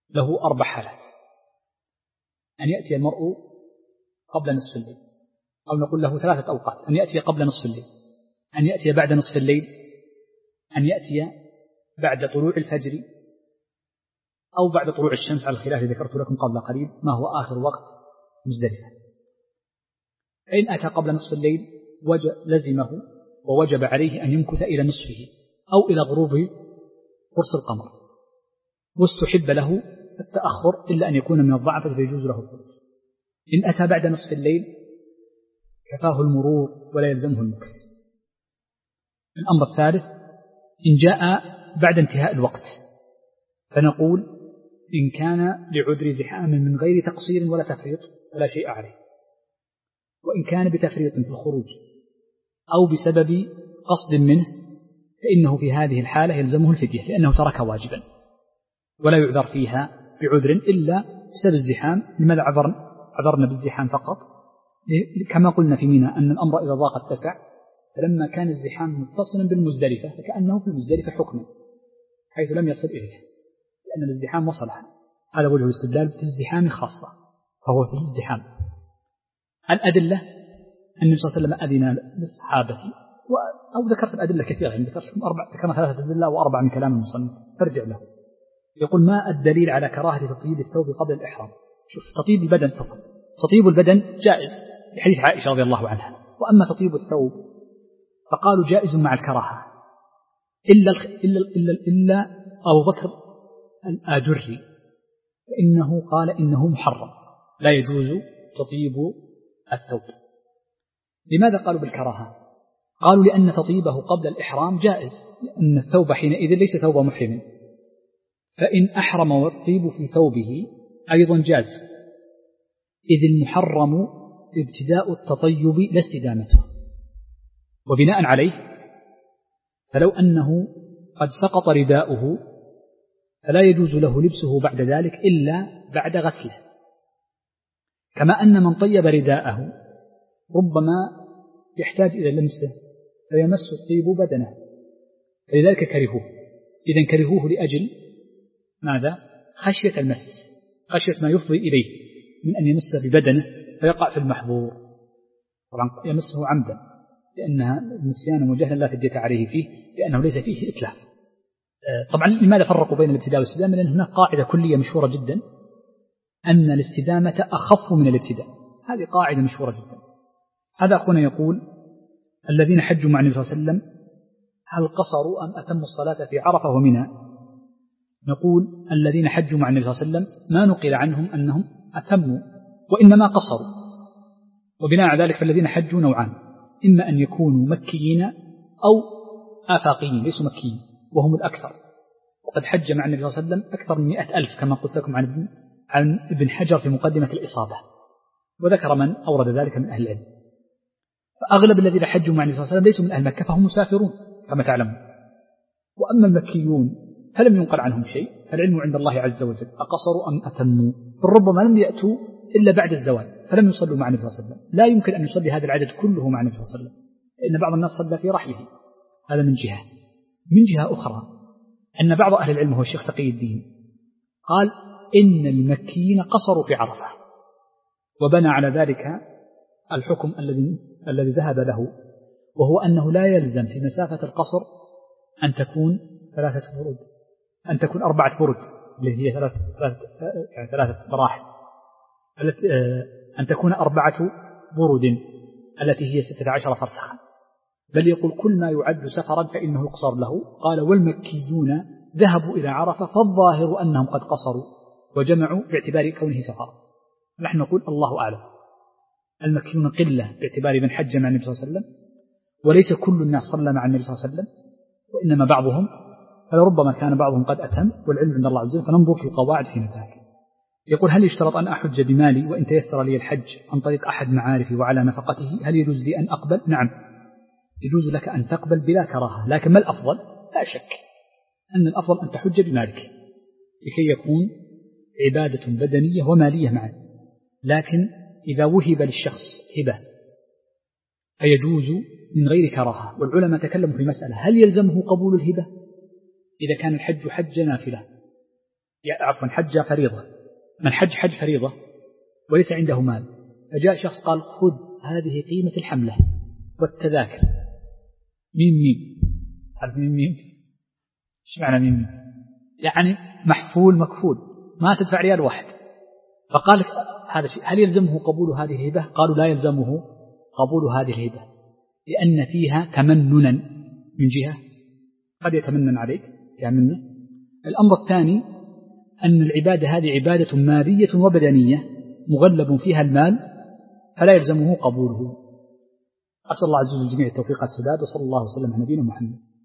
له 4 حالات: أن يأتي المرء قبل نصف الليل، أو نقول له 3 أوقات: أن يأتي قبل نصف الليل، أن يأتي بعد نصف الليل، أن يأتي بعد طلوع الفجر، أو بعد طلوع الشمس، على الخلاف الذي ذكرت لكم قبل قليل ما هو آخر وقت مزدلفة. فإن أتى قبل نصف الليل لزمه ووجب عليه أن يمكث إلى نصفه أو إلى غروب قرص القمر، واستحب له التأخر إلا أن يكون من الضعفة فيجوز له الخروج. إن أتى بعد نصف الليل كفاه المرور ولا يلزمه المكث. الأمر الثالث: إن جاء بعد انتهاء الوقت، فنقول إن كان لعذر زحام من غير تقصير ولا تفريط فلا شيء عليه، وإن كان بتفريط في الخروج أو بسبب قصد منه فإنه في هذه الحالة يلزمه الفدية، لأنه ترك واجبا ولا يعذر فيها بعذر إلا بسبب الزحام. لماذا عذرنا بالزحام فقط؟ كما قلنا في منى أن الأمر إذا ضاق اتسع، فلما كان الزحام متصلا بالمزدلفة فكأنه في المزدلفة حكما حيث لم يصل إليه، لأن الازدحام وصلها. هذا وجه الاستدلال في الزحام خاصة، فهو في الازدحام. الأدلة أن النبي صلى الله عليه وسلم أذن للصحابة، أو ذكرت الأدلة كثيرة، يعني ذكرنا 3 أدلة و4 من كلام المصنف، فارجع له. يقول: ما الدليل على كراهة تطيب الثوب قبل الإحرام؟ شوف، تطيب البدن فقط، تطيب البدن جائز لحديث عائشة رضي الله عنها، وأما تطيب الثوب فقالوا جائز مع الكراهة إلا أبو بكر الآجري، فإنه قال إنه محرم لا يجوز تطيب الثوب. لماذا قالوا بالكراهة؟ قالوا لأن تطيبه قبل الإحرام جائز، لأن الثوب حينئذ ليس ثوب محرم، فإن أحرم والطيب في ثوبه أيضا جاز، إذ المحرم ابتداء التطيب لا استدامته. وبناء عليه فلو أنه قد سقط رداؤه فلا يجوز له لبسه بعد ذلك إلا بعد غسله، كما أن من طيب رداءه ربما يحتاج إلى لمسه فيمس الطيب بدنه، فلذلك كرهوه. إذن كرهوه لأجل ماذا؟ خشية المس، خشية ما يفضي إليه من أن يمس ببدنه فيقع في المحظور، طبعا يمسه عمدا لأنها نسيانا وجهلا لا فدية عليه فيه، لأنه ليس فيه إتلاف. طبعا لماذا فرقوا بين الابتداء والاستدامة؟ لأن هناك قاعدة كلية مشهورة جدا أن الاستدامة أخف من الابتداء، هذه قاعدة مشهورة جدا. هذا أخونا يقول: الذين حجوا مع النبي صلى الله عليه وسلم هل قصروا أم أتموا الصلاة في عرفة ومنى؟ نقول: الذين حجوا مع النبي صلى الله عليه وسلم ما نقل عنهم أنهم أتموا، وإنما قصروا. وبناء على ذلك فالذين حجوا نوعان: إما أن يكونوا مكيين أو آفاقيين ليسوا مكيين وهم الأكثر، وقد حج مع النبي صلى الله عليه وسلم أكثر من 100,000 كما قلت لكم عن ابن حجر في مقدمة الإصابة، وذكر من أورد ذلك من أهل العلم. فأغلب الذين حجوا مع النبي صلى الله عليه وسلم ليسوا من أهل مكة فهم مسافرون كما تعلمون. وأما المكيون فلم ينقل عنهم شيء، فالعلم عند الله عز وجل أقصروا أم أتموا، فربما لم يأتوا إلا بعد الزوال فلم يصلوا مع النبي صلى الله عليه وسلم. لا يمكن أن يصلي هذا العدد كله مع النبي صلى الله عليه وسلم، لأن بعض الناس صلى في رحله، هذا من جهة. من جهة أخرى أن بعض أهل العلم هو الشيخ تقي الدين قال إن المكيين قصروا في عرفة، وبنى على ذلك الحكم الذي ذهب له، وهو أنه لا يلزم في مسافة القصر أن تكون 3 برود، أن تكون 4 برود اللي هي 3 مراحل، أن تكون 4 برود التي هي 16 فرسخا، بل يقول كل ما يعد سفرا فإنه يقصر له. قال: والمكيون ذهبوا إلى عرفة فالظاهر أنهم قد قصروا وجمعوا باعتبار كونه سفرا. نحن نقول الله أعلم، المكيون قلة باعتبار من حج مع النبي صلى الله عليه وسلم، وليس كل الناس صلى مع النبي صلى الله عليه وسلم، وإنما بعضهم، فلربما كان بعضهم قد أتم، والعلم عند الله عز وجل، فننظر في القواعد في ذلك. يقول: هل يشترط أن أحج بمالي وإن تيسر لي الحج عن طريق أحد معارفي وعلى نفقته هل يجوز لي أن أقبل؟ نعم، يجوز لك أن تقبل بلا كراهة، لكن ما الأفضل؟ لا شك أن الأفضل أن تحج بمالك لكي يكون عبادة بدنية ومالية معا. لكن إذا وهب للشخص هبة فيجوز من غير كراهة. والعلماء تكلموا في مسألة: هل يلزمه قبول الهبة إذا كان الحج حج نافلة؟ عفوا حج فريضة، من حج فريضة وليس عنده مال، فجاء شخص قال خذ هذه قيمة الحملة والتذاكر، ميم عارف ميم ايش معنى ميم؟ يعني محفول مكفول، ما تدفع ريال واحد. فقال هذا شيء، هل يلزمه قبول هذه الهبة؟ قالوا لا يلزمه قبول هذه الهبة، لأن فيها تمننا من جهة قد يتمنن عليك يأمنه. الأمر الثاني أن العبادة هذه عبادة مالية وبدنية مغلب فيها المال، فلا يلزمه قبوله. أسأل الله عز وجل الجميع التوفيق والسداد، وصلى الله وسلم على نبينا محمد.